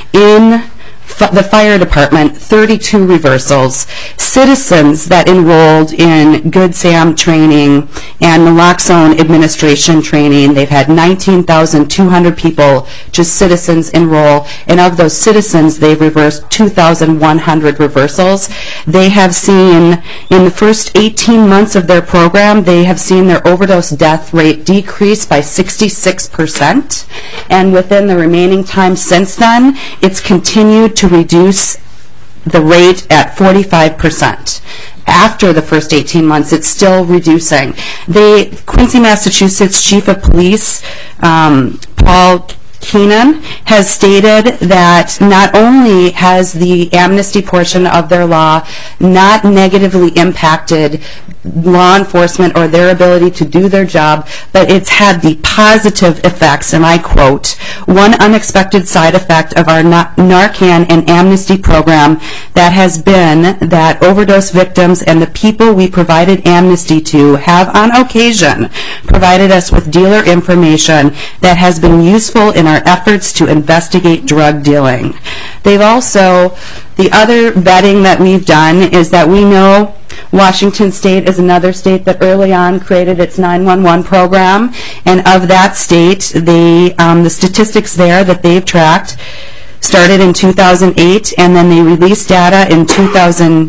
[SPEAKER 2] in the fire department, thirty-two reversals, citizens that enrolled in Good Sam training and naloxone administration training. They've had nineteen thousand two hundred people, just citizens, enroll, and of those citizens, they've reversed two thousand one hundred reversals. They have seen, in the first eighteen months of their program, they have seen their overdose death rate decrease by sixty-six percent, and within the remaining time since then, it's continued to reduce the rate at forty-five percent. After the first eighteen months, it's still reducing. The Quincy, Massachusetts Chief of Police, um, Paul Keenan, has stated that not only has the amnesty portion of their law not negatively impacted law enforcement or their ability to do their job, but it's had the positive effects, and I quote, "One unexpected side effect of our Narcan and amnesty program that has been that overdose victims and the people we provided amnesty to have on occasion provided us with dealer information that has been useful in our efforts to investigate drug dealing." They've also, the other vetting that we've done is that we know Washington State is another state that early on created its nine one one program, and of that state, the, um, the statistics there that they've tracked started in two thousand eight, and then they released data in two thousand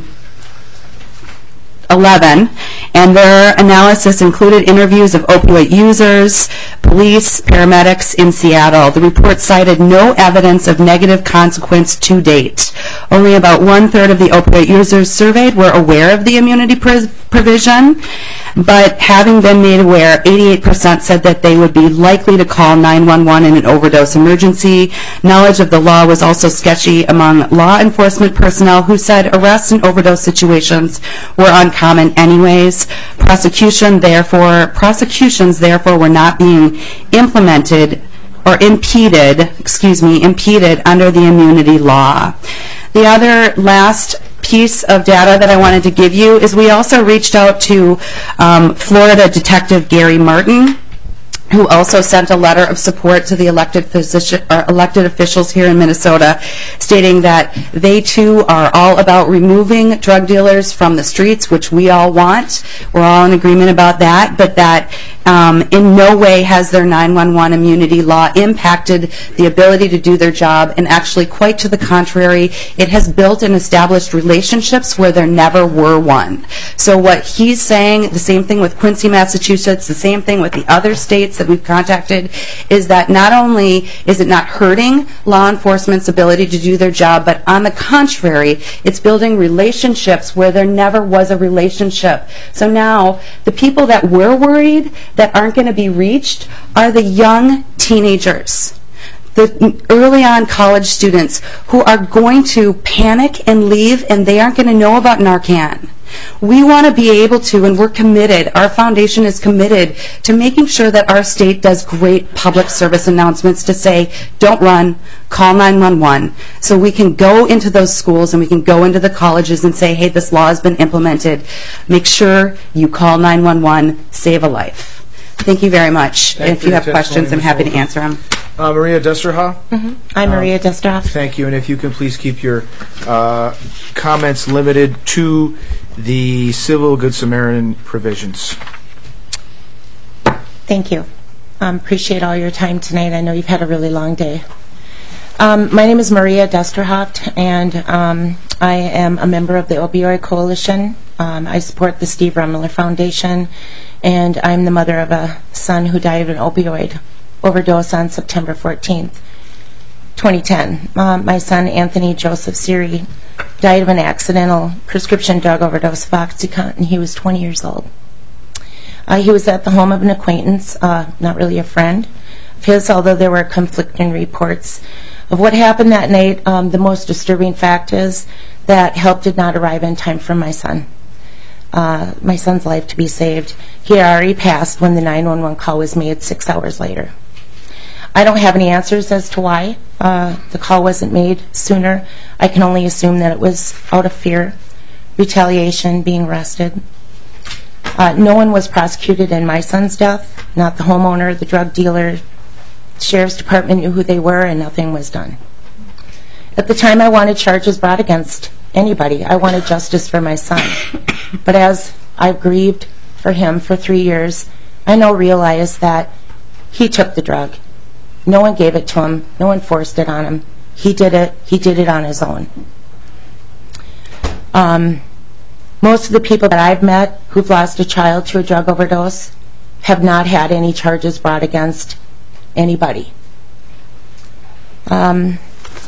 [SPEAKER 2] eleven, and their analysis included interviews of opioid users, police, paramedics in Seattle. The report cited no evidence of negative consequence to date. Only about one-third of the opioid users surveyed were aware of the immunity provision, but having been made aware, eighty-eight percent said that they would be likely to call nine one one in an overdose emergency. Knowledge of the law was also sketchy among law enforcement personnel who said arrests in overdose situations were uncommon anyways. Prosecution, therefore, prosecutions, therefore, were not being implemented or impeded, excuse me, impeded under the immunity law. The other last piece of data that I wanted to give you is we also reached out to um, Florida Detective Gary Martin, who also sent a letter of support to the elected physician, or elected officials here in Minnesota, stating that they too are all about removing drug dealers from the streets, which we all want. We're all in agreement about that, but that um, in no way has their nine one one immunity law impacted the ability to do their job, and actually quite to the contrary, it has built and established relationships where there never were one. So what he's saying, the same thing with Quincy, Massachusetts, the same thing with the other states that we've contacted, is that not only is it not hurting law enforcement's ability to do their job, but on the contrary, it's building relationships where there never was a relationship. So now, the people that we're worried that aren't going to be reached are the young teenagers, the early on college students who are going to panic and leave, and they aren't going to know about Narcan. We want to be able to, and we're committed, our foundation is committed to making sure that our state does great public service announcements to say, don't run, call nine one one, so we can go into those schools and we can go into the colleges and say, hey, this law has been implemented. Make sure you call nine one one, save a life. Thank you very much.
[SPEAKER 1] Thank
[SPEAKER 2] if you have questions, I'm happy to answer them.
[SPEAKER 1] Uh, Maria Desterhoff?
[SPEAKER 11] Mm-hmm. I'm Maria Desterhoff.
[SPEAKER 1] Thank you, and if you can please keep your uh, comments limited to the Civil Good Samaritan provisions.
[SPEAKER 11] Thank you. Um, appreciate all your time tonight. I know you've had a really long day. Um, my name is Maria Desterhoft, and um, I am a member of the Opioid Coalition. Um, I support the Steve Remler Foundation, and I'm the mother of a son who died of an opioid overdose on September fourteenth, twenty ten. Um, my son, Anthony Joseph Siri, died of an accidental prescription drug overdose of OxyContin. He was twenty years old. Uh, he was at the home of an acquaintance, uh, not really a friend of his, although there were conflicting reports of what happened that night. Um, the most disturbing fact is that help did not arrive in time for my son. Uh, my son's life to be saved. He had already passed when the nine one one call was made six hours later. I don't have any answers as to why uh, the call wasn't made sooner. I can only assume that it was out of fear, retaliation, being arrested. Uh, no one was prosecuted in my son's death, not the homeowner, the drug dealer. The sheriff's department knew who they were, and nothing was done. At the time, I wanted charges brought against anybody. I wanted justice for my son. But as I've grieved for him for three years, I now realize that he took the drug. No one gave it to him. No one forced it on him. He did it. He did it on his own. Um, most of the people that I've met who've lost a child to a drug overdose have not had any charges brought against anybody. Um,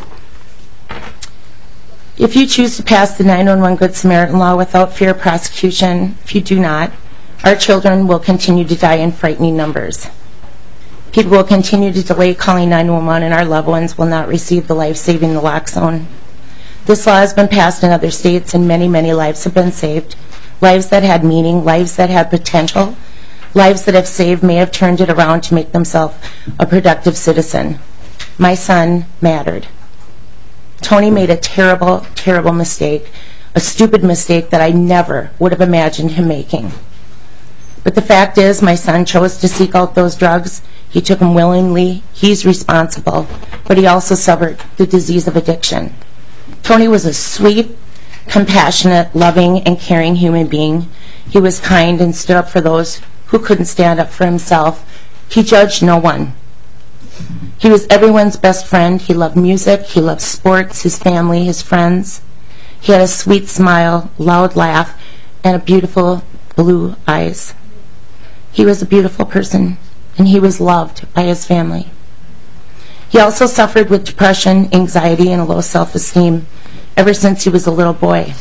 [SPEAKER 11] if you choose to pass the nine one one Good Samaritan law without fear of prosecution, if you do not, our children will continue to die in frightening numbers. People will continue to delay calling nine one one, and our loved ones will not receive the life-saving naloxone. This law has been passed in other states, and many, many lives have been saved. Lives that had meaning, lives that had potential, lives that have saved may have turned it around to make themselves a productive citizen. My son mattered. Tony made a terrible, terrible mistake, a stupid mistake that I never would have imagined him making. But the fact is, my son chose to seek out those drugs. He took them willingly. He's responsible. But he also suffered the disease of addiction. Tony was a sweet, compassionate, loving, and caring human being. He was kind and stood up for those who couldn't stand up for himself. He judged no one. He was everyone's best friend. He loved music. He loved sports, his family, his friends. He had a sweet smile, loud laugh, and a beautiful blue eyes. He was a beautiful person, and he was loved by his family. He also suffered with depression, anxiety, and a low self-esteem ever since he was a little boy.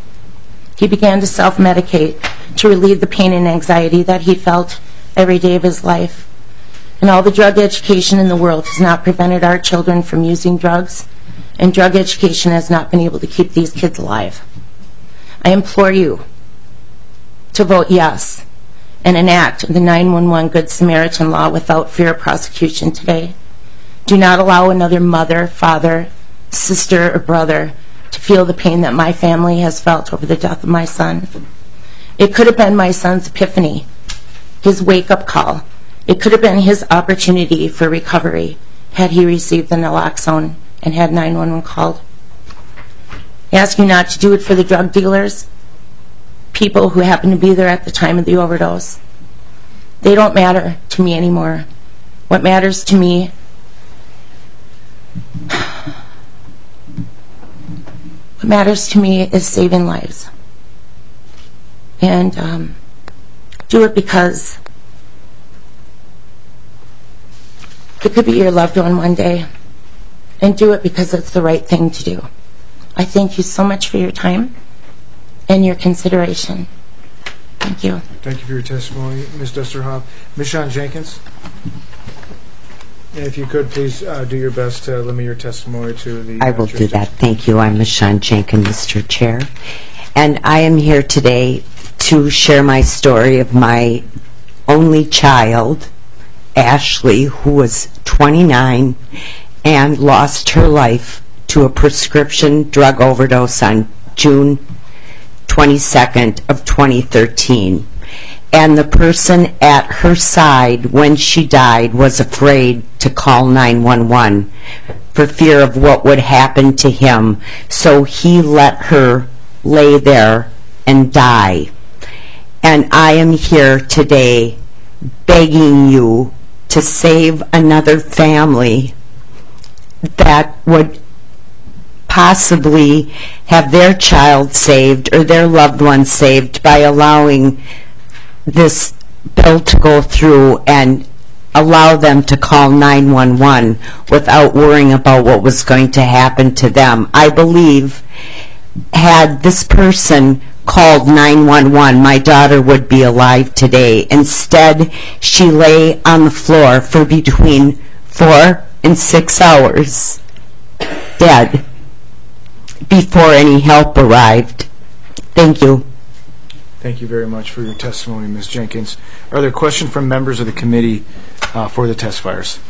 [SPEAKER 11] He began to self-medicate to relieve the pain and anxiety that he felt every day of his life. And all the drug education in the world has not prevented our children from using drugs, and drug education has not been able to keep these kids alive. I implore you to vote yes and enact the nine one one Good Samaritan law without fear of prosecution today. Do not allow another mother, father, sister, or brother to feel the pain that my family has felt over the death of my son. It could have been my son's epiphany, his wake-up call. It could have been his opportunity for recovery had he received the naloxone and had nine one one called. I ask you not to do it for the drug dealers, people who happen to be there at the time of the overdose. They don't matter to me anymore. What matters to me what matters to me is saving lives. And um, do it because it could be your loved one one day. And do it because it's the right thing to do. I thank you so much for your time and your consideration. Thank you.
[SPEAKER 22] Thank you for your testimony, Miz Desterhoff. Miz Sean Jenkins, and if you could, please uh, do your best to limit your testimony to the...
[SPEAKER 23] I will do that. Thank you. I'm Michonne Jenkins, Mister Chair. And I am here today to share my story of my only child, Ashley, who was twenty-nine and lost her life to a prescription drug overdose on June twenty-second of twenty thirteen. And the person at her side when she died was afraid to call nine one one for fear of what would happen to him. So he let her lay there and die. And I am here today begging you to save another family that would possibly have their child saved or their loved one saved by allowing this bill to go through and allow them to call nine one one without worrying about what was going to happen to them. I believe had this person called nine one one, my daughter would be alive today. Instead, she lay on the floor for between four and six hours, dead, before any help arrived. Thank you.
[SPEAKER 22] Thank you very much for your testimony, Miz Jenkins. Are there questions from members of the committee uh, for the testifiers?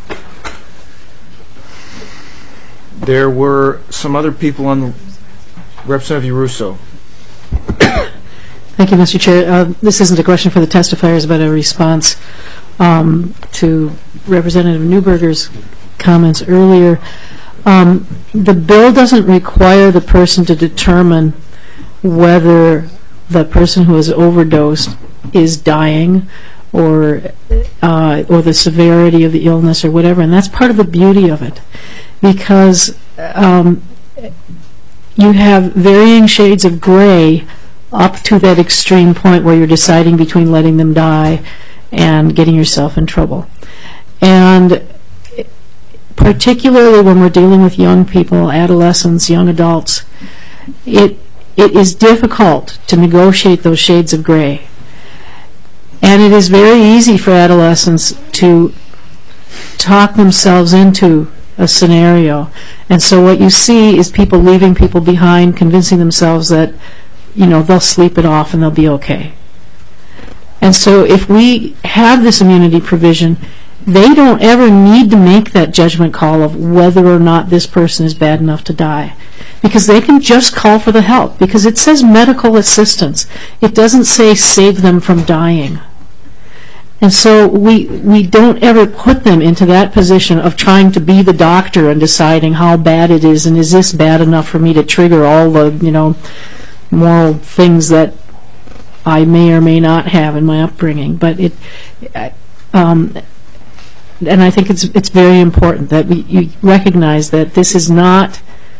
[SPEAKER 22] There were some other people on the... Representative Russo.
[SPEAKER 9] Thank you, Mister Chair. Uh, this isn't a question for the testifiers, but a response um, to Representative Newberger's comments earlier. Um, the bill doesn't require the person to determine whether the person who has overdosed is dying or uh, or the severity of the illness or whatever, and that's part of the beauty of it, because um, you have varying shades of gray up to that extreme point where you're deciding between letting them die and getting yourself in trouble. And particularly when we're dealing with young people, adolescents, young adults, it it is difficult to negotiate those shades of gray. And it is very easy for adolescents to talk themselves into a scenario. And so what you see is people leaving people behind, convincing themselves that, you know, they'll sleep it off and they'll be okay. And so if we have this immunity provision, they don't ever need to make that judgment call of whether or not this person is bad enough to die, because they can just call for the help, because it says medical assistance. It doesn't say save them from dying. And so we we don't ever put them into that position of trying to be the doctor and deciding how bad it is and is this bad enough for me to trigger all the, you know, moral things that I may or may not have in my upbringing. But it, um, and I think it's it's very important that we you recognize that this is not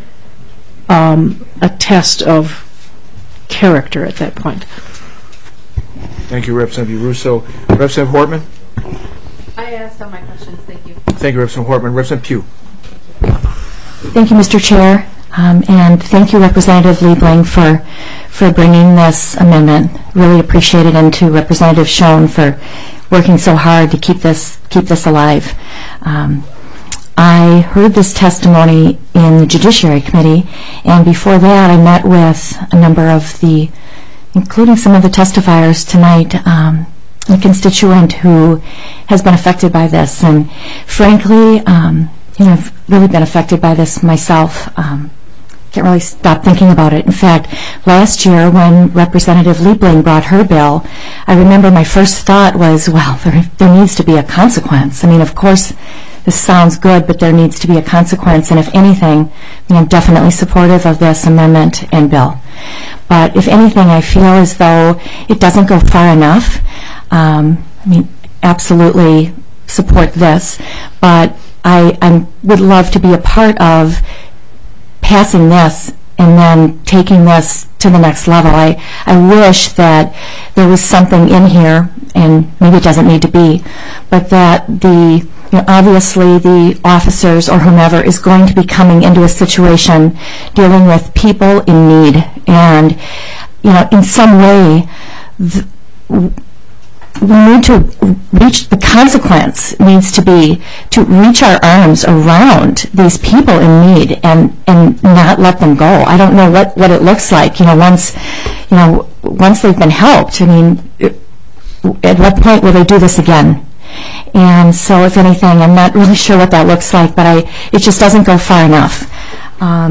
[SPEAKER 9] um, a test of character at that point.
[SPEAKER 22] Thank you, Representative Russo. Representative Hortman?
[SPEAKER 21] I asked all my questions. Thank you.
[SPEAKER 22] Thank you, Representative Hortman. Representative Pugh.
[SPEAKER 12] Thank you, Mister Chair, um, and thank you, Representative Liebling, for for bringing this amendment. Really appreciate it, and to Representative Schoen for working so hard to keep this keep this alive. Um, I heard this testimony in the Judiciary Committee, and before that, I met with a number of the, including some of the testifiers tonight, um, a constituent who has been affected by this, and frankly, um, you know, I've really been affected by this myself. Um, can't really stop thinking about it. In fact, last year when Representative Liebling brought her bill, I remember my first thought was, well, there, there needs to be a consequence. I mean, of course, this sounds good, but there needs to be a consequence, and if anything, I mean, I'm definitely supportive of this amendment and bill. But if anything, I feel as though it doesn't go far enough. Um, I mean, absolutely support this, but I, I would love to be a part of passing this and then taking this to the next level. I, I wish that there was something in here, and maybe it doesn't need to be, but that the, you know, obviously the officers or whomever is going to be coming into a situation dealing with people in need, and, you know, in some way, the, we need to reach, the consequence needs to be to reach our arms around these people in need and, and not let them go. I don't know what, what it looks like, you know, once, you know, once they've been helped. I mean, at what point will they do this again? And so, if anything, I'm not really sure what that looks like, but I, it just doesn't go far enough. Um,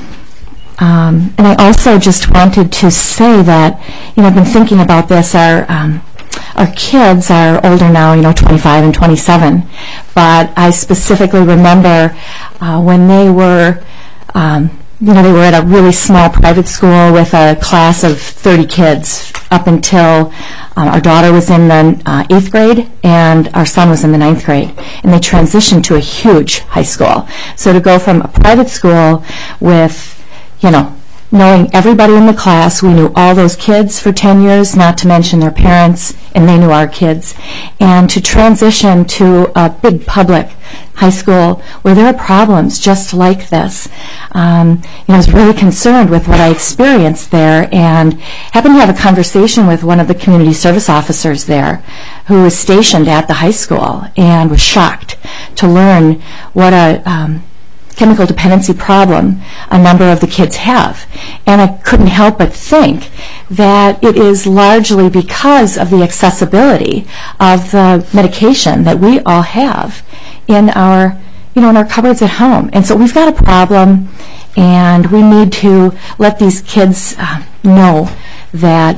[SPEAKER 12] um, and I also just wanted to say that, you know, I've been thinking about this. Our um, Our kids are older now, you know, twenty-five and twenty-seven, but I specifically remember uh, when they were um, you know, they were at a really small private school with a class of thirty kids up until uh, our daughter was in the uh, eighth grade and our son was in the ninth grade. And they transitioned to a huge high school. So to go from a private school with, you know, knowing everybody in the class, we knew all those kids for ten years, not to mention their parents, and they knew our kids, and to transition to a big public high school where there are problems just like this. Um, you know, I was really concerned with what I experienced there, and happened to have a conversation with one of the community service officers there who was stationed at the high school and was shocked to learn what a um, chemical dependency problem a number of the kids have. And I couldn't help but think that it is largely because of the accessibility of the medication that we all have in our, you know, in our cupboards at home. And so we've got a problem, and we need to let these kids uh, know that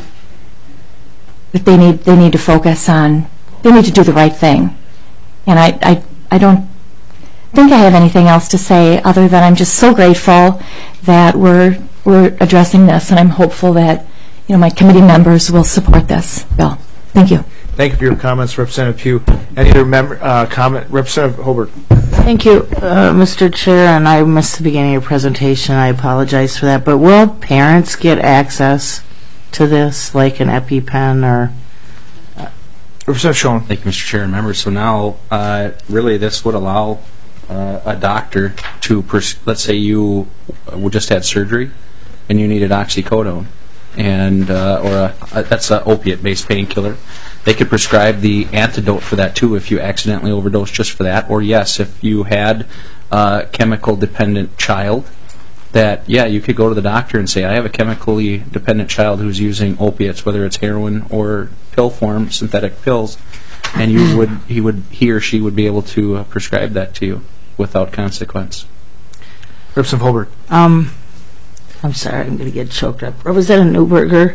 [SPEAKER 12] that they need they need to focus on, they need to do the right thing. And I I, I don't think I have anything else to say other than I'm just so grateful that we're we're addressing this, and I'm hopeful that, you know, my committee members will support this bill. Thank you.
[SPEAKER 22] Thank you for your comments, Representative Pugh. Any other member uh, comment? Representative Holbert.
[SPEAKER 10] Thank you, uh, Mister Chair, and I missed the beginning of your presentation. I apologize for that. But will parents get access to this, like an EpiPen or?
[SPEAKER 22] Uh, Representative Schoen.
[SPEAKER 18] Thank you, Mister Chair and members. So now, uh, really, this would allow uh, a doctor to, pers- let's say you uh, just had surgery and you needed oxycodone, and uh, or a, a, that's an opiate-based painkiller. They could prescribe the antidote for that too if you accidentally overdose just for that. Or yes, if you had a chemical-dependent child, that, yeah, you could go to the doctor and say, I have a chemically dependent child who's using opiates, whether it's heroin or pill form, synthetic pills, and you would, he would, he or she would be able to uh, prescribe that to you without consequence.
[SPEAKER 22] Representative Holbert.
[SPEAKER 10] Um, I'm sorry, I'm going to get choked up. Representative Newberger,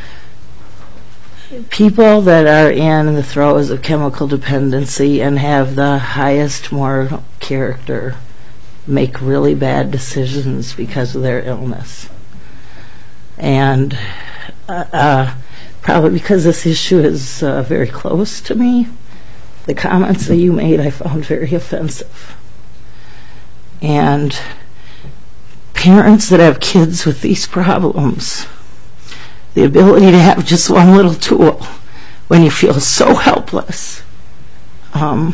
[SPEAKER 10] people that are in the throes of chemical dependency and have the highest moral character make really bad decisions because of their illness. And uh, uh, probably because this issue is uh, very close to me, the comments that you made I found very offensive. And parents that have kids with these problems, the ability to have just one little tool when you feel so helpless, um,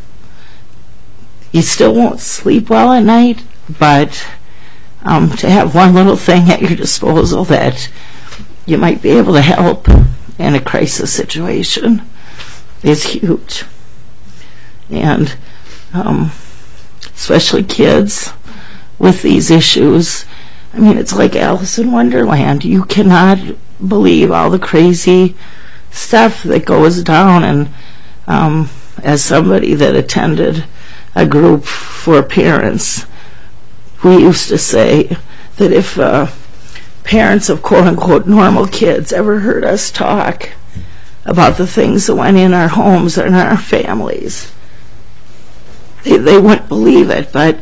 [SPEAKER 10] you still won't sleep well at night, but um, to have one little thing at your disposal that you might be able to help in a crisis situation is huge. And um, especially kids with these issues, I mean, it's like Alice in Wonderland. You cannot believe all the crazy stuff that goes down. And um, as somebody that attended a group for parents, we used to say that if uh, parents of quote-unquote normal kids ever heard us talk about the things that went in our homes and our families, they, they wouldn't believe it. But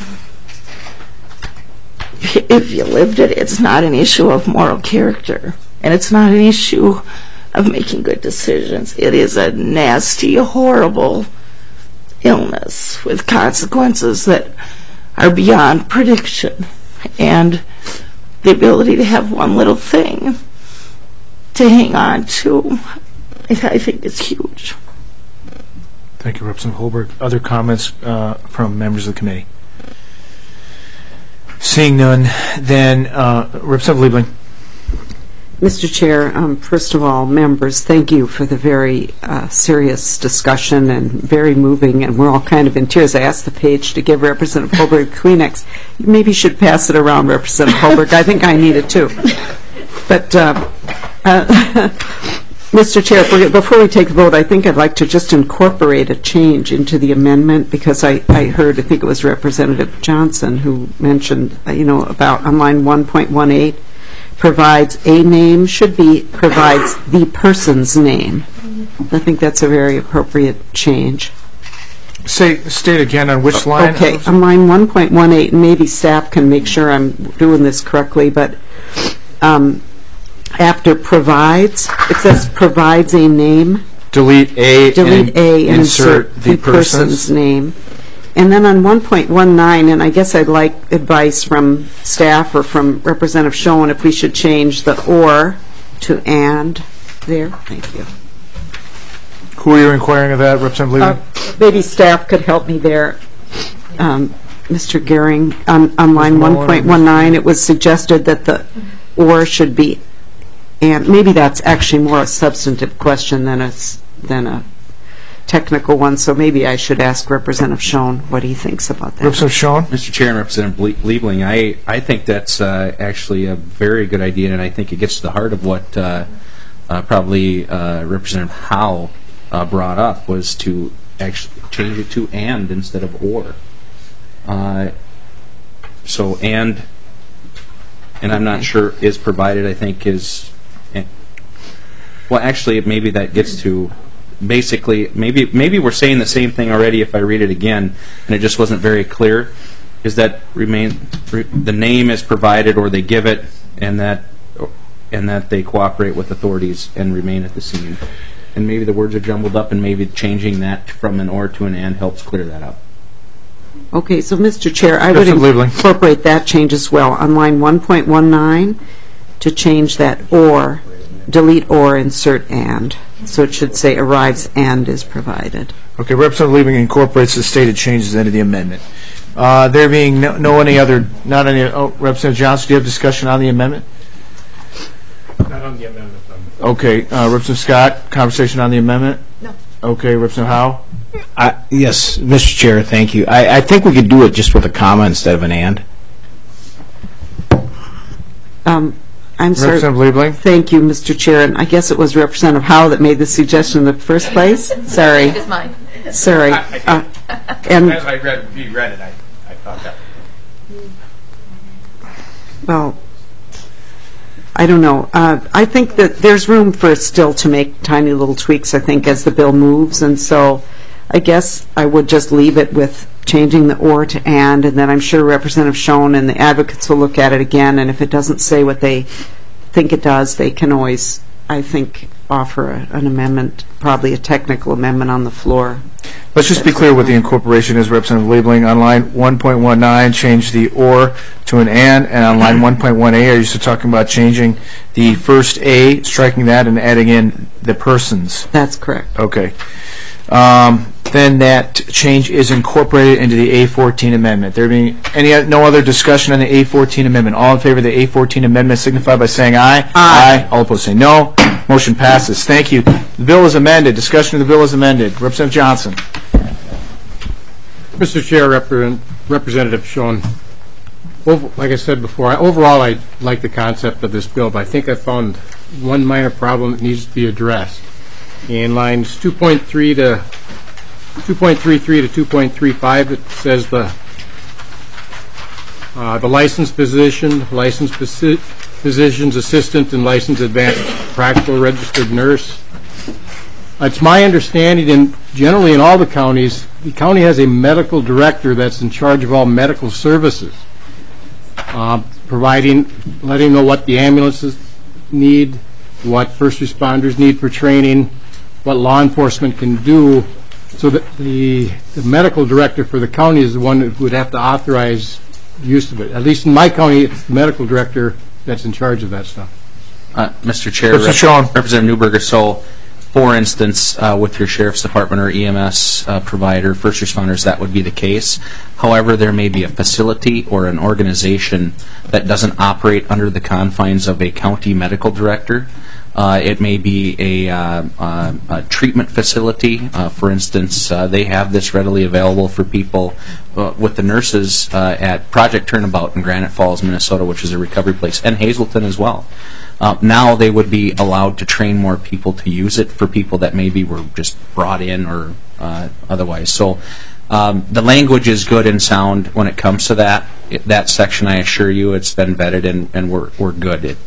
[SPEAKER 10] if you lived it, it's not an issue of moral character, and it's not an issue of making good decisions. It is a nasty, horrible illness with consequences that are beyond prediction. And the ability to have one little thing to hang on to, I think it's huge.
[SPEAKER 22] Thank you, Representative Holbert. Other comments uh, from members of the committee? Seeing none, then uh, Representative Liebling.
[SPEAKER 8] Mister Chair, um, first of all, members, thank you for the very uh, serious discussion and very moving, and we're all kind of in tears. I asked the page to give Representative Holbert a Kleenex. You maybe should pass it around, Representative Holbert. I think I need it too. But, uh, uh, Mister Chair, before we take the vote, I think I'd like to just incorporate a change into the amendment, because I, I heard, I think it was Representative Johnson who mentioned, uh, you know, about on line one point one eight, provides a name, should be provides the person's name. I think that's a very appropriate change.
[SPEAKER 22] Say, state again on which line?
[SPEAKER 8] Okay, on line one point one eight, and maybe staff can make sure I'm doing this correctly, but um, after provides, it says provides a name.
[SPEAKER 1] Delete A
[SPEAKER 8] Delete
[SPEAKER 1] and
[SPEAKER 8] A and
[SPEAKER 1] insert
[SPEAKER 8] insert
[SPEAKER 1] the
[SPEAKER 8] the person's name. And then on one point one nine, and I guess I'd like advice from staff or from Representative Schoen if we should change the or to and there. Thank you.
[SPEAKER 22] Who are you inquiring of that, Representative Levy?
[SPEAKER 8] Uh, maybe staff could help me there. Um, Mister Gehring, on, on line one point one nine, it was suggested that the or should be and. Maybe that's actually more a substantive question than a, s- than a technical one, so maybe I should ask Representative Schoen what he thinks about that.
[SPEAKER 22] Representative Schoen?
[SPEAKER 18] Mister Chair and Representative Ble- Liebling, I, I think that's uh, actually a very good idea, and I think it gets to the heart of what uh, uh, probably uh, Representative Howe uh, brought up, was to actually change it to and instead of or. Uh, so and, and I'm not sure is provided, I think is, eh, well actually maybe that gets to, basically, maybe maybe we're saying the same thing already if I read it again, and it just wasn't very clear, is that remain re, the name is provided or they give it, and that and that they cooperate with authorities and remain at the scene. And maybe the words are jumbled up, and maybe changing that from an or to an and helps clear that up.
[SPEAKER 8] Okay, so Mister Chair, I would
[SPEAKER 22] Representative Liebling.
[SPEAKER 8] incorporate that change as well on line one point one nine to change that or, delete or, insert and. So it should say arrives and is provided.
[SPEAKER 22] Okay, Representative Liebling incorporates the stated changes into the amendment. Uh, there being no, no any other, not any, oh, Representative Johnson, do you have discussion on the amendment?
[SPEAKER 6] Not on the amendment.
[SPEAKER 22] Okay, uh, Representative Scott, conversation on the amendment?
[SPEAKER 17] No.
[SPEAKER 22] Okay, Representative Howe?
[SPEAKER 7] I- Yes, Mister Chair, thank you. I I think we could do it just with a comma instead of an and.
[SPEAKER 8] Um, I'm sorry.
[SPEAKER 22] Representative Liebling?
[SPEAKER 8] Thank you, Mister Chair, and I guess it was Representative Howe that made the suggestion in the first place. Sorry.
[SPEAKER 5] It is mine.
[SPEAKER 8] Sorry. Uh, and
[SPEAKER 1] As I read, reread it, I, I thought that.
[SPEAKER 8] well, I don't know. Uh, I think that there's room for us still to make tiny little tweaks, I think, as the bill moves, and so I guess I would just leave it with changing the or to and, and then I'm sure Representative Schoen and the advocates will look at it again, and if it doesn't say what they think it does, they can always, I think, offer a, an amendment, probably a technical amendment on the floor.
[SPEAKER 22] Let's just be clear what the incorporation is, Representative Liebling. On line one point one nine, change the or to an and, and on line one point one A, are you still talking about changing the first A, striking that, and adding in the persons?
[SPEAKER 8] That's correct.
[SPEAKER 22] Okay. Um, then that change is incorporated into the A fourteen amendment. There being any no other discussion on the A fourteen amendment. All in favor of the A fourteen amendment signify by saying aye. Aye. Aye. All opposed say no. Motion passes. Thank you. The bill is amended. Discussion of the bill is amended. Representative Johnson.
[SPEAKER 6] Mister Chair, Represent- Representative Schoen, over, like I said before, I, overall I like the concept of this bill, but I think I found one minor problem that needs to be addressed. In lines two point three to two point three three to two point three five, it says the uh, the licensed physician, licensed phys- physician's assistant, and licensed advanced practical registered nurse. It's my understanding, and generally in all the counties, the county has a medical director that's in charge of all medical services, uh, providing, letting know what the ambulances need, what first responders need for training, what law enforcement can do, so that the, the medical director for the county is the one who would have to authorize use of it. At least in my county, it's the medical director that's in charge of that stuff.
[SPEAKER 18] Uh, Mister Chair,
[SPEAKER 22] Representative
[SPEAKER 18] Rep- Representative Newberger, so for instance, uh, with your Sheriff's Department or E M S uh, provider, first responders, that would be the case. However, there may be a facility or an organization that doesn't operate under the confines of a county medical director. Uh, it may be a, uh, uh, a treatment facility. Uh, for instance, uh, they have this readily available for people uh, with the nurses uh, at Project Turnabout in Granite Falls, Minnesota, which is a recovery place, and Hazleton as well. Uh, now they would be allowed to train more people to use it for people that maybe were just brought in or uh, otherwise. So um, the language is good and sound when it comes to that. It, that section, I assure you, it's been vetted and, and we're, we're good. It,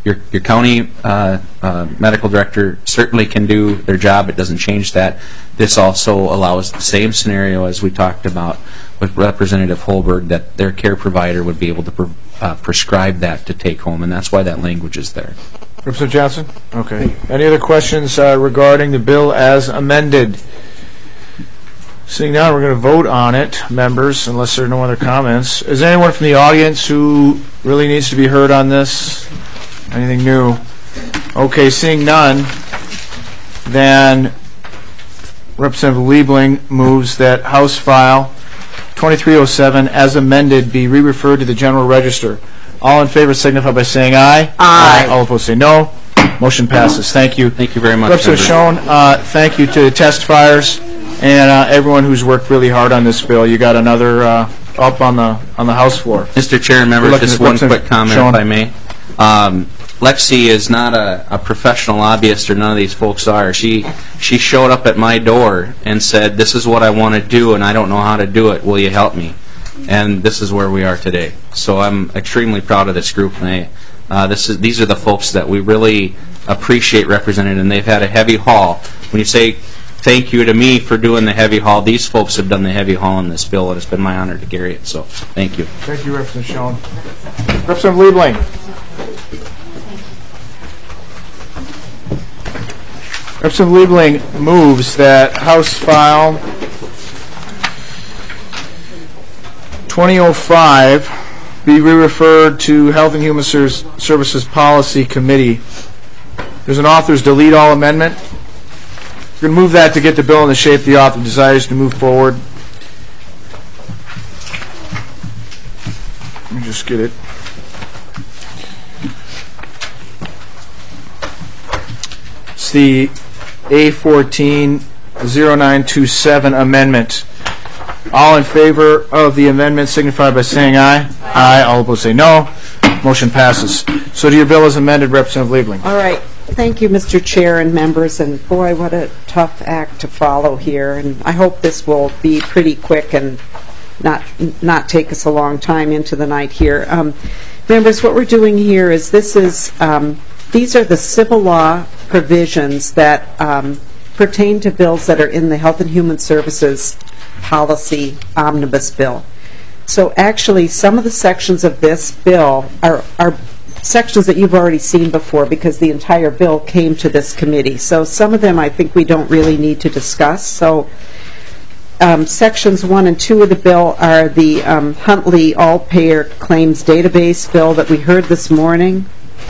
[SPEAKER 18] your your county uh, uh, medical director certainly can do their job. It doesn't change that. This also allows the same scenario as we talked about with Representative Holberg, that their care provider would be able to pre- uh, prescribe that to take home, and that's why that language is there.
[SPEAKER 22] Representative Johnson? Okay. Any other questions uh, regarding the bill as amended? Seeing now, we're going to vote on it, members, unless there are no other comments. Is there anyone from the audience who really needs to be heard on this? Anything new? Okay, seeing none, then Representative Liebling moves that House File twenty-three oh seven, as amended, be re-referred to the General Register. All in favor signify by saying aye.
[SPEAKER 8] Aye.
[SPEAKER 22] All opposed say no. Motion passes. Thank you.
[SPEAKER 18] Thank you very much.
[SPEAKER 22] Representative Schoen, uh, thank you to the testifiers and uh, everyone who's worked really hard on this bill. You got another uh, up on the on the House floor.
[SPEAKER 18] Mister Chair and members, just one quick comment,
[SPEAKER 22] Schoen.
[SPEAKER 18] if I may. Um, Lexi is not a, a professional lobbyist, or none of these folks are. She she showed up at my door and said, "This is what I want to do, and I don't know how to do it. Will you help me?" And this is where we are today. So I'm extremely proud of this group. And I, uh, this is these are the folks that we really appreciate represented, and they've had a heavy haul. When you say thank you to me for doing the heavy haul, these folks have done the heavy haul in this bill, and it's been my honor to carry it. So thank you.
[SPEAKER 22] Thank you, Representative Schoen. Representative Liebling. Representative Liebling moves that House File twenty oh five be re-referred to Health and Human Services Policy Committee. There's an author's delete all amendment. We're going to move that to get the bill in the shape the author desires to move forward. Let me just get it. It's the A fourteen oh nine two seven amendment. All in favor of the amendment signify by saying aye. Aye. All opposed say no. Motion passes. So to your bill as amended, Representative Liebling.
[SPEAKER 8] All right. Thank you, Mister Chair and members. And boy, what a tough act to follow here. And I hope this will be pretty quick and not not take us a long time into the night here. Um, members, what we're doing here is this is um, these are the civil law provisions that um, pertain to bills that are in the Health and Human Services Policy Omnibus Bill. So actually, some of the sections of this bill are, are sections that you've already seen before because the entire bill came to this committee. So some of them I think we don't really need to discuss. So um, sections one and two of the bill are the um, Huntley All-Payer Claims Database bill that we heard this morning.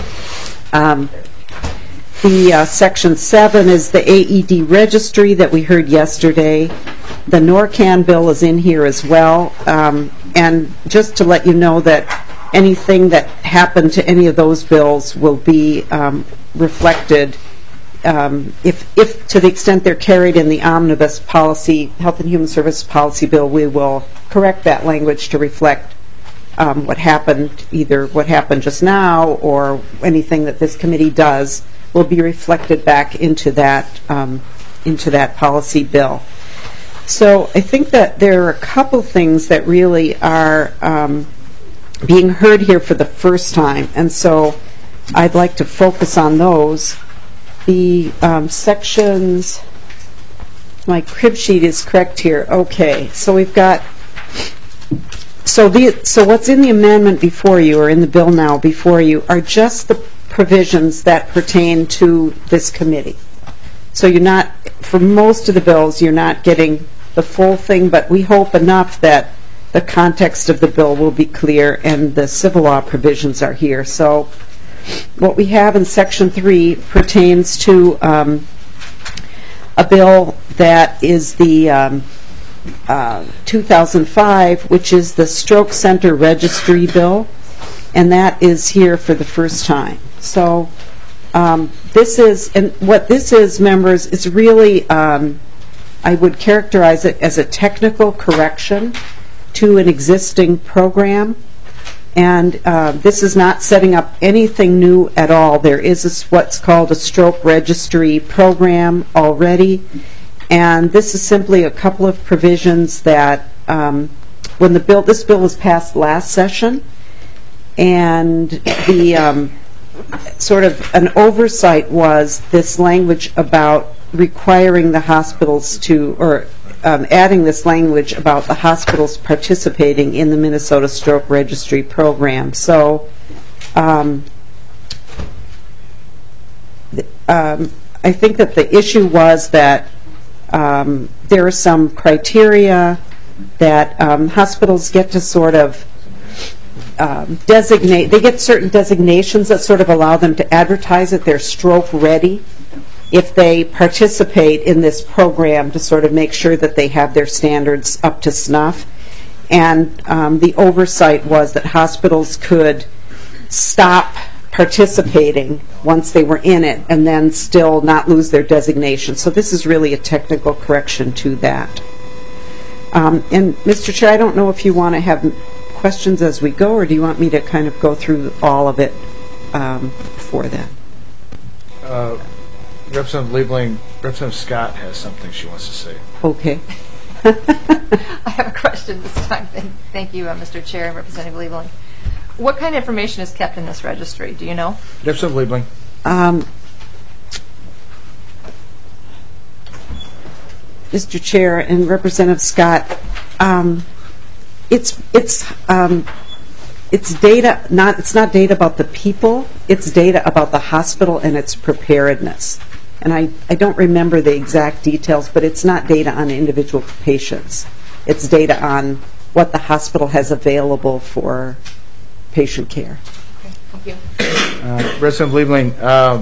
[SPEAKER 8] Um, The uh, section seven is the A E D registry that we heard yesterday. The NORCAN bill is in here as well. Um, and just to let you know that anything that happened to any of those bills will be um, reflected um, if, if to the extent they're carried in the omnibus policy, Health and Human Services Policy Bill, we will correct that language to reflect um, what happened, either what happened just now or anything that this committee does will be reflected back into that um, into that policy bill. So I think that there are a couple things that really are um, being heard here for the first time, and so I'd like to focus on those. The um, sections, my crib sheet is correct here. Okay, so we've got, so the so what's in the amendment before you, or in the bill now before you, are just the provisions that pertain to this committee. So you're not, for most of the bills, you're not getting the full thing, but we hope enough that the context of the bill will be clear and the civil law provisions are here. So what we have in section three pertains to um, a bill that is the um, uh, two thousand five, which is the Stroke Center Registry Bill, and that is here for the first time. So um, this is, and what this is, members, is really, um, I would characterize it as a technical correction to an existing program. And uh, this is not setting up anything new at all. There is a, what's called a stroke registry program already. And this is simply a couple of provisions that um, when the bill, this bill was passed last session, and the um, sort of an oversight was this language about requiring the hospitals to, or um, adding this language about the hospitals participating in the Minnesota Stroke Registry program. So um, th- um, I think that the issue was that um, there are some criteria that um, hospitals get to sort of um, designate, they get certain designations that sort of allow them to advertise that they're stroke ready if they participate in this program to sort of make sure that they have their standards up to snuff. And um, the oversight was that hospitals could stop participating once they were in it and then still not lose their designation. So this is really a technical correction to that. Um, and Mister Chair, I don't know if you want to have questions as we go, or do you want me to kind of go through all of it um, before that?
[SPEAKER 22] Uh, Representative Liebling, Representative Scott has something she wants to say.
[SPEAKER 8] Okay.
[SPEAKER 5] I have a question this time. Thank, thank you, uh, Mister Chair and Representative Liebling. What kind of information is kept in this registry? Do you know?
[SPEAKER 22] Representative Liebling.
[SPEAKER 8] Um, Mister Chair and Representative Scott, um, it's it's um, it's data. Not it's not data about the people. It's data about the hospital and its preparedness. And I, I don't remember the exact details, but it's not data on individual patients. It's data on what the hospital has available for patient care.
[SPEAKER 5] Okay, thank you.
[SPEAKER 22] Uh, Representative Liebling, um,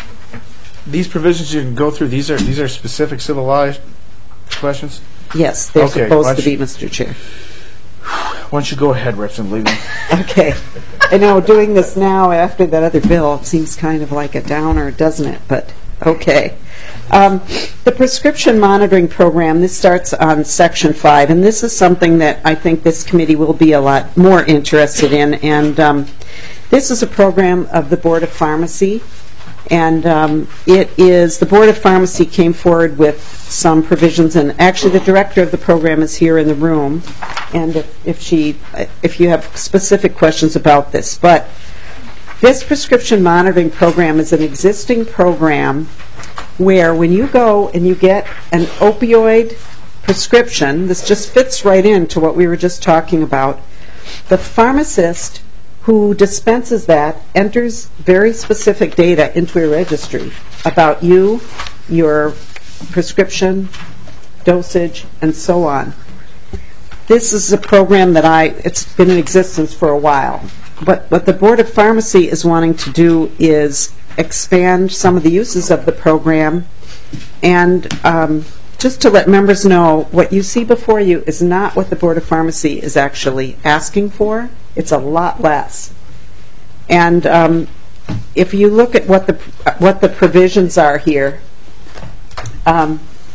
[SPEAKER 22] these provisions you can go through, these are these are specific civil law questions?
[SPEAKER 8] Yes, they're
[SPEAKER 22] okay,
[SPEAKER 8] supposed to be, Mister Chair.
[SPEAKER 22] Why don't you go ahead, Representative Liebling?
[SPEAKER 8] Okay. I know, doing this now after that other bill, it seems kind of like a downer, doesn't it? But okay. Um, the prescription monitoring program, this starts on Section five, and this is something that I think this committee will be a lot more interested in. And um, this is a program of the Board of Pharmacy, and um, it is, the Board of Pharmacy came forward with some provisions, and actually the director of the program is here in the room, and if, if she, if you have specific questions about this. But this prescription monitoring program is an existing program where when you go and you get an opioid prescription, this just fits right into what we were just talking about, the pharmacist who dispenses that enters very specific data into a registry about you, your prescription, dosage, and so on. This is a program that I, it's been in existence for a while. But what the Board of Pharmacy is wanting to do is expand some of the uses of the program. And um, just to let members know, what you see before you is not what the Board of Pharmacy is actually asking for. It's a lot less. And um, if you look at what the what the provisions are here, um,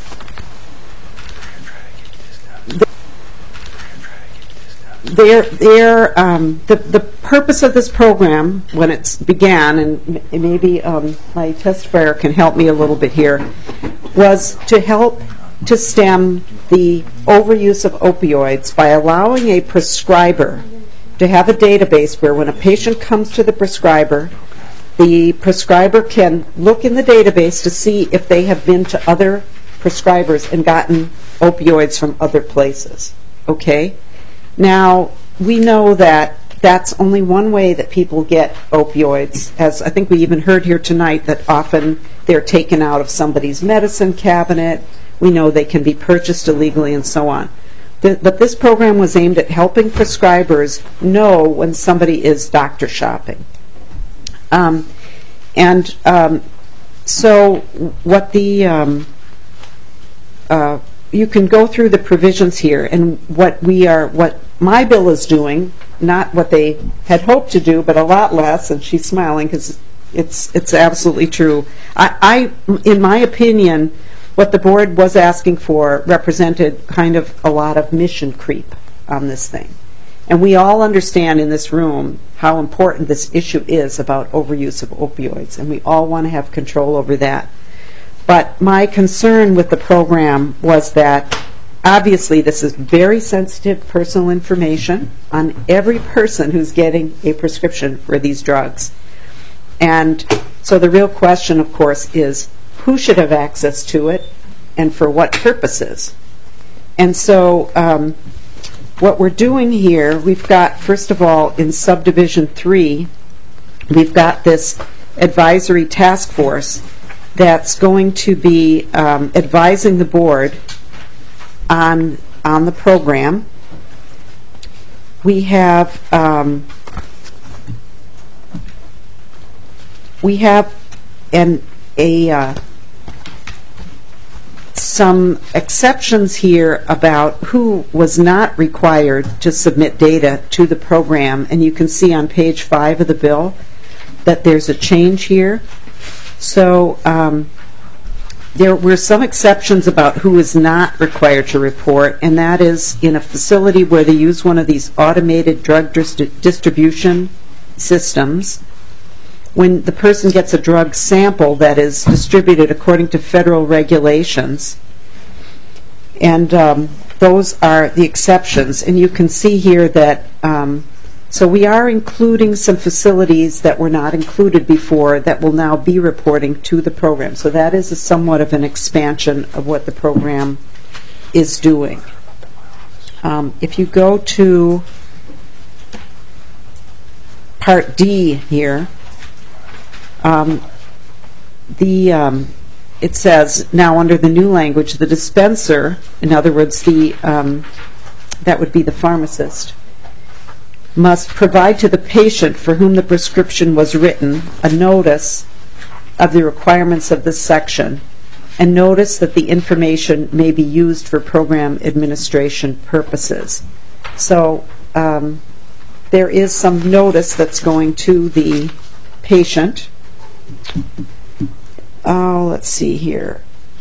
[SPEAKER 8] They're, they're, um, the, the purpose of this program, when it began, and m- maybe um, my testifier can help me a little bit here, was to help to stem the overuse of opioids by allowing a prescriber to have a database where when a patient comes to the prescriber, the prescriber can look in the database to see if they have been to other prescribers and gotten opioids from other places. Okay? Now, we know that that's only one way that people get opioids, as I think we even heard here tonight that often they're taken out of somebody's medicine cabinet. We know they can be purchased illegally and so on. The, but this program was aimed at helping prescribers know when somebody is doctor shopping. Um, and um, so what the... Um, uh, you can go through the provisions here, and what we are, what my bill is doing, not what they had hoped to do, but a lot less, and she's smiling because it's it's absolutely true. I, I, in my opinion, what the board was asking for represented kind of a lot of mission creep on this thing. And we all understand in this room how important this issue is about overuse of opioids, and we all want to have control over that. But my concern with the program was that obviously this is very sensitive personal information on every person who's getting a prescription for these drugs. And so the real question, of course, is who should have access to it and for what purposes? And so um, what we're doing here, we've got, first of all, in subdivision three, we've got this advisory task force that's going to be um, advising the board on, on the program. We have um, we have an a uh, some exceptions here about who was not required to submit data to the program, and you can see on page five of the bill that there's a change here. So um, there were some exceptions about who is not required to report, and that is in a facility where they use one of these automated drug dis- distribution systems. When the person gets a drug sample that is distributed according to federal regulations, and um, those are the exceptions. And you can see here that, um, so we are including some facilities that were not included before that will now be reporting to the program. So that is a somewhat of an expansion of what the program is doing. Um, if you go to Part D here, Um, the um, it says now under the new language, the dispenser, in other words, the um, that would be the pharmacist, must provide to the patient for whom the prescription was written a notice of the requirements of this section, and notice that the information may be used for program administration purposes. So um, there is some notice that's going to the patient. Oh, let's see here.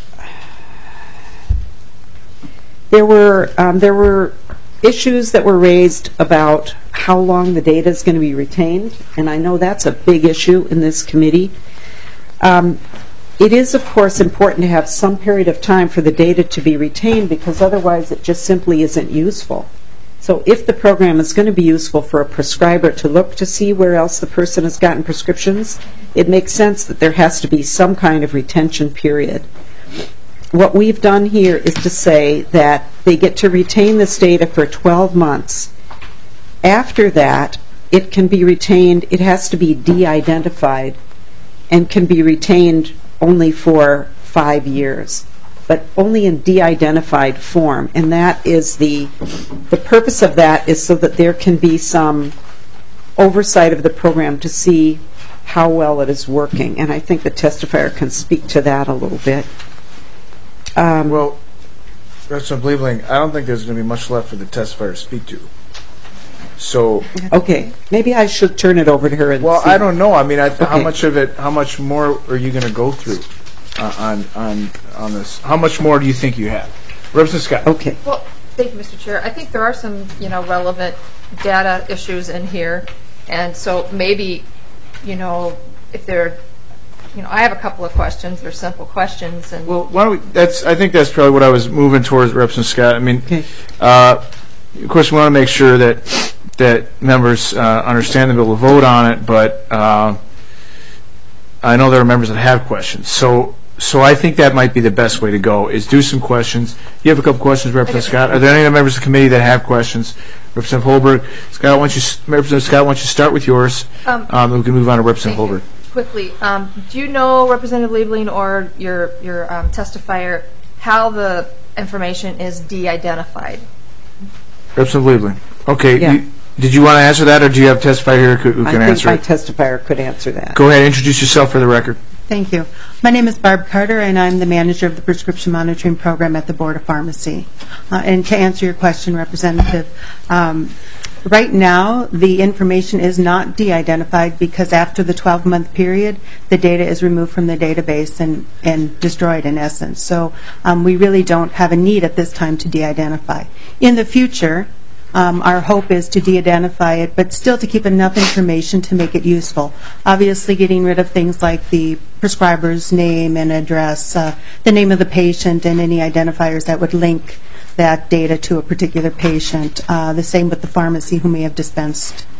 [SPEAKER 8] There were um, there were issues that were raised about how long the data is going to be retained, and I know that's a big issue in this committee. Um, it is, of course, important to have some period of time for the data to be retained, because otherwise it just simply isn't useful. So if the program is going to be useful for a prescriber to look to see where else the person has gotten prescriptions, it makes sense that there has to be some kind of retention period. What we've done here is to say that they get to retain this data for twelve months. After that, it can be retained, it has to be de-identified and can be retained only for five years. But only in de-identified form, and that is the the purpose of that is so that there can be some oversight of the program to see how well it is working, and I think the testifier can speak to that a little bit. Um,
[SPEAKER 22] well, Representative Liebling, I don't think there's going to be much left for the testifier to speak to. So
[SPEAKER 8] okay, maybe I should turn it over to her. And
[SPEAKER 22] well,
[SPEAKER 8] see.
[SPEAKER 22] I don't know. I mean, I,
[SPEAKER 8] okay.
[SPEAKER 22] how much of it? How much more are you going to go through? Uh, on on on this, how much more do you think you have, Representative Scott?
[SPEAKER 8] Okay.
[SPEAKER 5] Well, thank you, Mister Chair. I think there are some, you know, relevant data issues in here, and so maybe, you know, if they're, you know, I have a couple of questions. They're simple questions, and
[SPEAKER 22] well, why don't we? That's I think that's probably what I was moving towards, Representative Scott. I mean,
[SPEAKER 8] okay.
[SPEAKER 22] uh, of course, we want to make sure that that members uh, understand the bill, will vote on it, but uh, I know there are members that have questions, so. So I think that might be the best way to go, is do some questions. You have a couple questions, Representative Scott. Are there any of the members of the committee that have questions? Representative Holberg. Scott, why don't you, Representative Scott, why don't you start with yours? Um, um, we can move on to Representative Holberg.
[SPEAKER 5] Quickly, um, do you know, Representative Liebling, or your, your um, testifier, how the information is de-identified?
[SPEAKER 22] Representative Liebling. Okay.
[SPEAKER 8] Yeah.
[SPEAKER 22] You, did you want to answer that, or do you have a testifier here who, who can answer
[SPEAKER 8] I
[SPEAKER 22] it?
[SPEAKER 8] think my testifier could answer that.
[SPEAKER 22] Go ahead. Introduce yourself for the record.
[SPEAKER 13] Thank you. My name is Barb Carter, and I'm the manager of the prescription monitoring program at the Board of Pharmacy. Uh, and to answer your question, Representative, um, right now the information is not de-identified because after the twelve-month period, the data is removed from the database and, and destroyed in essence. So um, we really don't have a need at this time to de-identify. In the future, Um, our hope is to de-identify it, but still to keep enough information to make it useful. Obviously, getting rid of things like the prescriber's name and address, uh, the name of the patient, and any identifiers that would link that data to a particular patient. Uh, the same with the pharmacy who may have dispensed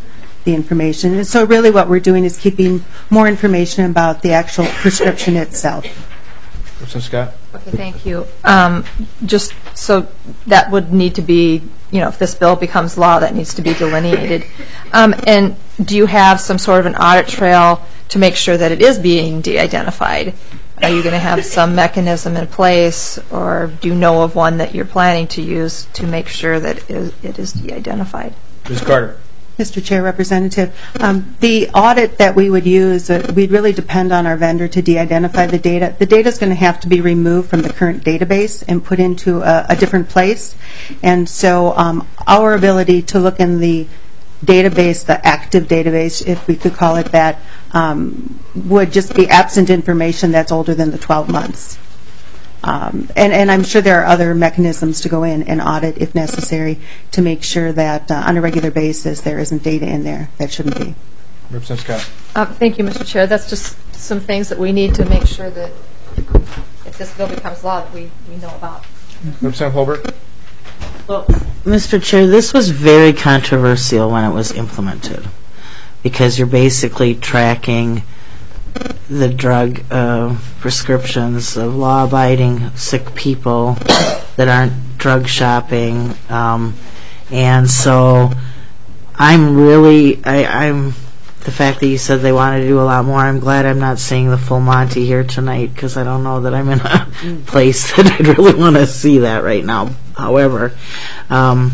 [SPEAKER 13] the information. And so really what we're doing is keeping more information about the actual prescription itself.
[SPEAKER 22] Representative Scott?
[SPEAKER 5] Okay, thank you. Um, just so that would need to be, you know, if this bill becomes law, that needs to be delineated. Um, and do you have some sort of an audit trail to make sure that it is being de-identified? Are you going to have some mechanism in place, or do you know of one that you're planning to use to make sure that it is de-identified?
[SPEAKER 22] Miz Carter.
[SPEAKER 13] Mister Chair, Representative, um, the audit that we would use, uh, we'd really depend on our vendor to de-identify the data. The data is going to have to be removed from the current database and put into a, a different place. And so um, our ability to look in the database, the active database, if we could call it that, um, would just be absent information that's older than the twelve months. Um, and, and I'm sure there are other mechanisms to go in and audit if necessary to make sure that uh, on a regular basis there isn't data in there that shouldn't be.
[SPEAKER 22] Representative Scott.
[SPEAKER 5] Uh, thank you, Mister Chair. That's just some things that we need to make sure that if this bill becomes law that we, we know about.
[SPEAKER 22] Representative Holbert.
[SPEAKER 10] Well, Mister Chair, this was very controversial when it was implemented because you're basically tracking the drug uh, prescriptions of law-abiding sick people that aren't drug shopping, um, and so I'm really I, I'm the fact that you said they wanted to do a lot more. I'm glad I'm not seeing the full Monty here tonight because I don't know that I'm in a place that I'd really want to see that right now. However, um,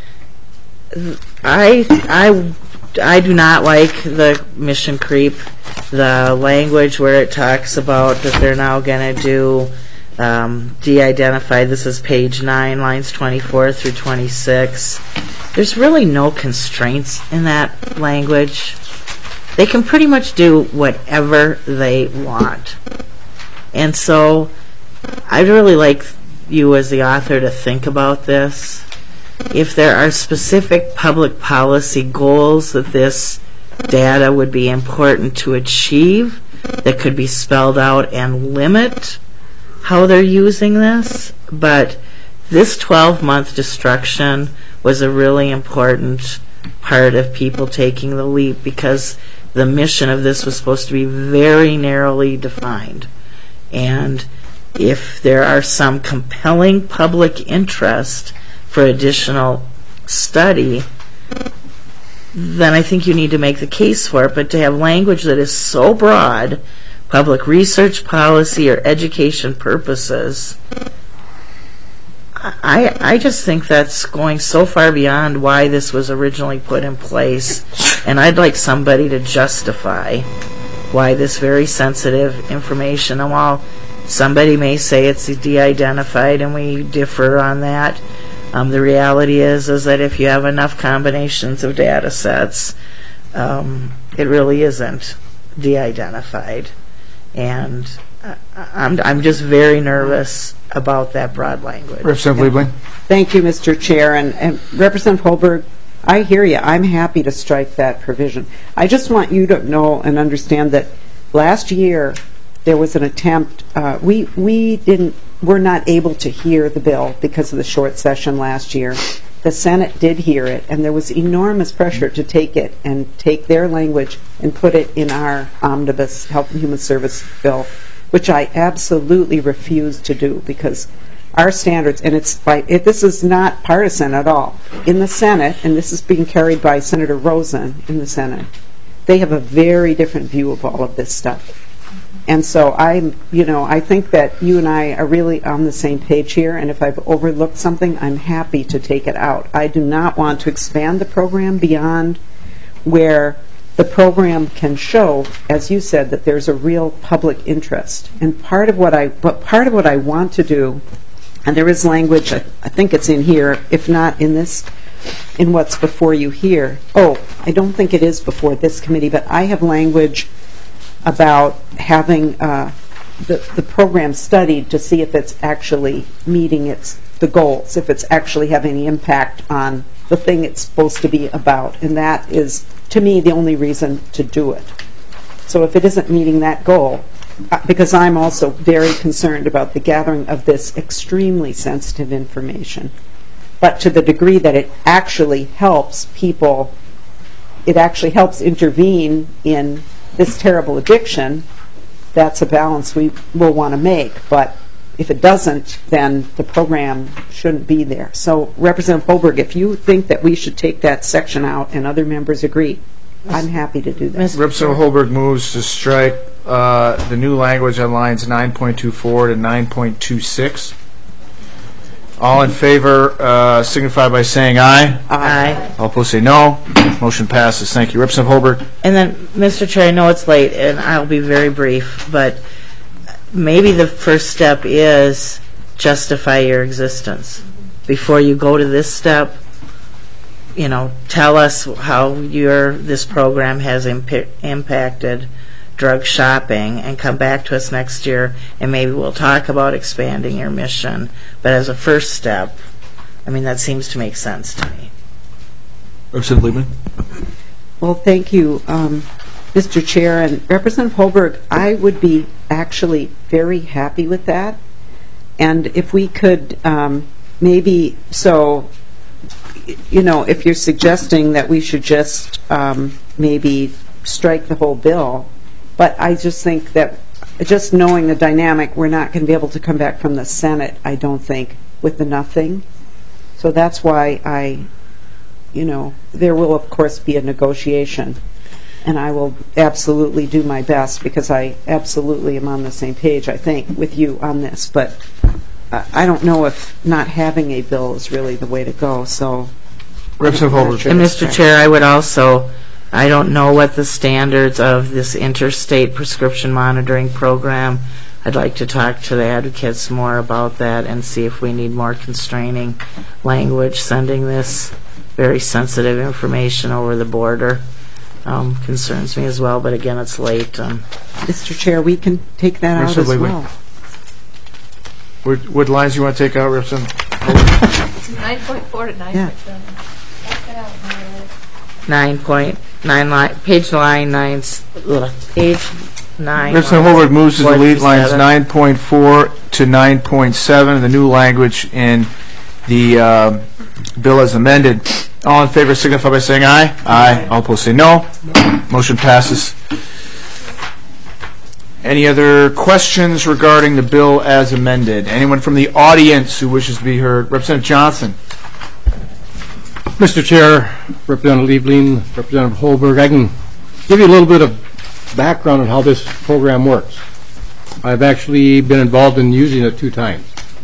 [SPEAKER 10] I I I do not like the mission creep. The language where it talks about that they're now going to do um, de-identify. This is page nine, lines twenty-four through twenty-six. There's really no constraints in that language. They can pretty much do whatever they want. And so I'd really like you as the author to think about this. If there are specific public policy goals that this data would be important to achieve that could be spelled out and limit how they're using this, but this twelve-month destruction was a really important part of people taking the leap because the mission of this was supposed to be very narrowly defined. And if there are some compelling public interest for additional study, then I think you need to make the case for it. But to have language that is so broad, public research policy or education purposes, I, I just think that's going so far beyond why this was originally put in place. And I'd like somebody to justify why this very sensitive information, and while somebody may say it's de-identified and we differ on that, Um, the reality is is that if you have enough combinations of data sets, um, it really isn't de-identified. And uh, I'm, I'm just very nervous about that broad language.
[SPEAKER 22] Representative Liebling.
[SPEAKER 8] Thank you, Mister Chair. And, and Representative Holberg, I hear you. I'm happy to strike that provision. I just want you to know and understand that last year there was an attempt. Uh, we we didn't. We're not able to hear the bill because of the short session last year. The Senate did hear it, and there was enormous pressure to take it and take their language and put it in our omnibus Health and Human Service bill, which I absolutely refuse to do because our standards, and it's by, it, this is not partisan at all. In the Senate, and this is being carried by Senator Rosen in the Senate, they have a very different view of all of this stuff. And so I, you know, I think that you and I are really on the same page here, and if I've overlooked something, I'm happy to take it out. I do not want to expand the program beyond where the program can show, as you said, that there's a real public interest. And part of what I, but part of what I want to do, and there is language, I, I think it's in here, if not in this, in what's before you here. Oh, I don't think it is before this committee, but I have language about having uh, the, the program studied to see if it's actually meeting its the goals, if it's actually having any impact on the thing it's supposed to be about. And that is, to me, the only reason to do it. So if it isn't meeting that goal, uh, because I'm also very concerned about the gathering of this extremely sensitive information, but to the degree that it actually helps people it actually helps intervene in this terrible addiction, that's a balance we will want to make. But if it doesn't, then the program shouldn't be there. So, Representative Holberg, if you think that we should take that section out and other members agree, I'm happy to do that.
[SPEAKER 22] Representative Holberg moves to strike uh, the new language on lines nine point two four to nine point two six. All in favor uh, signify by saying aye.
[SPEAKER 10] Aye.
[SPEAKER 22] All opposed say no. Motion passes. Thank you. Representative Holberg.
[SPEAKER 10] And then, Mister Chair, I know it's late, and I'll be very brief, but maybe the first step is justify your existence. Before you go to this step, you know, tell us how your this program has imp- impacted drug shopping, and come back to us next year, and maybe we'll talk about expanding your mission. But as a first step, I mean, that seems to make sense to me.
[SPEAKER 22] Representative Liebman.
[SPEAKER 8] Well, thank you, um, Mister Chair. And Representative Holberg, I would be actually very happy with that. And if we could um, maybe, so, you know, if you're suggesting that we should just um, maybe strike the whole bill, but I just think that just knowing the dynamic, we're not going to be able to come back from the Senate, I don't think, with the nothing. So that's why I, you know, there will, of course, be a negotiation. And I will absolutely do my best, because I absolutely am on the same page, I think, with you on this. But uh, I don't know if not having a bill is really the way to go. So,
[SPEAKER 22] Representative Holberg.
[SPEAKER 10] And Mister Chair, I would also, I don't know what the standards of this interstate prescription monitoring program. I'd like to talk to the advocates more about that and see if we need more constraining language. Sending this very sensitive information over the border um, concerns me as well, but again, it's late. Um,
[SPEAKER 8] Mister Chair, we can take that out as well.
[SPEAKER 22] What, what lines do you want to take out, Representative?
[SPEAKER 5] nine point four to nine point seven.
[SPEAKER 10] Nine point nine line, page line nine, ugh, page nine.
[SPEAKER 22] Representative Holberg moves to
[SPEAKER 10] Four
[SPEAKER 22] delete
[SPEAKER 10] through
[SPEAKER 22] lines
[SPEAKER 10] seven.
[SPEAKER 22] nine point four to nine point seven, the new language in the um, bill as amended. All in favor signify by saying aye. Aye. All opposed say no. Motion passes. Any other questions regarding the bill as amended? Anyone from the audience who wishes to be heard? Representative Johnson.
[SPEAKER 6] Mister Chair, Representative Liebling, Representative Holberg, I can give you a little bit of background on how this program works. I've actually been involved in using it two times.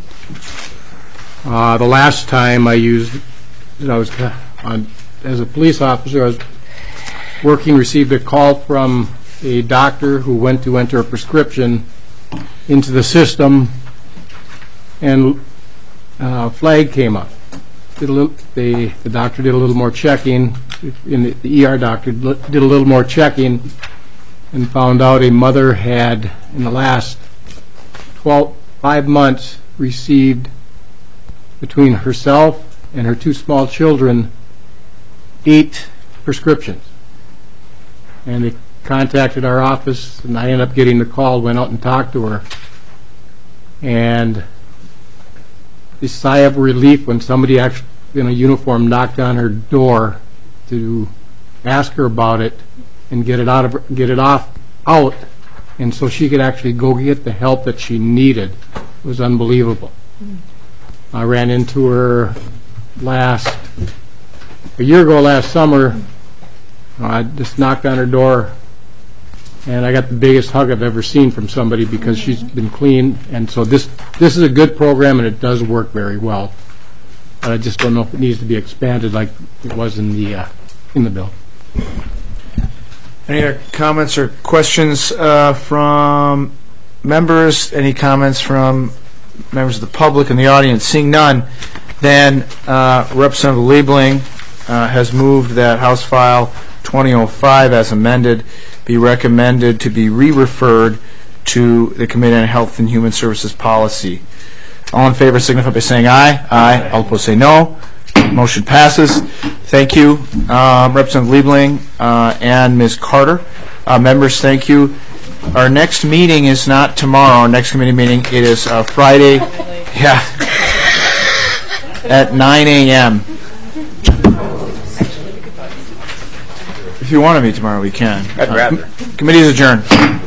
[SPEAKER 6] Uh, the last time I used it, I was on, as a police officer, I was working, received a call from a doctor who went to enter a prescription into the system, and a flag came up. Did a little, the, the doctor did a little more checking, in the, the E R doctor did a little more checking, and found out a mother had, in the last twelve, five months, received between herself and her two small children eight prescriptions. And they contacted our office, and I ended up getting the call, went out and talked to her. And the sigh of relief when somebody actually in a uniform knocked on her door to ask her about it and get it out of her, get it off out, and so she could actually go get the help that she needed. It was unbelievable. Mm. I ran into her last a year ago last summer. I just knocked on her door, and I got the biggest hug I've ever seen from somebody, because she's been clean. And so this this is a good program, and it does work very well. But I just don't know if it needs to be expanded like it was in the uh, in the bill.
[SPEAKER 22] Any other comments or questions uh, from members? Any comments from members of the public and the audience? Seeing none, then uh, Representative Liebling uh, has moved that House File twenty oh five as amended be recommended to be re-referred to the Committee on Health and Human Services Policy. All in favor signify by saying aye. Aye. All opposed say no. Motion passes. Thank you, um, Representative Liebling uh, and Miz Carter. Uh, members, thank you. Our next meeting is not tomorrow. Our next committee meeting, it is uh, Friday, yeah, at nine a m If you want to meet tomorrow, we can.
[SPEAKER 1] I'd
[SPEAKER 22] Uh,
[SPEAKER 1] rather.
[SPEAKER 22] Committee is adjourned.